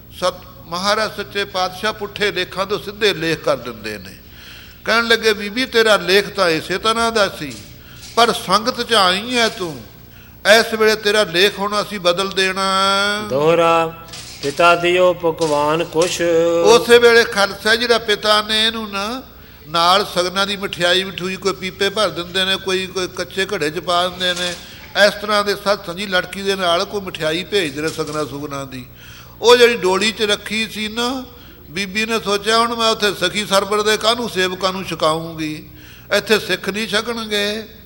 ਮਹਾਰਾਜ ਸੱਚੇ ਪਾਤਸ਼ਾਹ ਪੁੱਠੇ ਲੇਖਾਂ ਤੋਂ ਸਿੱਧੇ ਲੇਖ ਕਰ ਦਿੰਦੇ ਨੇ। ਕਹਿਣ ਲੱਗੇ ਬੀਬੀ ਤੇਰਾ ਲੇਖ ਤਾਂ ਇਸੇ ਤਰ੍ਹਾਂ ਦਾ ਸੀ, ਪਰ ਸੰਗਤ 'ਚ ਆਈ ਹੈ ਤੂੰ, ਇਸ ਵੇਲੇ ਤੇਰਾ ਲੇਖ ਹੁਣ ਅਸੀਂ ਬਦਲ ਦੇਣਾ। ਦੋਹਰਾ ਪਿਤਾ ਦਿਓ ਪਕਵਾਨ ਕੁਛ, ਉਸੇ ਵੇਲੇ ਖਾਲਸਾ ਜਿਹੜਾ ਪਿਤਾ ਨੇ ਇਹਨੂੰ ਨਾਲ ਸਗਨਾਂ ਦੀ ਮਠਿਆਈ ਮਠੂਈ ਕੋਈ ਪੀਪੇ ਭਰ ਦਿੰਦੇ ਨੇ, ਕੋਈ ਕੱਚੇ ਘੜੇ 'ਚ ਪਾ ਦਿੰਦੇ ਨੇ। ਇਸ ਤਰ੍ਹਾਂ ਦੇ ਸੱਤ ਜੀ ਲੜਕੀ ਦੇ ਨਾਲ ਕੋਈ ਮਠਿਆਈ ਭੇਜਦੇ ਨੇ ਸਗਨਾਂ ਸੁਗਨਾਂ ਦੀ। ਉਹ ਜਿਹੜੀ ਡੋਲੀ 'ਚ ਰੱਖੀ ਸੀ ਨਾ, ਬੀਬੀ ਨੇ ਸੋਚਿਆ ਹੁਣ ਮੈਂ ਉੱਥੇ ਸਖੀ ਸਰਬਰ ਦੇ ਕਾਹਨੂੰ ਸੇਵਕਾਂ ਨੂੰ ਛਕਾਉਂਗੀ, ਇੱਥੇ ਸਿੱਖ ਨਹੀਂ ਛਕਣਗੇ।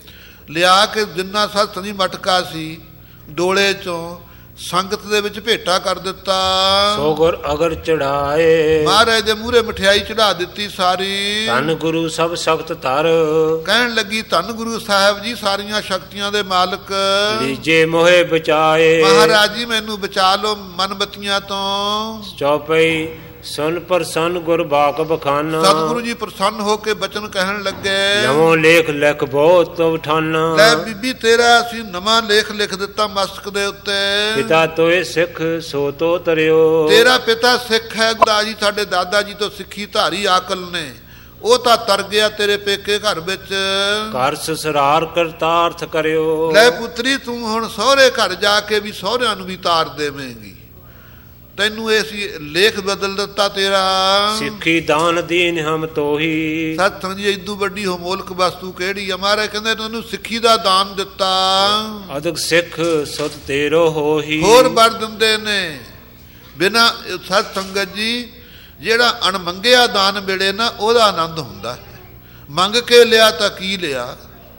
ਲਿਆ ਕੇ ਜਿੰਨਾ ਸੱਤ ਜੀ ਮਟਕਾ ਸੀ ਡੋਲੇ 'ਚੋਂ ਸੰਗਤ ਦੇ ਵਿੱਚ ਭੇਟਾ ਕਰ ਦਿੱਤਾ। ਸੋਗਰ ਅਗਰ ਚੜਾਏ, ਮਹਾਰਾਜ ਦੇ ਮੂਹਰੇ ਮਠਿਆਈ ਚੜਾ ਦਿੱਤੀ ਸਾਰੀ। ਧੰਨ ਗੁਰੂ ਸਭ ਸਖਤ ਧਰ, ਕਹਿਣ ਲੱਗੀ ਧੰਨ ਗੁਰੂ ਸਾਹਿਬ ਜੀ ਸਾਰੀਆਂ ਸ਼ਕਤੀਆਂ ਦੇ ਮਾਲਕ, ਲੀਜੇ ਮੋਹੇ ਬਚਾਏ। ਮਹਾਰਾਜ ਜੀ ਮੈਨੂੰ ਬਚਾ ਲੋ ਮਨਬਤੀਆਂ ਤੋਂ। ਚੌਪਈ ਸੁਨ ਪ੍ਰਸੰਨ ਗੁਰ ਬਾਕ ਬਖਾਨਾ, ਸਤਿਗੁਰੂ ਜੀ ਪ੍ਰਸੰਨ ਹੋ ਕੇ ਬਚਨ ਕਹਿਣ ਲੱਗੇ ਨਵੋਂ ਲੇਖ ਲਿਖ ਬਹੁਤ ਉਠਾਨਾ। ਲੈ ਬੀਬੀ ਤੇਰਾ ਅਸੀਂ ਨਵਾਂ ਲੇਖ ਲਿਖ ਦਿੱਤਾ ਮਸਤਕ ਦੇ ਉੱਤੇ। ਪਿਤਾ ਤੋਏ ਸਿੱਖ ਸੋ ਤੋ ਤਰਿਓ, ਤੇਰਾ ਪਿਤਾ ਸਿੱਖ ਹੈ, ਗੁਰੂ ਜੀ ਸਾਡੇ ਦਾਦਾ ਜੀ ਤੋਂ ਸਿੱਖੀ ਧਾਰੀ ਆਕਲ ਨੇ, ਉਹ ਤਾਂ ਤਰ ਗਿਆ ਤੇਰੇ ਪੇਕੇ ਘਰ ਵਿੱਚ। ਘਰ ਸਸਰਾਰ ਕਰਤਾਰਥ ਕਰਿਓ, ਲੈ ਪੁੱਤਰੀ ਤੂੰ ਹੁਣ ਸਹੁਰੇ ਘਰ ਜਾ ਕੇ ਵੀ ਸਹੁਰਿਆਂ ਨੂੰ ਵੀ ਤਾਰ ਦੇਵੇਂਗੀ, ਤੈਨੂੰ ਇਹ ਲੇਖ ਬਦਲ ਦਿੱਤਾ ਤੇਰਾ। ਸਿੱਖੀ ਦਾਨ ਦੀਨ ਹਮ ਤੋਹੀ, ਸਤਿ ਜੀ ਇਦੂ ਵੱਡੀ ਹੋਮੋਲਕ ਵਸਤੂ ਕਿਹੜੀ ਆ। ਮਹਾਰਾਜ ਕਹਿੰਦੇ ਤੈਨੂੰ ਸਿੱਖੀ ਦਾ ਦਾਨ ਦਿੱਤਾ, ਅਦਕ ਸਿੱਖ ਸੁਤ ਤੇਰੋ ਹੋਹੀ। ਹੋਰ ਵਰ ਦਿੰਦੇ ਨੇ ਬਿਨਾਂ ਸਤ ਸੰਗਤ ਜੀ, ਜਿਹੜਾ ਅਣਮੰਗਿਆ ਦਾਨ ਮਿਲੇ ਨਾ ਉਹਦਾ ਆਨੰਦ ਹੁੰਦਾ ਹੈ, ਮੰਗ ਕੇ ਲਿਆ ਤਾਂ ਕੀ ਲਿਆ।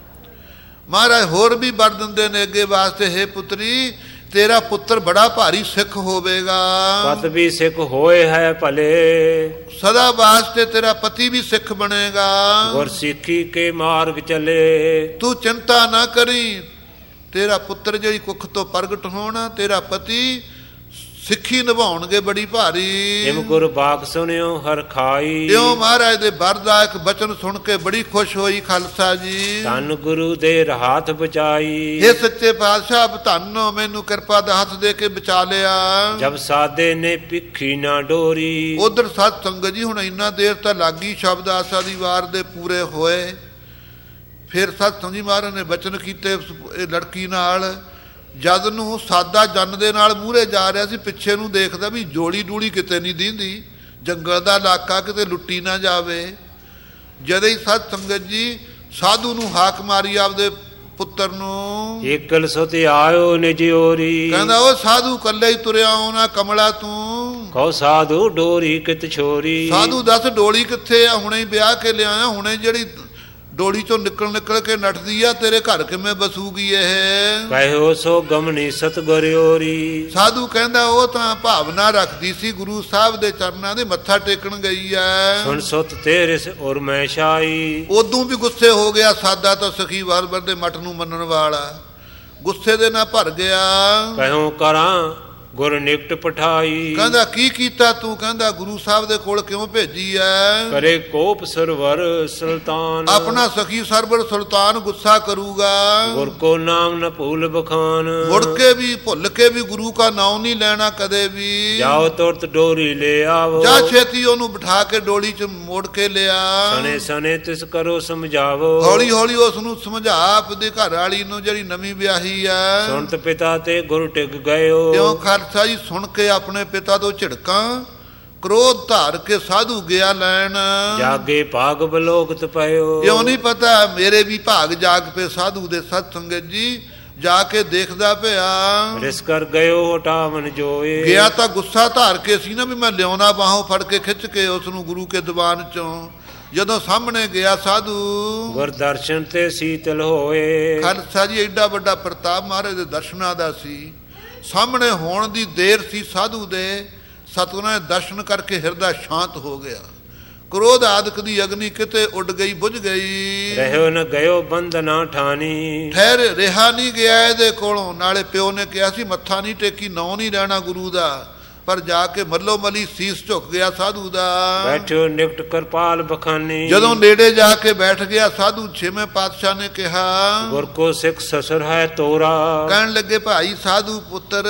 ਮਹਾਰਾਜ ਹੋਰ ਵੀ ਵਰ ਦਿੰਦੇ ਨੇ ਅੱਗੇ ਵਾਸਤੇ, ਹੈ ਪੁੱਤਰੀ ਤੇਰਾ ਪੁੱਤਰ ਬੜਾ ਭਾਰੀ ਸਿੱਖ ਹੋਵੇਗਾ, ਪਤ ਵੀ ਸਿੱਖ ਹੋਏ ਹੈ ਭਲੇ, ਸਦਾ ਵਾਸਤੇ ਤੇਰਾ ਪਤੀ ਵੀ ਸਿੱਖ ਬਣੇਗਾ। ਗੁਰ ਸਿੱਖੀ ਕੇ ਮਾਰਗ ਚਲੇ, ਤੂੰ ਚਿੰਤਾ ਨਾ ਕਰੀ, ਤੇਰਾ ਪੁੱਤਰ ਜਿਹੜੀ ਕੁੱਖ ਤੋਂ ਪ੍ਰਗਟ ਹੋਣਾ, ਤੇਰਾ ਪਤੀ ਸਿੱਖੀ ਨਿਭਾਉਣਗੇ ਬੜੀ ਭਾਰੀ। ਜਿਮ ਗੁਰ ਬਾਕ ਸੁਣਿਓ ਹਰ ਖਾਈ, ਇਉਂ ਮਹਾਰਾਜ ਦੇ ਵਰਦਾਇਕ ਬਚਨ ਸੁਣ ਕੇ ਬੜੀ ਖੁਸ਼ ਹੋਈ ਖਾਲਸਾ ਜੀ। ਧੰਨ ਗੁਰੂ ਦੇ ਰਾਹਤ ਬਚਾਈ, ਇਹ ਸੱਚੇ ਪਾਤਸ਼ਾਹ ਧੰਨੋ ਮੈਨੂੰ ਕਿਰਪਾ ਦਾ ਹੱਥ ਦੇ ਕੇ ਬਚਾ ਲਿਆ। ਜਬ ਸਾਦੇ ਨੇ ਪਿੱਖੀ ਨਾ ਡੋਰੀ, ਉਧਰ ਸਤ ਸੰਗਤ ਜੀ ਹੁਣ ਇੰਨਾ ਦੇਰ ਤਾਂ ਲੱਗੀ ਸ਼ਬਦ ਆਸਾ ਦੀ ਵਾਰ ਦੇ ਪੂਰੇ ਹੋਏ। ਫਿਰ ਸਤ ਸੰਗਤ ਜੀ ਮਹਾਰਾਜ ਨੇ ਬਚਨ ਕੀਤੇ ਇਹ ਲੜਕੀ ਨਾਲ। ਜਦ ਨੂੰ ਸਾਦਾ ਜਨ ਦੇ ਨਾਲ ਮੂਹਰੇ ਜਾ ਰਿਹਾ ਸੀ, ਪਿੱਛੇ ਨੂੰ ਦੇਖਦਾ ਵੀ ਜੋੜੀ ਡੂੜੀ ਕਿਤੇ ਨਹੀਂ ਦੀਂਦੀ, ਜੰਗਲ ਦਾ ਇਲਾਕਾ ਕਿਤੇ ਲੁੱਟੀ ਨਾ ਜਾਵੇ। ਜਦ ਹੀ ਸਤ ਸੰਗਤ ਜੀ ਸਾਧੂ ਨੂੰ ਹਾਕ ਮਾਰੀ ਆਪਦੇ ਪੁੱਤਰ ਨੂੰ, ਏਕਲ ਸੁਤ ਆਇਓ ਨਿਜੋਰੀ, ਕਹਿੰਦਾ ਉਹ ਸਾਧੂ ਕੱਲੇ ਹੀ ਤੁਰਿਆ ਆਉਣਾ ਕਮਲਾ ਤੂੰ। ਕਹੋ ਸਾਧੂ ਡੋਰੀ ਕਿਤ ਛੋਰੀ, ਸਾਧੂ ਦੱਸ ਡੋਲੀ ਕਿੱਥੇ ਆ, ਹੁਣੇ ਹੀ ਵਿਆਹ ਕੇ ਲਿਆਇਆ, ਹੁਣੇ ਜਿਹੜੀ ਡੋਲੀ ਚੋਂ ਨਿਕਲ ਕੇ ਨੱਠਦੀ ਆ, ਤੇਰੇ ਘਰ ਕਿਵੇਂ ਬਸੂਗੀ ਇਹ? ਕਹਿਓ ਸੋ ਗਮਨੀ ਸਤਿਗੁਰ ਓਰੀ। ਸਾਧੂ ਕਹਿੰਦਾ ਉਹ ਤਾਂ ਭਾਵਨਾ ਰੱਖਦੀ ਸੀ, ਗੁਰੂ ਸਾਹਿਬ ਦੇ ਚਰਨਾਂ ਦੇ ਮੱਥਾ ਟੇਕਣ ਗਈ ਐ। ਸੁਣ ਸੁਤ ਤੇਰੇ ਸੇ ਔਰ ਮੈਂ ਸ਼ਾਈ। ਉਦੋਂ ਵੀ ਗੁੱਸੇ ਹੋ ਗਿਆ ਸਾਦਾ ਤਾਂ ਸਖੀ ਵਾਰ ਦੇ ਮੱਠ ਨੂੰ ਮੰਨਣ ਵਾਲਾ, ਗੁੱਸੇ ਦੇ ਨਾਲ ਭਰ ਗਿਆ। ਕਹਿਓ ਕਰਾਂ ਗੁਰ ਨਿਕਟ ਪਠਾਈ। ਕਹਿੰਦਾ ਕੀ ਕੀਤਾ ਤੂੰ? ਕਹਿੰਦਾ ਗੁਰੂ ਸਾਹਿਬ ਦੇ ਕੋਲ ਕਿਉਂ ਭੇਜੀ ਐ? ਕਰੇ ਕੋਪ ਸਰਵਰ ਸੁਲਤਾਨ। ਆਪਣਾ ਸਖੀ ਸਰਵਰ ਸੁਲਤਾਨ ਗੁੱਸਾ ਕਰੂਗਾ। ਗੁਰ ਕੋ ਨਾਮ ਨ ਭੂਲ ਬਖਾਨ। ਮੁੜ ਕੇ ਵੀ ਭੁੱਲ ਕੇ ਵੀ ਗੁਰੂ ਕਾ ਨਾਮ ਨਹੀਂ ਲੈਣਾ ਕਦੇ ਵੀ। ਜਾਓ ਤੁਰਤ ਡੋਰੀ ਲੈ ਆਵੋ। ਜਾ ਛੇਤੀ ਉਹਨੂੰ ਬਿਠਾ ਕੇ ਡੋਲੀ 'ਚ ਮੋੜ ਕੇ ਲਿਆ। ਸਨੇ ਸਨੇ ਤਿਸ ਕਰੋ ਸਮਝਾਵੋ। ਹੌਲੀ ਹੌਲੀ ਉਸ ਨੂੰ ਸਮਝਾ, ਆਪਦੇ ਘਰ ਵਾਲੀ ਨੂੰ ਜਿਹੜੀ ਨਵੀਂ ਵਿਆਹੀ ਐ। ਸੁਣਤ ਪਿਤਾ ਤੇ ਗੁਰ ਟਿਕ ਗਇਓ। ਕਿਉਂ ਖਾਲਸਾ ਜੀ ਸੁਣ ਕੇ ਆਪਣੇ ਪਿਤਾ ਤੋਂ ਝਿੜਕਾਂ, ਕ੍ਰੋਧ ਧਾਰ ਕੇ ਸਾਧੂ ਗਿਆ ਲੈਣ। ਜਾਗੇ ਭਾਗ ਬਲੋਕਤ ਪਇਓ। ਕਿਉਂ ਨਹੀਂ ਪਤਾ ਮੇਰੇ ਵੀ ਭਾਗ ਜਾਗ ਪਏ ਸਾਧੂ ਦੇ। ਸਤ ਸੰਗਤ ਜੀ ਜਾ ਕੇ ਦੇਖਦਾ ਪਿਆ, ਰਿਸ ਕਰ ਗਇਓ ਹਟਾਵਨ ਜੋਏ। ਗਿਆ ਤਾਂ ਗੁੱਸਾ ਧਾਰ ਕੇ ਸੀ ਨਾ ਵੀ ਮੈਂ ਲਿਆਉਣਾ, ਬਾਹੋਂ ਫੜ ਕੇ ਖਿੱਚ ਕੇ ਉਸ ਨੂੰ ਗੁਰੂ ਕੇ ਦੀਵਾਨ ਚੋਂ। ਜਦੋਂ ਸਾਹਮਣੇ ਗਿਆ ਸਾਧੂ, ਗੁਰ ਦਰਸ਼ਨ ਤੇ ਸੀਤਲ ਹੋਏ। ਖਾਲਸਾ ਜੀ ਐਡਾ ਵੱਡਾ ਪ੍ਰਤਾਪ ਮਹਾਰਾਜ ਦੇ ਦਰਸ਼ਨਾਂ ਦਾ ਸੀ। ਸਾਹਮਣੇ ਹੋਣ ਦੀ ਦੇਰ ਸੀ ਸਾਧੂ ਦੇ, ਸਤਿਗੁਰਾਂ ਦੇ ਦਰਸ਼ਨ ਕਰਕੇ ਹਿਰਦਾ ਸ਼ਾਂਤ ਹੋ ਗਿਆ। ਕ੍ਰੋਧ ਆਦਿਕ ਦੀ ਅਗਨੀ ਕਿਤੇ ਉੱਡ ਗਈ, ਬੁਝ ਗਈ। ਰਹਿਓ ਨ ਗਇਓ ਬੰਦਨਾ ਠਾਨੀ। ਠਹਿਰ ਰਿਹਾ ਨਹੀਂ ਗਿਆ ਇਹਦੇ ਕੋਲੋਂ। ਨਾਲੇ ਪਿਓ ਨੇ ਕਿਹਾ ਸੀ ਮੱਥਾ ਨਹੀਂ ਟੇਕੀ, ਨਾਂ ਨਹੀਂ ਲੈਣਾ ਗੁਰੂ ਦਾ, ਪਰ ਜਾ ਕੇ ਮੱਲੋ ਮਲੀ ਸੀਸ ਝੁਕ ਗਿਆ ਸਾਧੂ ਦਾ। ਬੈਠੋ ਨਿਕਟ ਕਿਰਪਾਲ ਬਖਾਨੀ। ਜਦੋਂ ਨੇੜੇ ਜਾ ਕੇ ਬੈਠ ਗਿਆ ਸਾਧੂ, ਛੇਵੇਂ ਪਾਤਸ਼ਾਹ ਨੇ ਕਿਹਾ, ਗੁਰ ਕੋ ਸਿੱਖ ਸਸੁਰ ਹੈ ਤੋਰਾ। ਕਹਿਣ ਲੱਗੇ ਭਾਈ ਸਾਧੂ ਪੁੱਤਰ,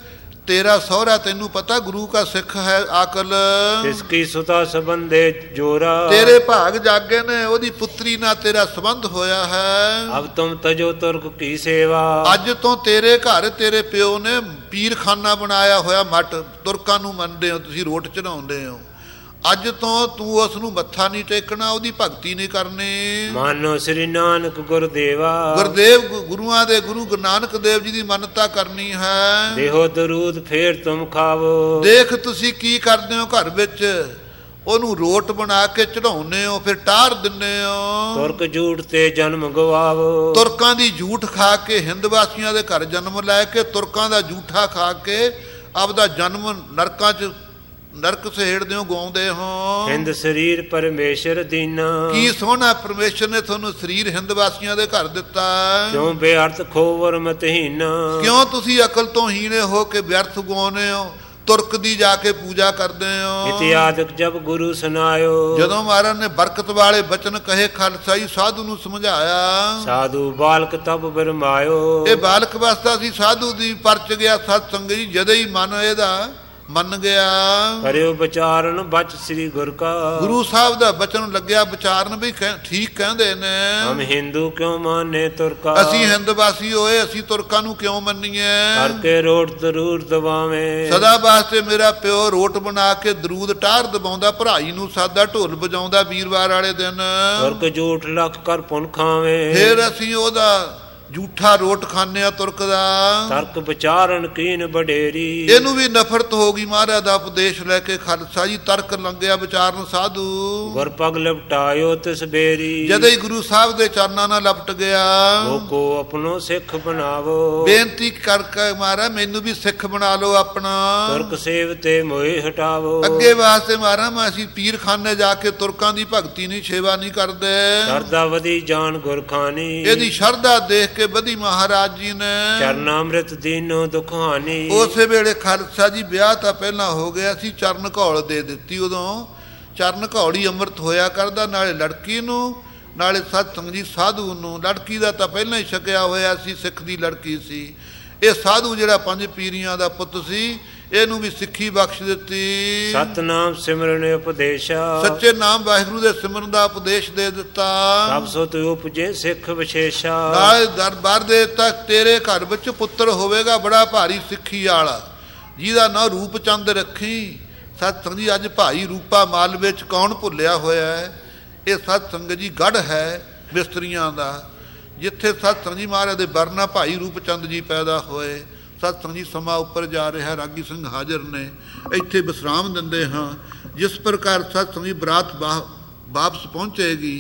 ਤੇਰਾ ਸਹੁਰਾ ਤੈਨੂੰ ਪਤਾ ਗੁਰੂ ਕਾ ਸਿੱਖ ਹੈ ਆਕਲ। ਇਸਕੀ ਸੁਤਾ ਸੰਬੰਧੇ ਜੋਰਾ। ਤੇਰੇ ਭਾਗ ਜਾਗੇ ਨੇ, ਉਹਦੀ ਪੁੱਤਰੀ ਨਾਲ ਤੇਰਾ ਸੰਬੰਧ ਹੋਇਆ ਹੈ। ਅਬ ਤੁਮ ਤਜੋ ਤੁਰਕ ਕੀ ਸੇਵਾ। ਅੱਜ ਤੋਂ ਤੇਰੇ ਘਰ ਤੇਰੇ ਪਿਓ ਨੇ ਪੀਰਖਾਨਾ ਬਣਾਇਆ ਹੋਇਆ ਮੱਠ। ਤੁਰਕਾਂ ਨੂੰ ਮੰਨਦੇ ਹੋ ਤੁਸੀਂ, ਰੋਟ ਚੜਾਉਂਦੇ ਹੋ। ਅੱਜ ਤੋਂ ਤੂੰ ਉਸ ਨੂੰ ਮੱਥਾ ਨਹੀਂ ਟੇਕਣਾ, ਉਹਦੀ ਭਗਤੀ ਨਹੀਂ ਕਰਨੀ। ਮਾਨੋ ਸ੍ਰੀ ਨਾਨਕ ਗੁਰਦੇਵਾ। ਗੁਰਦੇਵ ਗੁਰੂਆਂ ਦੇ ਗੁਰੂ ਨਾਨਕ ਦੇਵ ਜੀ ਦੀ ਮੰਨਤਾ ਕਰਨੀ ਹੈ। ਦੇਹੋ ਦਰੂਦ ਫੇਰ ਤੁਮ ਖਾਵੋ। ਦੇਖ ਤੁਸੀਂ ਕੀ ਕਰਦੇ ਹੋ ਘਰ ਵਿੱਚ, ਉਹਨੂੰ ਰੋਟ ਬਣਾ ਕੇ ਚੜਾਉਂਦੇ ਹੋ, ਫਿਰ ਟਾਰ ਦਿੰਦੇ ਹੋ। ਤੁਰਕ ਝੂਠ ਤੇ ਜਨਮ ਗਵਾਵੋ। ਤੁਰਕਾਂ ਦੀ ਝੂਠ ਖਾ ਕੇ, ਹਿੰਦ ਵਾਸੀਆਂ ਦੇ ਘਰ ਜਨਮ ਲੈ ਕੇ ਤੁਰਕਾਂ ਦਾ ਝੂਠਾ ਖਾ ਕੇ ਆਪਦਾ ਜਨਮ ਨਰਕਾਂ 'ਚ ਨਰਕ ਸਹੇੜਦੇ ਹੋ, ਗਾਉਂਦੇ ਹੋ। ਹਿੰਦ ਸਰੀਰ ਪਰਮੇਸ਼ਰ ਦੀਨਾ। ਕੀ ਸੋਹਣਾ ਪਰਮੇਸ਼ਰ ਨੇ ਤੁਹਾਨੂੰ ਸਰੀਰ ਹਿੰਦ ਵਾਸੀਆਂ ਦੇ ਘਰ ਦਿੱਤਾ। ਕਿਉਂ ਬੇਅਰਥ ਖੋਵਰ ਮਤਹੀਨ। ਕਿਉਂ ਤੁਸੀਂ ਅਕਲ ਤੋਂ ਹੀਣੇ ਹੋ ਕੇ ਵਿਅਰਥ ਗਾਉਂਦੇ ਹੋ, ਤੁਰਕ ਦੀ ਜਾ ਕੇ ਪੂਜਾ ਕਰਦੇ ਹੋ। ਇਤਿਆਦਿਕ ਜਬ ਗੁਰੂ ਸੁਨਾਇਓ। ਜਦੋਂ ਮਹਾਰਾਜ ਨੇ ਬਰਕਤ ਵਾਲੇ ਬਚਨ ਕਹੇ, ਖਾਲਸਾ ਜੀ ਸਾਧੂ ਨੂੰ ਸਮਝਾਇਆ। ਸਾਧੂ ਬਾਲਕ ਤਬ ਬਰਮਾਇਓ। ਇਹ ਬਾਲਕ ਅਵਸਥਾ ਸੀ ਸਾਧੂ ਦੀ, ਪਰਚ ਗਿਆ ਸਤ ਸੰਗਤ ਜੀ। ਜਦੇ ਹੀ ਮਨ ਇਹਦਾ ਮੰਨ ਗਿਆ। ਕਰਿਓ ਵਿਚਾਰਨ ਬਚ ਸ੍ਰੀ ਗੁਰ ਕਾ। ਗੁਰੂ ਸਾਹਿਬ ਦਾ ਬਚਨ ਲੱਗਿਆ ਵਿਚਾਰਨ, ਵੀ ਠੀਕ ਕਹਿੰਦੇ ਨੇ। ਹਮ ਹਿੰਦੂ ਕਿਉਂ ਮਾਨੇ ਤੁਰਕਾ। ਅਸੀਂ ਹਿੰਦ ਵਾਸੀ ਹੋਏ, ਅਸੀਂ ਤੁਰਕਾਂ ਨੂੰ ਕਿਉਂ ਮੰਨੀਏ। ਕਰਕੇ ਰੋਟ ਦਰੂਦ ਦਬਾਵੇਂ। ਸਦਾ ਵਾਸਤੇ ਮੇਰਾ ਪਿਓ ਰੋਟ ਬਣਾ ਕੇ ਦਰੂਦ ਟਾਰ ਦਬਾਉਂਦਾ, ਭਰਾਈ ਨੂੰ ਸਾਦਾ ਢੋਲ ਵਜਾਉਂਦਾ ਵੀਰਵਾਰ ਵਾਲੇ ਦਿਨ। ਤੁਰਕ ਝੂਠ ਲੱਖ ਕਰ ਪੁਨ ਖਾਵੇਂ। ਫਿਰ ਅਸੀਂ ਉਹਦਾ ਝੂਠਾ ਰੋਟ ਖਾਂਦੇ ਆ ਤੁਰਕ ਦਾ। ਤਰਕ ਵਿਚਾਰਨ ਕੀਨ ਬਡੇਰੀ। ਇਹਨੂੰ ਵੀ ਨਫ਼ਰਤ ਹੋ ਗਈ ਮਹਾਰਾਜ ਦਾ ਉਪਦੇਸ਼ ਲੈ ਕੇ। ਖਾਲਸਾ ਜੀ ਤਰਕ ਲੰਘਿਆ ਵਿਚਾਰਨ ਸਾਧੂ। ਗੁਰ ਪਗ ਲਪਟਾਇਓ ਤਿਸ ਬੇਰੀ। ਜਦੋਂ ਹੀ ਗੁਰੂ ਸਾਹਿਬ ਦੇ ਚਰਨਾਂ ਨਾਲ ਲਪਟ ਗਿਆ। ਲੋਕੋ ਆਪਣੋ ਸਿੱਖ ਬਣਾਵੋ। ਬੇਨਤੀ ਕਰਕੇ ਮਹਾਰਾਜ ਮੈਨੂੰ ਵੀ ਸਿੱਖ ਬਣਾ ਲਓ ਆਪਣਾ। ਤੁਰਕ ਸੇਵ ਤੇ ਮੋਹਿ ਹਟਾਵੋ। ਅੱਗੇ ਵਾਸਤੇ ਮਹਾਰਾਜ ਮੈਂ ਅਸੀਂ ਪੀਰਖਾਨੇ ਜਾ ਕੇ ਤੁਰਕਾਂ ਦੀ ਭਗਤੀ ਨਹੀਂ, ਸੇਵਾ ਨਹੀਂ ਕਰਦੇ। ਸ਼ਰਧਾ ਵਧੀ ਜਾਣ ਗੁਰਖਾਨੀ। ਇਹਦੀ ਸ਼ਰਧਾ ਦੇਖ ਕੇ ਵਧੀ ਮਹਾਰਾਜ ਜੀ ਨੇ। ਚਰਨ ਅੰਮ੍ਰਿਤ ਦੀਨੋ ਦੁਖਾਨੀ। ਉਸੇ ਵੇਲੇ ਖਾਲਸਾ ਜੀ ਵਿਆਹ ਤਾਂ ਪਹਿਲਾਂ ਹੋ ਗਿਆ ਸੀ, ਚਰਨ ਘੌਲ ਦੇ ਦਿੱਤੀ। ਉਦੋਂ ਚਰਨ ਘੌਲੀ ਅੰਮ੍ਰਿਤ ਹੋਇਆ ਕਰਦਾ, ਨਾਲੇ ਲੜਕੀ ਨੂੰ ਨਾਲੇ ਸਤ ਸੰਗਤ ਜੀ ਸਾਧੂ ਨੂੰ। ਲੜਕੀ ਦਾ ਤਾਂ ਪਹਿਲਾਂ ਹੀ ਛਕਿਆ ਹੋਇਆ ਸੀ, ਸਿੱਖ ਦੀ ਲੜਕੀ ਸੀ। ਇਹ ਸਾਧੂ ਜਿਹੜਾ ਪੰਜ ਪੀਰੀਆਂ ਦਾ ਪੁੱਤ ਸੀ, ਇਹਨੂੰ ਵੀ ਸਿੱਖੀ ਬਖਸ਼ ਦਿੱਤੀ। ਸਤਨਾਮ ਸਿਮਰਨ ਉਪਦੇਸ਼ਾ। ਸੱਚੇ ਨਾਮ ਵਾਹਿਗੁਰੂ ਦੇ ਸਿਮਰਨ ਦਾ ਉਪਦੇਸ਼ ਦੇ ਦਿੱਤਾ। ਸਭ ਸੋ ਤੇ ਉਪਜੇ ਸਿੱਖ ਵਿਸ਼ੇਸ਼ਾ। ਨਾਲ ਦਰਬਾਰ ਦੇ ਤੱਕ ਤੇਰੇ ਘਰ ਵਿੱਚ ਪੁੱਤਰ ਹੋਵੇਗਾ ਬੜਾ ਭਾਰੀ ਸਿੱਖੀ ਵਾਲਾ, ਜਿਹਦਾ ਨਾਂ ਰੂਪ ਚੰਦ ਰੱਖੀ। ਸਤ ਸੰਗਤ ਜੀ ਅੱਜ ਭਾਈ ਰੂਪਾ ਮਾਲ ਵਿੱਚ ਕੌਣ ਭੁੱਲਿਆ ਹੋਇਆ ਹੈ। ਇਹ ਸਤ ਸੰਗਤ ਜੀ ਗੜ੍ਹ ਹੈ ਮਿਸਤਰੀਆਂ ਦਾ, ਜਿੱਥੇ ਸਤ ਸੰਗਤ ਜੀ ਮਹਾਰਾਜ ਦੇ ਬਰਨਾ ਭਾਈ ਰੂਪ ਚੰਦ ਜੀ ਪੈਦਾ ਹੋਏ। ਸਤ ਸੰਗਤ ਜੀ ਸਮਾਂ ਉੱਪਰ ਜਾ ਰਿਹਾ, ਰਾਗੀ ਸਿੰਘ ਹਾਜ਼ਰ ਨੇ, ਇੱਥੇ ਵਿਸਰਾਮ ਦਿੰਦੇ ਹਾਂ। ਜਿਸ ਪ੍ਰਕਾਰ ਸਤ ਸੰਗਤ ਜੀ ਬਰਾਤ ਵਾਪਸ ਪਹੁੰਚੇਗੀ,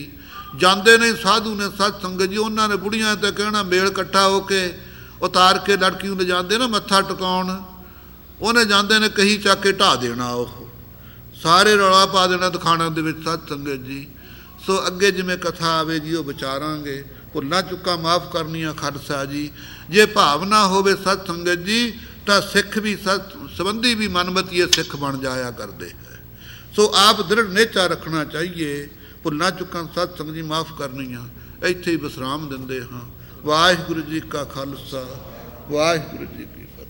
ਜਾਂਦੇ ਨੇ ਸਾਧੂ ਨੇ ਸਤ ਸੰਗਤ ਜੀ, ਉਹਨਾਂ ਨੇ ਬੁੜੀਆਂ ਤੇ ਕਹਿਣਾ ਮੇਲ ਇਕੱਠਾ ਹੋ ਕੇ ਉਤਾਰ ਕੇ ਲੜਕੀ ਨੂੰ ਲਿਜਾਂਦੇ ਨਾ ਮੱਥਾ ਟਿਕਾਉਣ, ਉਹਨੇ ਜਾਂਦੇ ਨੇ ਕਹੀ ਚੱਕ ਕੇ ਢਾਹ ਦੇਣਾ, ਉਹ ਸਾਰੇ ਰੌਲਾ ਪਾ ਦੇਣਾ ਦਿਖਾਣਾ ਦੇ ਵਿੱਚ ਸਤ ਸੰਗਤ ਜੀ। ਸੋ ਅੱਗੇ ਜਿਵੇਂ ਕਥਾ ਆਵੇਗੀ ਉਹ ਵਿਚਾਰਾਂਗੇ। ਭੁੱਲਾਂ ਚੁੱਕਾਂ ਮਾਫ ਕਰਨੀਆਂ ਖਾਲਸਾ ਜੀ। ਜੇ ਭਾਵਨਾ ਹੋਵੇ ਸਤ ਸੰਗਤ ਜੀ ਤਾਂ ਸਿੱਖ ਵੀ ਸਤ ਸੰਬੰਧੀ ਵੀ ਮਨਮਤੀਏ ਸਿੱਖ ਬਣ ਜਾਇਆ ਕਰਦੇ ਹੈ। ਸੋ ਆਪ ਦ੍ਰਿੜ ਨਿਹਚਾ ਰੱਖਣਾ ਚਾਹੀਏ। ਭੁੱਲਾਂ ਚੁੱਕਾਂ ਸਤ ਸੰਗਤ ਜੀ ਮਾਫ ਕਰਨੀਆਂ। ਇੱਥੇ ਹੀ ਵਿਸਰਾਮ ਦਿੰਦੇ ਹਾਂ। ਵਾਹਿਗੁਰੂ ਜੀ ਕਾ ਖਾਲਸਾ, ਵਾਹਿਗੁਰੂ ਜੀ ਕੀ ਫਤਿਹ।